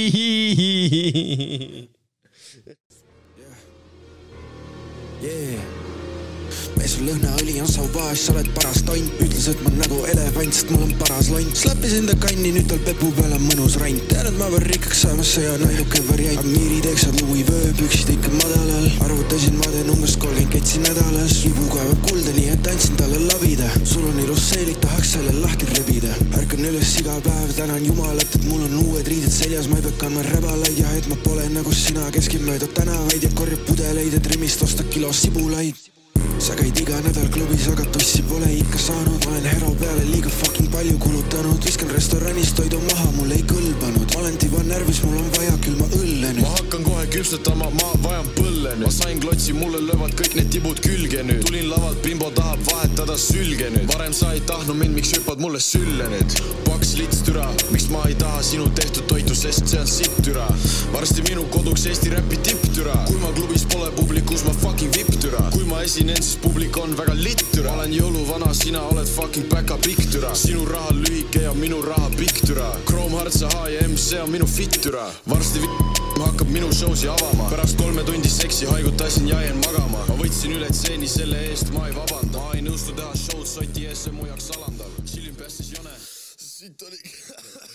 Mees on lõhna õli on sauvaas, sa oled paras tont. Ütles, et ma nagu elevant, sest mul on paras lont. Slapis enda kanni, nüüd tal pepu peal on mõnus rant. Tean, et ma pean rikkaks saama, see on ainuke variant. Amiiri teeksad Louis Vöö, püksid ikka madalal. Arvutasin, ma teen umbes 30 ketsi nädalas. Ibu kaevab kulda, nii et tantsin talle labida. Sul on ilus seelik, tahaks selle lahti rebida. Ärkan üles iga päev, tänan jumalat, et mul on uued riided seljas. Ma ei pea kandma rebalaid ja et ma pole nagu sina, keskin mööda tänavaid ja korjab pudeleid, et rimist osta kilo sibulaid. Sa käid iga nädal klubis, aga tussi pole ikka saanud. Ma olen hero peale liiga fucking palju kulutanud. Viskan restoranis toidu maha, mul ei kõlbanud. Ma olen tiba närvis, mul on vaja küll ma õlle nüüd. Ma hakkan kohe küpsetama, ma vajan põlle nüüd. Ma sain klotsi, mulle löövad kõik need tibud külge nüüd. Tulin lavalt, Bimbo tahab vahetada sülge nüüd. Varem sa ei tahtnud mind, miks hüppad mulle sülle nüüd. Paks lits türa, miks ma ei taha sinu tehtud toitu, sest see on sitt türa. Varsti minu koduks Eesti räpi tipp türa. Kui ma klubis pole publikus, ma fucking vipp türa. Kui ma esinen, siis publik on väga litt türa. Ma olen jõuluvana, sina oled fucking päka pikk türa. Sinu raha lühike ja minu raha pikk türa. Chrome Hearts, H&M, see on minu fit türa. Varsti hakkab minu showsi avama. Pärast 3 tundi seksi haigutasin ja jäin magama. Ma võtsin üle tseeni, selle eest ma ei vabanda. Ma ei nõustu teha showd, soti ees see mu jaoks alandab. Chillin päästis jone. Siit oli...